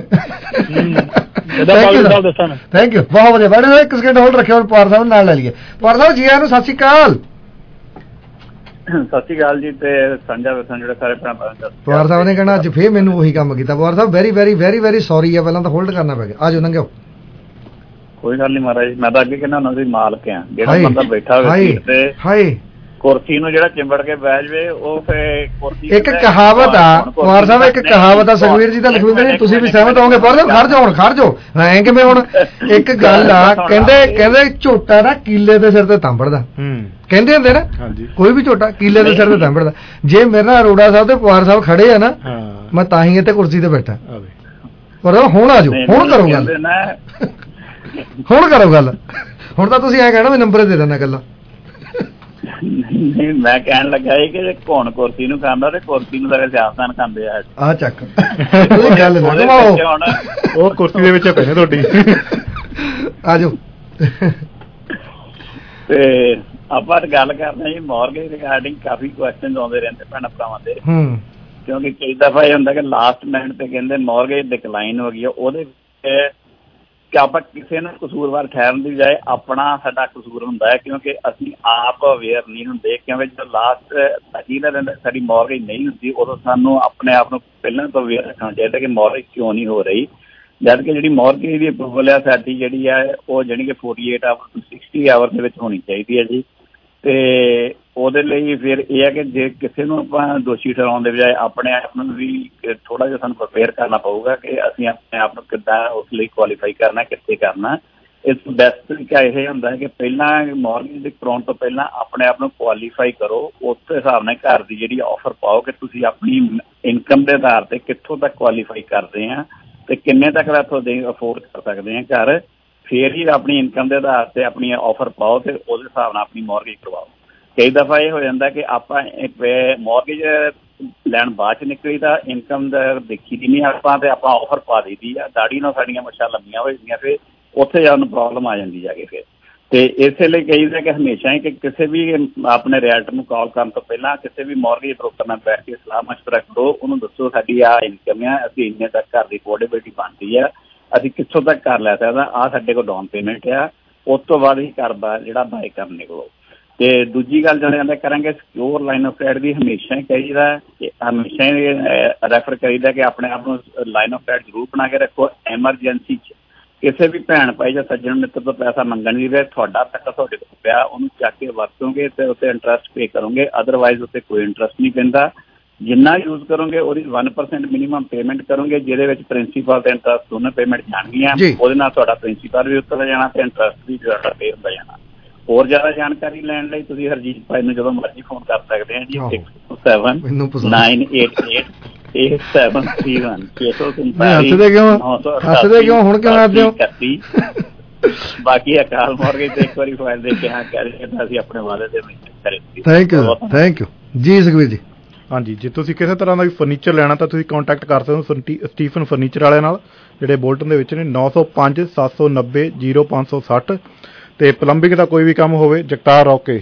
ਥੈਂਕ ਯੂ, ਬਹੁਤ ਵਧੀਆ। ਬੜੇ 1 ਸਕਿੰਟ ਹੋਲਡ ਰੱਖਿਓ, ਪਵਾਰ ਸਾਹਿਬ ਨਾਲ ਲੈ ਲਈਏ। ਪਵਾਰ ਸਾਹਿਬ ਜੀ ਆਇਆਂ ਨੂੰ, ਸਤਿ ਸ਼੍ਰੀ ਅਕਾਲ। ਸਤਿ ਸ਼੍ਰੀ ਅਕਾਲ ਜੀ ਤੇ ਸਾਂਝਾ ਵਿਰਸਾ ਜਿਹੜੇ ਸਾਰੇ ਭਰਾ ਪਵਾਰ ਸਾਹਿਬ ਨੇ ਕਹਿਣਾ ਅੱਜ ਫੇਰ ਮੈਨੂੰ ਉਹੀ ਕੰਮ ਕੀਤਾ। Pawar sahib very very very very sorry ਆ, ਪਹਿਲਾਂ ਤਾਂ ਹੋਲਡ ਕਰਨਾ ਪੈ ਗਿਆ। ਆ ਜਾਓ ਲੰਘਿਓ। ਕੋਈ ਗੱਲ ਨਹੀਂ ਮਹਾਰਾਜ, ਮੈਂ ਤਾਂ ਅੱਗੇ ਕਹਿੰਦਾ ਉਹਨਾਂ ਦੀ ਮਾਲਕ ਆ, ਜਿਹੜਾ ਬੰਦਾ ਬੈਠਾ ਹੋਵੇ ਤੇ ਕੁਰਸੀ ਨੂੰ ਜਿਹੜਾ ਚਿੰਬੜ ਕੇ ਬਹਿ ਜਾਵੇ ਉਹ ਫੇ ਕੁਰਸੀ। ਇੱਕ ਕਹਾਵਤ ਆ ਪਵਾਰ ਸਾਹਿਬ, ਇੱਕ ਕਹਾਵਤ ਆ ਸੁਖਵੀਰ ਜੀ ਤਾਂ ਲਖਵਿੰਦਰ ਜੀ ਤੁਸੀਂ ਵੀ ਸਹਿਮਤ ਹੋਵੋਗੇ। ਪਵਾਰ ਸਾਹਿਬ ਖੜ ਜਾਓ, ਖੜ ਜਾਓ ਐਂ ਕਿਵੇਂ? ਹੁਣ ਇੱਕ ਗੱਲ ਆ, ਕਹਿੰਦੇ ਝੋਟਾ ਨਾ ਕੀਲੇ ਦੇ ਸਿਰ ਤੇ ਤਾਂਬੜਦਾ, ਕਹਿੰਦੇ ਹੁੰਦੇ ਨਾ ਕੋਈ ਵੀ ਝੋਟਾ ਕੀਲੇ ਦੇ ਸਿਰ ਤੇ ਤਾਂਬੜਦਾ। ਜੇ ਮੇਰੇ ਨਾਲ ਅਰੋੜਾ ਸਾਹਿਬ ਤੇ ਪਵਾਰ ਸਾਹਿਬ ਖੜੇ ਆ ਨਾ, ਮੈਂ ਤਾਂ ਹੀ ਇੱਥੇ ਕੁਰਸੀ ਤੇ ਬੈਠਾ। ਪਰ ਹੁਣ ਆ ਜਾਓ, ਹੁਣ ਕਰੋ ਗੱਲ, ਹੁਣ ਕਰੋ ਗੱਲ। ਹੁਣ ਤਾਂ ਤੁਸੀਂ ਐਂ ਕਹਿਣਾ ਵੀ ਨੰਬਰ ਦੇ ਦੇਣਾ ਗੱਲਾਂ। ਨਹੀਂ ਮੈਂ ਕਹਿਣ ਲੱਗਾ ਸੀ ਕਿ ਕੌਣ ਕੁਰਸੀ ਨੂੰ ਖਾਂਦਾ ਤੇ ਕੁਰਸੀ ਨੂੰ ਤਾਂ ਸਿਆਸਤਦਾਨ ਖਾਂਦੇ ਆ ਚੱਕ ਗੱਲ ਉਹ ਕੁਰਸੀ ਦੇ ਵਿੱਚ ਪੈਣੇ ਤੁਹਾਡੀ। ਆ ਜਾਓ। ਤੇ ਆਪਾਂ ਗੱਲ ਕਰਦੇ ਜੀ ਮੌਰਗੇਜ ਰਿਗਾਰਡਿੰਗ ਕਾਫੀ ਕੁਐਸਚਨ ਆਉਂਦੇ ਰਹਿੰਦੇ ਭੈਣ ਭਰਾਵਾਂ ਦੇ, ਕਿਉਂਕਿ ਕਈ ਦਫਾ ਇਹ ਹੁੰਦਾ ਕਿ ਲਾਸਟ ਮਿੰਟ ਤੇ ਕਹਿੰਦੇ ਮੌਰਗੇਜ ਡਿਕਲਾਈਨ ਹੋ ਗਈ। ਉਹਦੇ ਵਿੱਚ ਕਿ ਆਪਾਂ ਕਿਸੇ ਨੂੰ ਕਸੂਰਵਾਰ ਠਹਿਰਨ ਦੀ ਬਜਾਏ ਆਪਣਾ ਸਾਡਾ ਕਸੂਰ ਹੁੰਦਾ ਹੈ, ਕਿਉਂਕਿ ਅਸੀਂ ਆਪ ਅਵੇਅਰ ਨਹੀਂ ਹੁੰਦੇ। ਕਿਉਂਕਿ ਜਦੋਂ ਲਾਸਟ ਸਾਡੀ ਮੌਰਗੇਜ ਨਹੀਂ ਹੁੰਦੀ ਉਦੋਂ ਸਾਨੂੰ ਆਪਣੇ ਆਪ ਨੂੰ ਪਹਿਲਾਂ ਤੋਂ ਅਵੇਅਰ ਰੱਖਣਾ ਚਾਹੀਦਾ ਕਿ ਮੌਰਗੇਜ ਕਿਉਂ ਨਹੀਂ ਹੋ ਰਹੀ। ਜਦ ਕਿ ਜਿਹੜੀ ਮੌਰਗੇਜ ਦੀ ਅਪਰੂਵਲ ਆ ਸਾਡੀ ਜਿਹੜੀ ਹੈ ਉਹ ਜਾਣੀ ਕਿ 48 ਆਵਰ ਤੋਂ 60 ਆਵਰ ਦੇ ਵਿੱਚ ਹੋਣੀ ਚਾਹੀਦੀ ਹੈ ਜੀ। ਤੇ ਉਹਦੇ ਲਈ ਫਿਰ ਇਹ ਹੈ ਕਿ ਜੇ ਕਿਸੇ ਨੂੰ ਆਪਾਂ ਦੋਸ਼ੀ ਠਹਿਰਾਉਣ ਦੇ ਬਜਾਏ ਆਪਣੇ ਆਪ ਨੂੰ ਵੀ ਥੋੜ੍ਹਾ ਜਿਹਾ ਸਾਨੂੰ ਪ੍ਰਪੇਅਰ ਕਰਨਾ ਪਊਗਾ ਕਿ ਅਸੀਂ ਆਪਣੇ ਆਪ ਨੂੰ ਕਿੱਦਾਂ ਉਸ ਲਈ ਕੁਆਲੀਫਾਈ ਕਰਨਾ, ਕਿੱਥੇ ਕਰਨਾ। ਇਸ ਤੋਂ ਬੈਸਟ ਤਰੀਕਾ ਇਹ ਹੁੰਦਾ ਹੈ ਕਿ ਪਹਿਲਾਂ ਮੌਰਗੇਜ ਦੇ ਕਰਾਉਣ ਤੋਂ ਪਹਿਲਾਂ ਆਪਣੇ ਆਪ ਨੂੰ ਕੁਆਲੀਫਾਈ ਕਰੋ। ਉਸ ਹਿਸਾਬ ਨਾਲ ਘਰ ਦੀ ਜਿਹੜੀ ਆਫਰ ਪਾਓ ਕਿ ਤੁਸੀਂ ਆਪਣੀ ਇਨਕਮ ਦੇ ਆਧਾਰ ਤੇ ਕਿੱਥੋਂ ਤੱਕ ਕੁਆਲੀਫਾਈ ਕਰਦੇ ਆ ਤੇ ਕਿੰਨੇ ਤੱਕ ਦਾ ਤੁਹਾਡੇ ਅਫੋਰਡ ਕਰ ਸਕਦੇ ਆ ਘਰ। ਫਿਰ ਹੀ ਆਪਣੀ ਇਨਕਮ ਦੇ ਆਧਾਰ ਤੇ ਆਪਣੀ ਆਫਰ ਪਾਓ ਤੇ ਉਹਦੇ ਹਿਸਾਬ ਨਾਲ ਆਪਣੀ ਮੌਰਗੇਜ ਕਰਵਾਓ। ਕਈ ਦਫਾ ਇਹ ਹੋ ਜਾਂਦਾ ਕਿ ਆਪਾਂ ਮੌਰਗੇਜ ਲੈਣ ਬਾਅਦ 'ਚ ਨਿਕਲੀ ਤਾਂ ਇਨਕਮ ਦਾ ਦੇਖੀ ਦੀ ਨਹੀਂ ਆਪਾਂ, ਤੇ ਆਪਾਂ ਆਫਰ ਪਾ ਦਿੱਤੀ ਆ, ਦਾੜੀ ਨਾਲ ਸਾਡੀਆਂ ਮੁੱਛਾਂ ਲੰਮੀਆਂ ਹੋ ਜਾਂਦੀਆਂ, ਫਿਰ ਉੱਥੇ ਜਾ ਨੂੰ ਪ੍ਰੋਬਲਮ ਆ ਜਾਂਦੀ ਜਾ ਕੇ ਫਿਰ। ਤੇ ਇਸੇ ਲਈ ਕਹੀਦਾ ਕਿ ਹਮੇਸ਼ਾ ਹੀ ਕਿ ਕਿਸੇ ਵੀ ਆਪਣੇ ਰੀਅਲਟਰ ਨੂੰ ਕਾਲ ਕਰਨ ਤੋਂ ਪਹਿਲਾਂ ਕਿਸੇ ਵੀ ਮੌਰਗੇਜ ਬ੍ਰੋਕਰ ਨਾਲ ਬੈਠ ਕੇ ਸਲਾਹ ਮਸ਼ਵਰਾ ਕਰੋ। ਉਹਨੂੰ ਦੱਸੋ ਸਾਡੀ ਆਹ ਇਨਕਮ ਆ, ਅਸੀਂ ਇੰਨੇ ਤੱਕ ਘਰ ਦੀ ਅਫੋਰਡੇਬਿਲਿਟੀ ਬਣਦੀ ਆ, ਅਸੀਂ ਕਿੱਥੋਂ ਤੱਕ ਕਰ ਲੈ ਸਕਦਾ, ਆਹ ਸਾਡੇ ਕੋਲ ਡਾਊਨ ਪੇਮੈਂਟ ਆ, ਉਸ ਤੋਂ ਬਾਅਦ ਹੀ ਘਰ ਜਿਹੜਾ ਬਾਏ ਕਰਨ ਨਿਕਲੋ। ਤੇ ਦੂਜੀ ਗੱਲ ਜਿਹੜੇ ਕਰਾਂਗੇ ਸਿਕਿਉਰ ਲਾਈਨ ਆਫ ਕ੍ਰੈਡਿਟ ਦੀ ਹਮੇਸ਼ਾ ਹੀ ਕਹੀਦਾ ਕਿ ਹਮੇਸ਼ਾ ਹੀ ਰੈਫਰ ਕਰੀਦਾ ਕਿ ਆਪਣੇ ਆਪ ਨੂੰ ਲਾਈਨ ਆਫ ਕ੍ਰੈਡਿਟ ਜ਼ਰੂਰ ਬਣਾ ਕੇ ਰੱਖੋ। ਐਮਰਜੈਂਸੀ 'ਚ ਕਿਸੇ ਵੀ ਭੈਣ ਭਾਈ ਜਾਂ ਸੱਜਣ ਮਿੱਤਰ ਤੋਂ ਪੈਸਾ ਮੰਗਣ ਦੀ ਬਜਾਏ ਤੁਹਾਡਾ ਪੈਸਾ ਤੁਹਾਡੇ ਕੋਲ ਪਿਆ ਉਹਨੂੰ ਚੱਕ ਕੇ ਵਰਤੋਗੇ ਤੇ ਉੱਤੇ ਇੰਟਰਸਟ ਪੇ ਕਰੋਗੇ, ਅਦਰਵਾਈਜ਼ ਉੱਤੇ ਕੋਈ ਇੰਟਰਸਟ ਨਹੀਂ ਪੈਂਦਾ। ਜਿੰਨਾ ਯੂਜ਼ ਕਰੋਗੇ ਉਹਦੀ 1% ਮਿਨੀਮਮ ਪੇਮੈਂਟ ਕਰੋਗੇ, ਜਿਹਦੇ ਵਿੱਚ ਪ੍ਰਿੰਸੀਪਲ ਤੇ ਇੰਟਰਸਟ ਦੋਨੋਂ ਪੇਮੈਂਟ ਜਾਣਗੀਆਂ। ਉਹਦੇ ਨਾਲ ਤੁਹਾਡਾ ਪ੍ਰਿੰਸੀਪਲ ਵੀ ਉੱਤਰ ਜਾਣਾ ਤੇ ਇੰਟਰਸਟ ਵੀ ਤੁਹਾਡਾ ਪੇ ਹੁੰਦਾ ਜਾਣਾ। ਹੋਰ ਜ਼ਿਆਦਾ ਜਾਣਕਾਰੀ ਲੈਣ ਲਈ ਤੁਸੀਂ ਹਰਜੀਤ ਭਾਈ ਨੂੰ ਜਦੋਂ ਮਰਜ਼ੀ ਫੋਨ ਕਰ ਸਕਦੇ ਆ ਜੀ 627-988-647 ਬਾਕੀ ਅਕਾਲ ਮੌਰਗੇਜ ਤੇ ਇੱਕ ਵਾਰੀ ਫਾਈਲ ਦੇ ਕੇ ਅਸੀਂ ਆਪਣੇ ਵਾਅਦੇ ਦੇ ਵਿੱਚ ਥੈਂਕ ਯੂ ਜੀ ਸੁਖਵੀਰ ਜੀ। ਹਾਂਜੀ, ਜੇ ਤੁਸੀਂ ਕਿਸੇ ਤਰ੍ਹਾਂ ਦਾ ਵੀ ਫਰਨੀਚਰ ਲੈਣਾ ਤਾਂ ਤੁਸੀਂ ਕੰਟੈਕਟ ਕਰ ਸਕਦੇ ਹੋ ਸਟੀਫਨ ਫਰਨੀਚਰ ਵਾਲਿਆਂ ਨਾਲ, ਜਿਹੜੇ ਬੋਲਟਨ ਦੇ ਵਿੱਚ ਨੇ। 905-790-0560 ਤੇ ਪਲੰਬਿੰਗ ਦਾ ਕੋਈ ਵੀ ਕੰਮ ਹੋਵੇ ਜਗਤਾਰ ਰੌਕੇ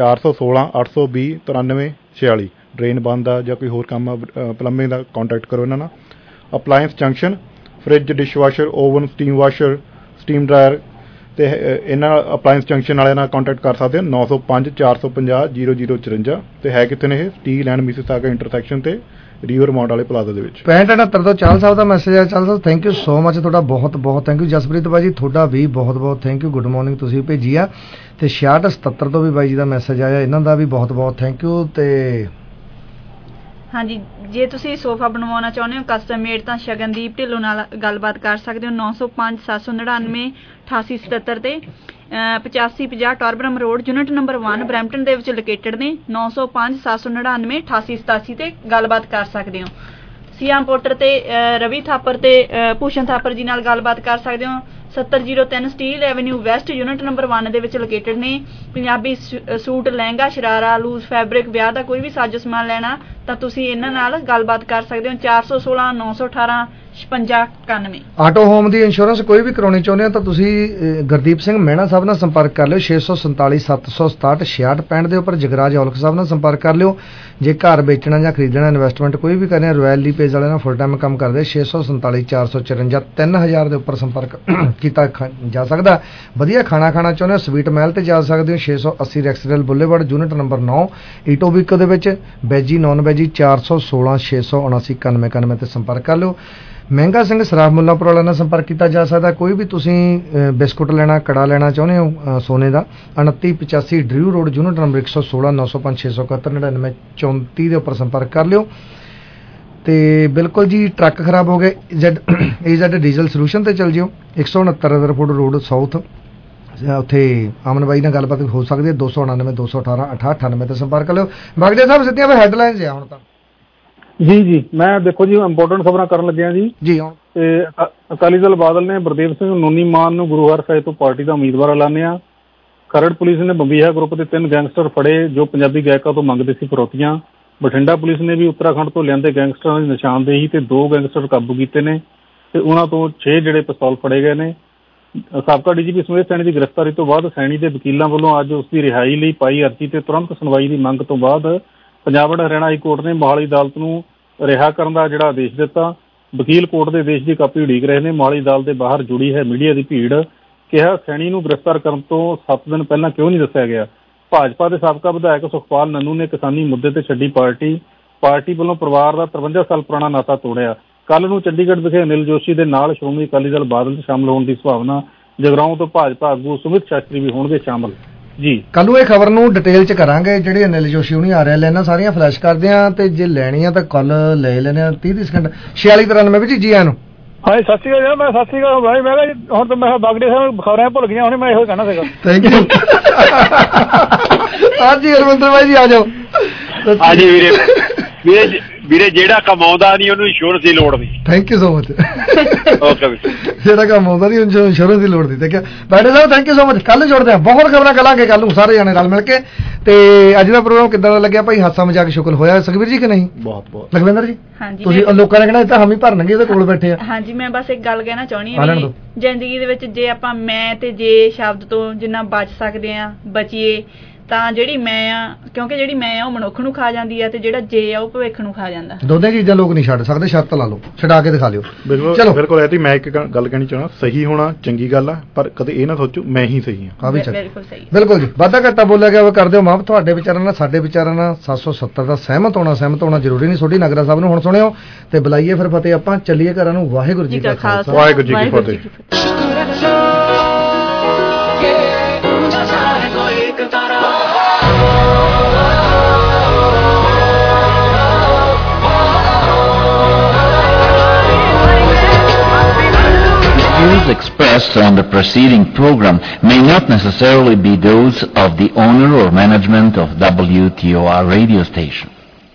416-820-9346। ਡਰੇਨ ਬੰਦ ਆ ਜਾਂ ਕੋਈ ਹੋਰ ਕੰਮ ਆ ਪਲੰਬਿੰਗ ਦਾ, ਕੰਟੈਕਟ ਕਰੋ ਇਹਨਾਂ ਨਾਲ। Appliance junction fridge, dishwasher, oven, steam washer, steam dryer ਤੇ ਇਹਨਾਂ ਅਪਲਾਇੰਸ ਜੰਕਸ਼ਨ ਵਾਲਿਆਂ ਨਾਲ ਕੰਟੈਕਟ ਕਰ ਸਕਦੇ ਹੋ। 905-450-0054 ਤੇ ਹੈ ਕਿੱਥੇ ਨੇ ਇਹ? ਸਟੀਲ ਐਂਡ ਮਿਸੀਸਾਗਾ ਇੰਟਰਸੈਕਸ਼ਨ ਤੇ ਰੀਵਰ ਮਾਊਂਟ ਵਾਲੇ ਪਲਾਜ਼ਾ ਦੇ ਵਿੱਚ। 6569 ਤੋਂ ਚਾਲ ਸਾਹਿਬ ਦਾ ਮੈਸੇਜ ਆਇਆ। ਚਾਲ ਸਾਹਿਬ ਥੈਂਕ ਯੂ ਸੋ ਮਚ, ਤੁਹਾਡਾ ਬਹੁਤ ਬਹੁਤ ਥੈਂਕ ਯੂ। ਜਸਪ੍ਰੀਤ ਬਾਈ ਜੀ ਤੁਹਾਡਾ ਵੀ ਬਹੁਤ ਬਹੁਤ ਥੈਂਕ ਯੂ, ਗੁੱਡ ਮਾਰਨਿੰਗ ਤੁਸੀਂ ਭੇਜੀ ਆ। ਤੇ 6677 ਤੋਂ ਵੀ ਬਾਈ ਜੀ ਦਾ ਮੈਸੇਜ ਆਇਆ, ਇਹਨਾਂ ਦਾ ਵੀ ਬਹੁਤ ਬਹੁਤ ਥੈਂਕ ਯੂ। ਤੇ ਹਾਂਜੀ, ਜੇ ਤੁਸੀਂ ਸੋਫਾ ਬਣਵਾਉਣਾ ਚਾਹੁੰਦੇ ਹੋ ਕਸਟਮ ਮੇਡ ਤਾਂ ਸ਼ਗਨਦੀਪ ਢਿੱਲੋਂ ਨਾਲ ਗੱਲਬਾਤ ਕਰ ਸਕਦੇ ਹੋ। 905-799-8877 ਤੇ 8550 Torbram road unit number 1 Brampton ਦੇ ਵਿੱਚ ਲੋਕੇਟਡ ਨੇ। 905-799-8887 ਤੇ ਗੱਲਬਾਤ ਕਰ ਸਕਦੇ ਹੋ। ਸੀਐਮ ਪੋਰਟਰ ਤੇ ਰਵੀ ਥਾਪਰ ਤੇ ਭੂਸ਼ਣ ਥਾਪਰ ਜੀ ਨਾਲ ਗੱਲਬਾਤ ਕਰ ਸਕਦੇ ਹੋ। 7003 Steeles avenue west unit number 1 ਦੇ ਵਿੱਚ ਲੋਕੇਟਡ ਨੇ। Punjabi suit, lehenga, sharara, loose fabric, ਵਿਆਹ ਦਾ ਕੋਈ ਵੀ ਸਾਜੋ ਸਮਾਨ ਲੈਣਾ ਤਾਂ ਤੁਸੀਂ ਇਹਨਾਂ ਨਾਲ ਗੱਲਬਾਤ ਕਰ ਸਕਦੇ ਹੋ। 416-918 5691। ਆਟੋ ਹੋਮ ਦੀ ਇੰਸ਼ੋਰੈਂਸ ਕੋਈ ਵੀ ਕਰਾਉਣੀ ਚਾਹੁੰਦੇ ਹੋ ਤਾਂ ਤੁਸੀਂ ਗੁਰਦੀਪ ਸਿੰਘ ਮਹਿਣਾ ਸਾਹਿਬ ਨਾਲ ਸੰਪਰਕ ਕਰ ਲਿਓ। 647 767 6665 ਦੇ ਉੱਪਰ ਜਗਰਾਜ ਔਲਖ ਸਾਹਿਬ ਨਾਲ ਸੰਪਰਕ ਕਰ ਲਿਓ। ਜੇ ਘਰ ਵੇਚਣਾ ਜਾਂ ਖਰੀਦਣਾ, ਇਨਵੈਸਟਮੈਂਟ ਕੋਈ ਵੀ ਕਰਨਾ, ਰਾਇਲ ਲੀਪੇਜ ਵਾਲੇ ਨਾਲ ਫੁੱਲ ਟਾਈਮ ਕੰਮ ਕਰਦੇ। 647 454 3000 ਦੇ ਉੱਪਰ ਸੰਪਰਕ ਕੀਤਾ ਜਾ ਸਕਦਾ। ਵਧੀਆ ਖਾਣਾ ਖਾਣਾ ਚਾਹੁੰਦੇ ਹੋ, ਸਵੀਟ ਮਹਿਲ ਤੇ ਜਾ ਸਕਦੇ ਹੋ। 680 Rexdale boulevard, unit number 9, Etobicoke ਦੇ ਵਿੱਚ। ਵੈਜੀ ਨੌਨ ਵੈਜੀ 416 679 9191 ਤੇ ਸੰਪਰਕ ਕਰ ਲਿਓ। ਮਹਿੰਗਾ ਸਿੰਘ ਸਰਾਫ ਮੁੱਲਾਂਪੁਰ ਵਾਲਾ ਨਾਲ ਸੰਪਰਕ ਕੀਤਾ ਜਾ ਸਕਦਾ। ਕੋਈ ਵੀ ਤੁਸੀਂ ਬਿਸਕੁਟ ਲੈਣਾ, ਕੜਾ ਲੈਣਾ ਚਾਹੁੰਦੇ ਹੋ ਸੋਨੇ ਦਾ, 2985 ਡਰਿਊ ਰੋਡ, ਯੂਨਿਟ ਨੰਬਰ 116 905 671 99 34 ਦੇ ਉੱਪਰ ਸੰਪਰਕ ਕਰ ਲਿਓ। ਤੇ ਬਿਲਕੁਲ ਜੀ ਟਰੱਕ ਖਰਾਬ ਹੋ ਗਏ, AZ ਡੀਜ਼ਲ ਸੋਲੂਸ਼ਨ ਤੇ ਚੱਲ ਜਿਓ। 169 ਰਦਰਫੋਰਡ ਰੋਡ ਸਾਊਥ, ਉੱਥੇ ਅਮਨ ਬਾਈ ਨਾਲ ਗੱਲਬਾਤ ਹੋ ਸਕਦੀ ਹੈ। 299 218 6898 ਤੇ ਸੰਪਰਕ ਕਰ ਲਿਓ। ਬਾਗੜੇ ਸਾਹਿਬ ਸਿੱਧੀਆਂ ਹੈਡਲਾਈਨਸ ਆ ਹੁਣ ਤਾਂ। ਜੀ ਮੈਂ ਦੇਖੋ ਜੀ ਇੰਪੋਰਟੈਂਟ ਖਬਰਾਂ ਕਰਨ ਲੱਗਿਆ ਜੀ ਹੁਣ ਤੇ ਅਕਾਲੀ ਦਲ ਬਾਦਲ ਨੇ ਗੁਰਦੇਵ ਸਿੰਘ ਨੂਨੀ ਮਾਨ ਨੂੰ ਗੁਰੂ ਹਰ ਸਾਹਿਬ ਤੋਂ ਪਾਰਟੀ ਦਾ ਉਮੀਦਵਾਰ ਐਲਾਨਿਆ। ਖਰੜ ਪੁਲਿਸ ਨੇ ਬੰਬੀਹਾ ਗਰੁੱਪ ਦੇ 3 ਗੈਂਗਸਟਰ ਫੜੇ ਜੋ ਪੰਜਾਬੀ ਗਾਇਕਾਂ ਤੋਂ ਮੰਗਦੇ ਸੀ ਫਿਰੌਤੀਆਂ। ਬਠਿੰਡਾ ਪੁਲਿਸ ਨੇ ਵੀ ਉੱਤਰਾਖੰਡ ਤੋਂ ਲਿਆਂਦੇ ਗੈਂਗਸਟਰਾਂ ਦੀ ਨਿਸ਼ਾਨਦੇਹੀ ਤੇ 2 ਗੈਂਗਸਟਰ ਕਾਬੂ ਕੀਤੇ ਨੇ ਤੇ ਉਹਨਾਂ ਤੋਂ 6 ਜਿਹੜੇ ਪਿਸਤੌਲ ਫੜੇ ਗਏ ਨੇ। ਸਾਬਕਾ DGP ਸੁਮੇਧ ਸੈਣੀ ਦੀ ਗ੍ਰਿਫਤਾਰੀ ਤੋਂ ਬਾਅਦ ਸੈਣੀ ਦੇ ਵਕੀਲਾਂ ਵੱਲੋਂ ਅੱਜ ਉਸ ਦੀ ਰਿਹਾਈ ਲਈ ਪਾਈ ਅਰਜ਼ੀ ਤੇ ਤੁਰੰਤ ਸੁਣਵਾਈ ਦੀ ਮੰਗ ਤੋਂ ਬਾਅਦ ਪੰਜਾਬ ਅਤੇ ਹਰਿਆਣਾ ਹਾਈ ਕੋਰਟ ਨੇ ਮੋਹਾਲੀ ਅਦਾਲਤ ਨੂੰ ਰਿਹਾ ਕਰਨ ਦਾ ਜਿਹੜਾ ਆਦੇਸ਼ ਦਿੱਤਾ। ਵਕੀਲ ਕੋਰਟ ਦੇ ਆਦੇਸ਼ ਦੀ ਕਾਪੀ ਉਡੀਕ ਰਹੇ ਨੇ। ਮੋਹਾਲੀ ਅਦਾਲਤ ਦੇ ਬਾਹਰ ਜੁੜੀ ਹੈ ਮੀਡੀਆ ਦੀ ਭੀੜ। ਕਿਹਾ ਸੈਣੀ ਨੂੰ ਗ੍ਰਿਫਤਾਰ ਕਰਨ ਤੋਂ 7 ਦਿਨ ਪਹਿਲਾਂ ਕਿਉਂ ਨਹੀਂ ਦੱਸਿਆ ਗਿਆ। ਭਾਜਪਾ ਦੇ ਸਾਬਕਾ ਵਿਧਾਇਕ ਸੁਖਪਾਲ ਨੰਨੂ ਨੇ ਕਿਸਾਨੀ ਮੁੱਦੇ ਤੇ ਛੱਡੀ ਪਾਰਟੀ ਵੱਲੋਂ ਪਰਿਵਾਰ ਦਾ 53 ਸਾਲ ਪੁਰਾਣਾ ਨਾਤਾ ਤੋੜਿਆ। ਕੱਲ੍ਹ ਨੂੰ ਚੰਡੀਗੜ੍ਹ ਵਿਖੇ ਅਨਿਲ ਜੋਸ਼ੀ ਦੇ ਨਾਲ ਸ਼੍ਰੋਮਣੀ ਅਕਾਲੀ ਦਲ ਬਾਦਲ 'ਚ ਸ਼ਾਮਲ ਹੋਣ ਦੀ ਸੰਭਾਵਨਾ। ਜਗਰਾਉਂ ਤੋਂ ਭਾਜਪਾ ਆਗੂ ਸੁਮਿਤ ਸ਼ਾਸਤਰੀ ਵੀ ਹੋਣਗੇ ਸ਼ਾਮਲ ਜੀ। ਕੱਲ ਨੂੰ ਇਹ ਖਬਰ ਨੂੰ ਡਿਟੇਲ 'ਚ ਕਰਾਂਗੇ। ਜਿਹੜੇ ਅਨਿਲ ਜੋਸ਼ੀ ਹੁਣੀ ਆ ਰਿਹਾ ਲੈਣਾ ਸਾਰੀਆਂ ਫਲੈਸ਼ ਕਰਦੇ ਆ ਤੇ ਜੇ ਲੈਣੀਆਂ ਤਾਂ ਕੱਲ ਲੈ ਲੈਣੇ ਆ। 30 ਸਕਿੰਟ 4693 ਵਿੱਚ ਜੀ ਆਇਆਂ ਨੂੰ। ਹਾਂਜੀ ਸਤਿ ਸ਼੍ਰੀ ਅਕਾਲ। ਮੈਂ ਸਤਿ ਸ਼੍ਰੀ ਅਕਾਲ ਭਾਈ। ਮੈਂ ਕਿਹਾ ਹੁਣ ਤਾਂ ਮੈਂ ਬਾਗੜੇ ਸਾਹਿਬ ਖਬਰਾਂ ਭੁੱਲ ਗਈਆਂ। ਹੁਣ ਮੈਂ ਇਹੋ ਕਹਿਣਾ ਸੀਗਾ। Thank you. ਹਾਂਜੀ ਹਰਮੰਦਰ ਭਾਈ ਜੀ ਆ ਜਾਓ। ਹਾਂਜੀ ਵੀਰੇ ਜਿਹੜਾ ਕਮਾਉਂਦਾ ਨਹੀਂ ਉਹਨੂੰ ਇੰਸ਼ੋਰੈਂਸ ਦੀ ਲੋੜ ਨਹੀਂ। Thank you so much. Okay ਵੀਰੇ। ਜਿਹੜਾ ਕਮਾਉਂਦਾ ਨਹੀਂ ਉਹਨੂੰ ਇੰਸ਼ੋਰੈਂਸ ਦੀ ਲੋੜ ਨਹੀਂ। ਠੀਕ ਹੈ Bagde sahib, thank you so much. ਕੱਲ ਜੁੜਦੇ ਆ, ਬਹੁਤ ਖਬਰਾਂ ਕਰਾਂਗੇ ਕੱਲ ਨੂੰ ਸਾਰੇ ਜਾਣੇ ਰਲ ਮਿਲ ਕੇ। ਤੇ ਅੱਜ ਦਾ ਪ੍ਰੋਗਰਾਮ ਕਿੱਦਾਂ ਦਾ ਲੱਗਿਆ ਭਾਈ? ਹਾਸਾ ਮਜ਼ਾਕ ਸ਼ੁਕਰ ਹੋਇਆ ਸੁਖਬੀਰ ਜੀ ਕਿ ਨਹੀਂ? ਬਹੁਤ ਲਖਵਿੰਦਰ ਜੀ ਤੁਸੀਂ ਲੋਕਾਂ ਨੇ ਕਹਿਣਾ ਇਹ ਤਾਂ ਹਮ ਹੀ ਭਰਨਗੇ, ਉਹਦੇ ਕੋਲ ਬੈਠੇ ਆ। ਹਾਂਜੀ ਮੈਂ ਬਸ ਇੱਕ ਗੱਲ ਕਹਿਣਾ ਚਾਹੁੰਦੀ ਹਾਂ ਵੀ ਜ਼ਿੰਦਗੀ ਦੇ ਵਿੱਚ ਜੇ ਆਪਾਂ ਮੈਂ ਤੇ ਜੇ ਸ਼ਬਦ ਤੋਂ ਜਿੰਨਾ ਬਚ ਸਕਦੇ ਆ ਬਚੀਏ ਤਾਂ ਜਿਹੜੀ ਮੈਂ ਆ, ਕਿਉਂਕਿ ਜਿਹੜੀ ਮੈਂ ਆ ਉਹ ਮਨੁੱਖ ਨੂੰ ਖਾ ਜਾਂਦੀ ਆ ਤੇ ਜਿਹੜਾ ਜੇ ਆ ਉਹ ਭਵਿੱਖ ਨੂੰ ਖਾ ਜਾਂਦਾ। ਦੋਨੇ ਚੀਜ਼ਾਂ ਲੋਕ ਨਹੀਂ ਛੱਡ ਸਕਦੇ। ਸ਼ਰਤ ਲਾ ਲਓ, ਛਡਾ ਕੇ ਦਿਖਾ ਲਿਓ। ਚਲੋ ਬਿਲਕੁਲ ਐ। ਮੈਂ ਇੱਕ ਗੱਲ ਕਹਿਣੀ ਚਾਹਣਾ, ਸਹੀ ਹੋਣਾ ਚੰਗੀ ਗੱਲ ਆ ਪਰ ਕਦੇ ਇਹ ਨਾ ਸੋਚੋ ਮੈਂ ਹੀ ਸਹੀ ਹਾਂ। ਬਿਲਕੁਲ ਸਹੀ। ਬਿਲਕੁਲ ਜੀ। ਵਾਧਾ ਘਾਟਾ ਬੋਲਿਆ ਗਿਆ ਉਹ ਕਰ ਦਿਓ ਮਾਫ। ਤੁਹਾਡੇ ਵਿਚਾਰਾਂ ਨਾਲ ਸਾਡੇ ਵਿਚਾਰਾਂ ਨਾਲ 770 ਦਾ ਸਹਿਮਤ ਹੋਣਾ ਜ਼ਰੂਰੀ ਨਹੀਂ। ਛੋਟੀ ਨਗਰਾ ਸਾਹਿਬ ਨੂੰ ਹੁਣ ਸੁਣਿਓ ਤੇ ਬੁਲਾਈਏ ਫਿਰ ਫਤਿਹ। ਆਪਾਂ ਚੱਲੀਏ ਘਰਾਂ ਨੂੰ। ਵਾਹਿਗੁਰੂ ਜੀ ਕਾ ਖਾਲਸਾ, ਵਾਹਿਗੁਰੂ ਜੀ ਕੀ ਫਤਿਹ। Views expressed on the preceding program may not necessarily be those of the owner or management of WTOR radio station.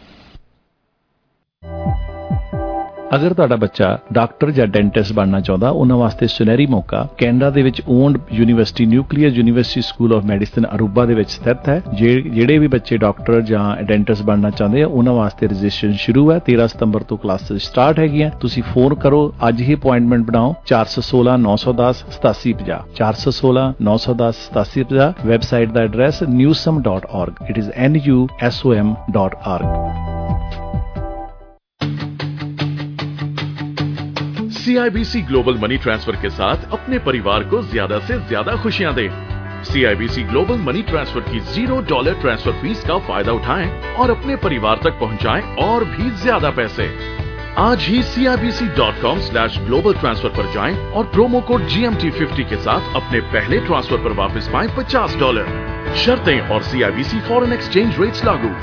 ਅਗਰ ਤੁਹਾਡਾ ਬੱਚਾ ਡਾਕਟਰ ਜਾਂ ਡੈਂਟਿਸਟ ਬਣਨਾ ਚਾਹੁੰਦਾ, ਉਹਨਾਂ ਵਾਸਤੇ ਸੁਨਹਿਰੀ ਮੌਕਾ ਕੈਨੇਡਾ ਦੇ ਵਿੱਚ owned university nuclear university school of medicine Aruba ਦੇ ਵਿੱਚ ਸਥਿਤ ਹੈ। ਜਿਹੜੇ ਵੀ ਬੱਚੇ ਡਾਕਟਰ ਜਾਂ ਡੈਂਟਿਸਟ ਬਣਨਾ ਚਾਹੁੰਦੇ ਆ ਉਹਨਾਂ ਵਾਸਤੇ ਰਜਿਸਟ੍ਰੇਸ਼ਨ ਸ਼ੁਰੂ ਹੈ। 13 ਸਤੰਬਰ ਤੋਂ ਕਲਾਸਿਸ ਸਟਾਰਟ ਹੈਗੀਆਂ। ਤੁਸੀਂ ਫੋਨ ਕਰੋ, ਅੱਜ ਹੀ ਅਪਾਇੰਟਮੈਂਟ ਬਣਾਓ। 416 910 8750 416 910 8750। ਵੈਬਸਾਈਟ ਦਾ address newsom.org। It is NUSOM.org। CIBC global money transfer के साथ अपने परिवार को ज्यादा से ज्यादा खुशियां दें। CIBC ग्लोबल मनी ट्रांसफर की $0 ट्रांसफर फीस का फायदा उठाएं और अपने परिवार तक पहुंचाएं और भी ज्यादा पैसे। आज ही CIBC.com/global ट्रांसफर पर जाएं और प्रोमो कोड GMT50 के साथ अपने पहले ट्रांसफर पर वापस पाएं $50। शर्तें और CIBC फॉरेन एक्सचेंज रेट्स लागू।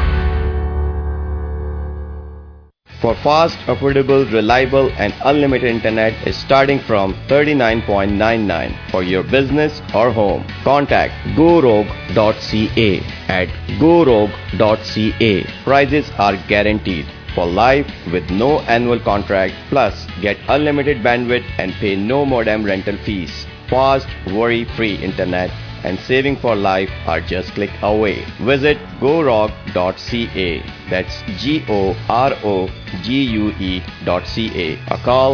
For fast, affordable, reliable and unlimited internet is starting from $39.99 for your business or home. Contact GoRogue.ca at GoRogue.ca. Prices are guaranteed for life with no annual contract. Plus, get unlimited bandwidth and pay no modem rental fees. Fast, worry-free internet and saving for life are just click away. Visit gorog.ca. That's GOROGUE.ca or call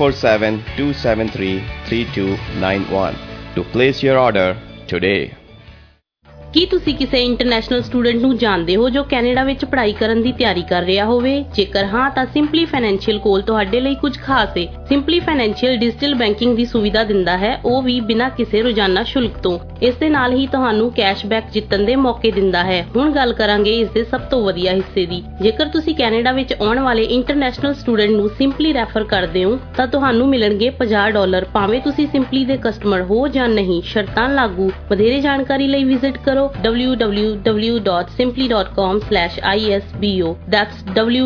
647-273-3291 to place your order today. ਕੀ ਤੁਸੀਂ ਕਿਸੇ international student ਨੂੰ ਜਾਣਦੇ ਹੋ ਜੋ Canada ਵਿੱਚ ਪੜ੍ਹਾਈ ਕਰਨ ਦੀ ਤਿਆਰੀ ਕਰ ਰਿਹਾ ਹੋਵੇ? ਜੇਕਰ ਹਾਂ ਤਾਂ ਸਿੰਪਲੀ ਫਾਈਨੈਂਸ਼ੀਅਲ ਕੋਲ ਤੁਹਾਡੇ ਲਈ ਕੁਝ ਖਾਸ ਹੈ। ਸਿੰਪਲੀ ਫਾਈਨੈਂਸ਼ੀਅਲ ਡਿਜੀਟਲ ਬੈਂਕਿੰਗ ਦੀ ਸੁਵਿਧਾ ਦਿੰਦਾ ਹੈ, ਉਹ ਵੀ ਬਿਨਾਂ ਕਿਸੇ ਰੋਜ਼ਾਨਾ ਸ਼ੁਲਕ ਤੋਂ। ਇਸ ਦੇ ਨਾਲ ਹੀ ਤੁਹਾਨੂੰ ਕੈਸ਼ਬੈਕ ਜਿੱਤਣ ਦੇ ਮੌਕੇ ਦਿੰਦਾ ਹੈ। ਹੁਣ ਗੱਲ ਕਰਾਂਗੇ ਇਸ ਦੇ ਸਭ ਤੋਂ ਵਧੀਆ ਹਿੱਸੇ ਦੀ। ਜੇਕਰ ਤੁਸੀਂ ਕੈਨੇਡਾ ਵਿੱਚ ਆਉਣ ਵਾਲੇ ਇੰਟਰਨੈਸ਼ਨਲ ਸਟੂਡੈਂਟ ਨੂੰ ਸਿੰਪਲੀ ਰੈਫਰ ਕਰਦੇ ਹੋ ਤਾਂ ਤੁਹਾਨੂੰ ਮਿਲਣਗੇ $50 ਭਾਵੇਂ ਤੁਸੀਂ ਸਿੰਪਲੀ ਦੇ ਕਸਟਮਰ ਹੋ ਜਾਂ ਨਹੀਂ। ਸ਼ਰਤਾਂ ਲਾਗੂ। ਵਧੇਰੇ ਜਾਣਕਾਰੀ ਲਈ ਵਿਜ਼ਿਟ ਕਰੋ www.simply.com/isbo. That's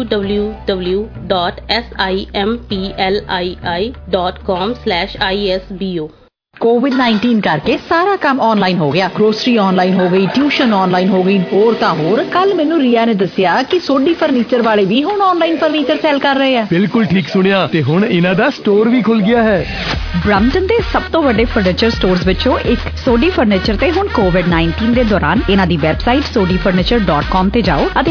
www.simpli.com/isbo. COVID-19 ਕਰਕੇ ਸਾਰਾ ਕੰਮ ਆਨਲਾਈਨ ਹੋ ਗਿਆ। ਗਰੋਸਰੀ ਆਨਲਾਈਨ ਹੋ ਗਈ, ਟਿਊਸ਼ਨ ਆਨਲਾਈਨ ਹੋ ਗਈ, ਹੋਰ ਤਾਂ ਹੋਰ। ਕੱਲ ਮੈਨੂੰ ਰੀਆ ਨੇ ਦੱਸਿਆ ਕਿ ਸੋਢੀ ਫਰਨੀਚਰ ਵਾਲੇ ਵੀ ਹੁਣ ਆਨਲਾਈਨ ਫਰਨੀਚਰ ਸੈਲ ਕਰ ਰਹੇ ਆ। ਬਿਲਕੁਲ ਠੀਕ ਸੁਣਿਆ, ਤੇ ਹੁਣ ਇਹਨਾਂ ਦਾ ਸਟੋਰ ਵੀ ਖੁੱਲ ਗਿਆ ਹੈ। ਬ੍ਰੈਂਪਟਨ ਦੇ ਸਭ ਤੋਂ ਵੱਡੇ ਫਰਨੀਚਰ ਸਟੋਰਸ ਵਿੱਚੋਂ ਇੱਕ ਸੋਢੀ ਫਰਨੀਚਰ ਤੇ ਹੁਣ COVID-19 ਦੇ ਦੌਰਾਨ ਇਹਨਾਂ ਦੀ ਵੈਬਸਾਈਟ sodifurniture.com ਤੇ ਜਾਓ ਅਤੇ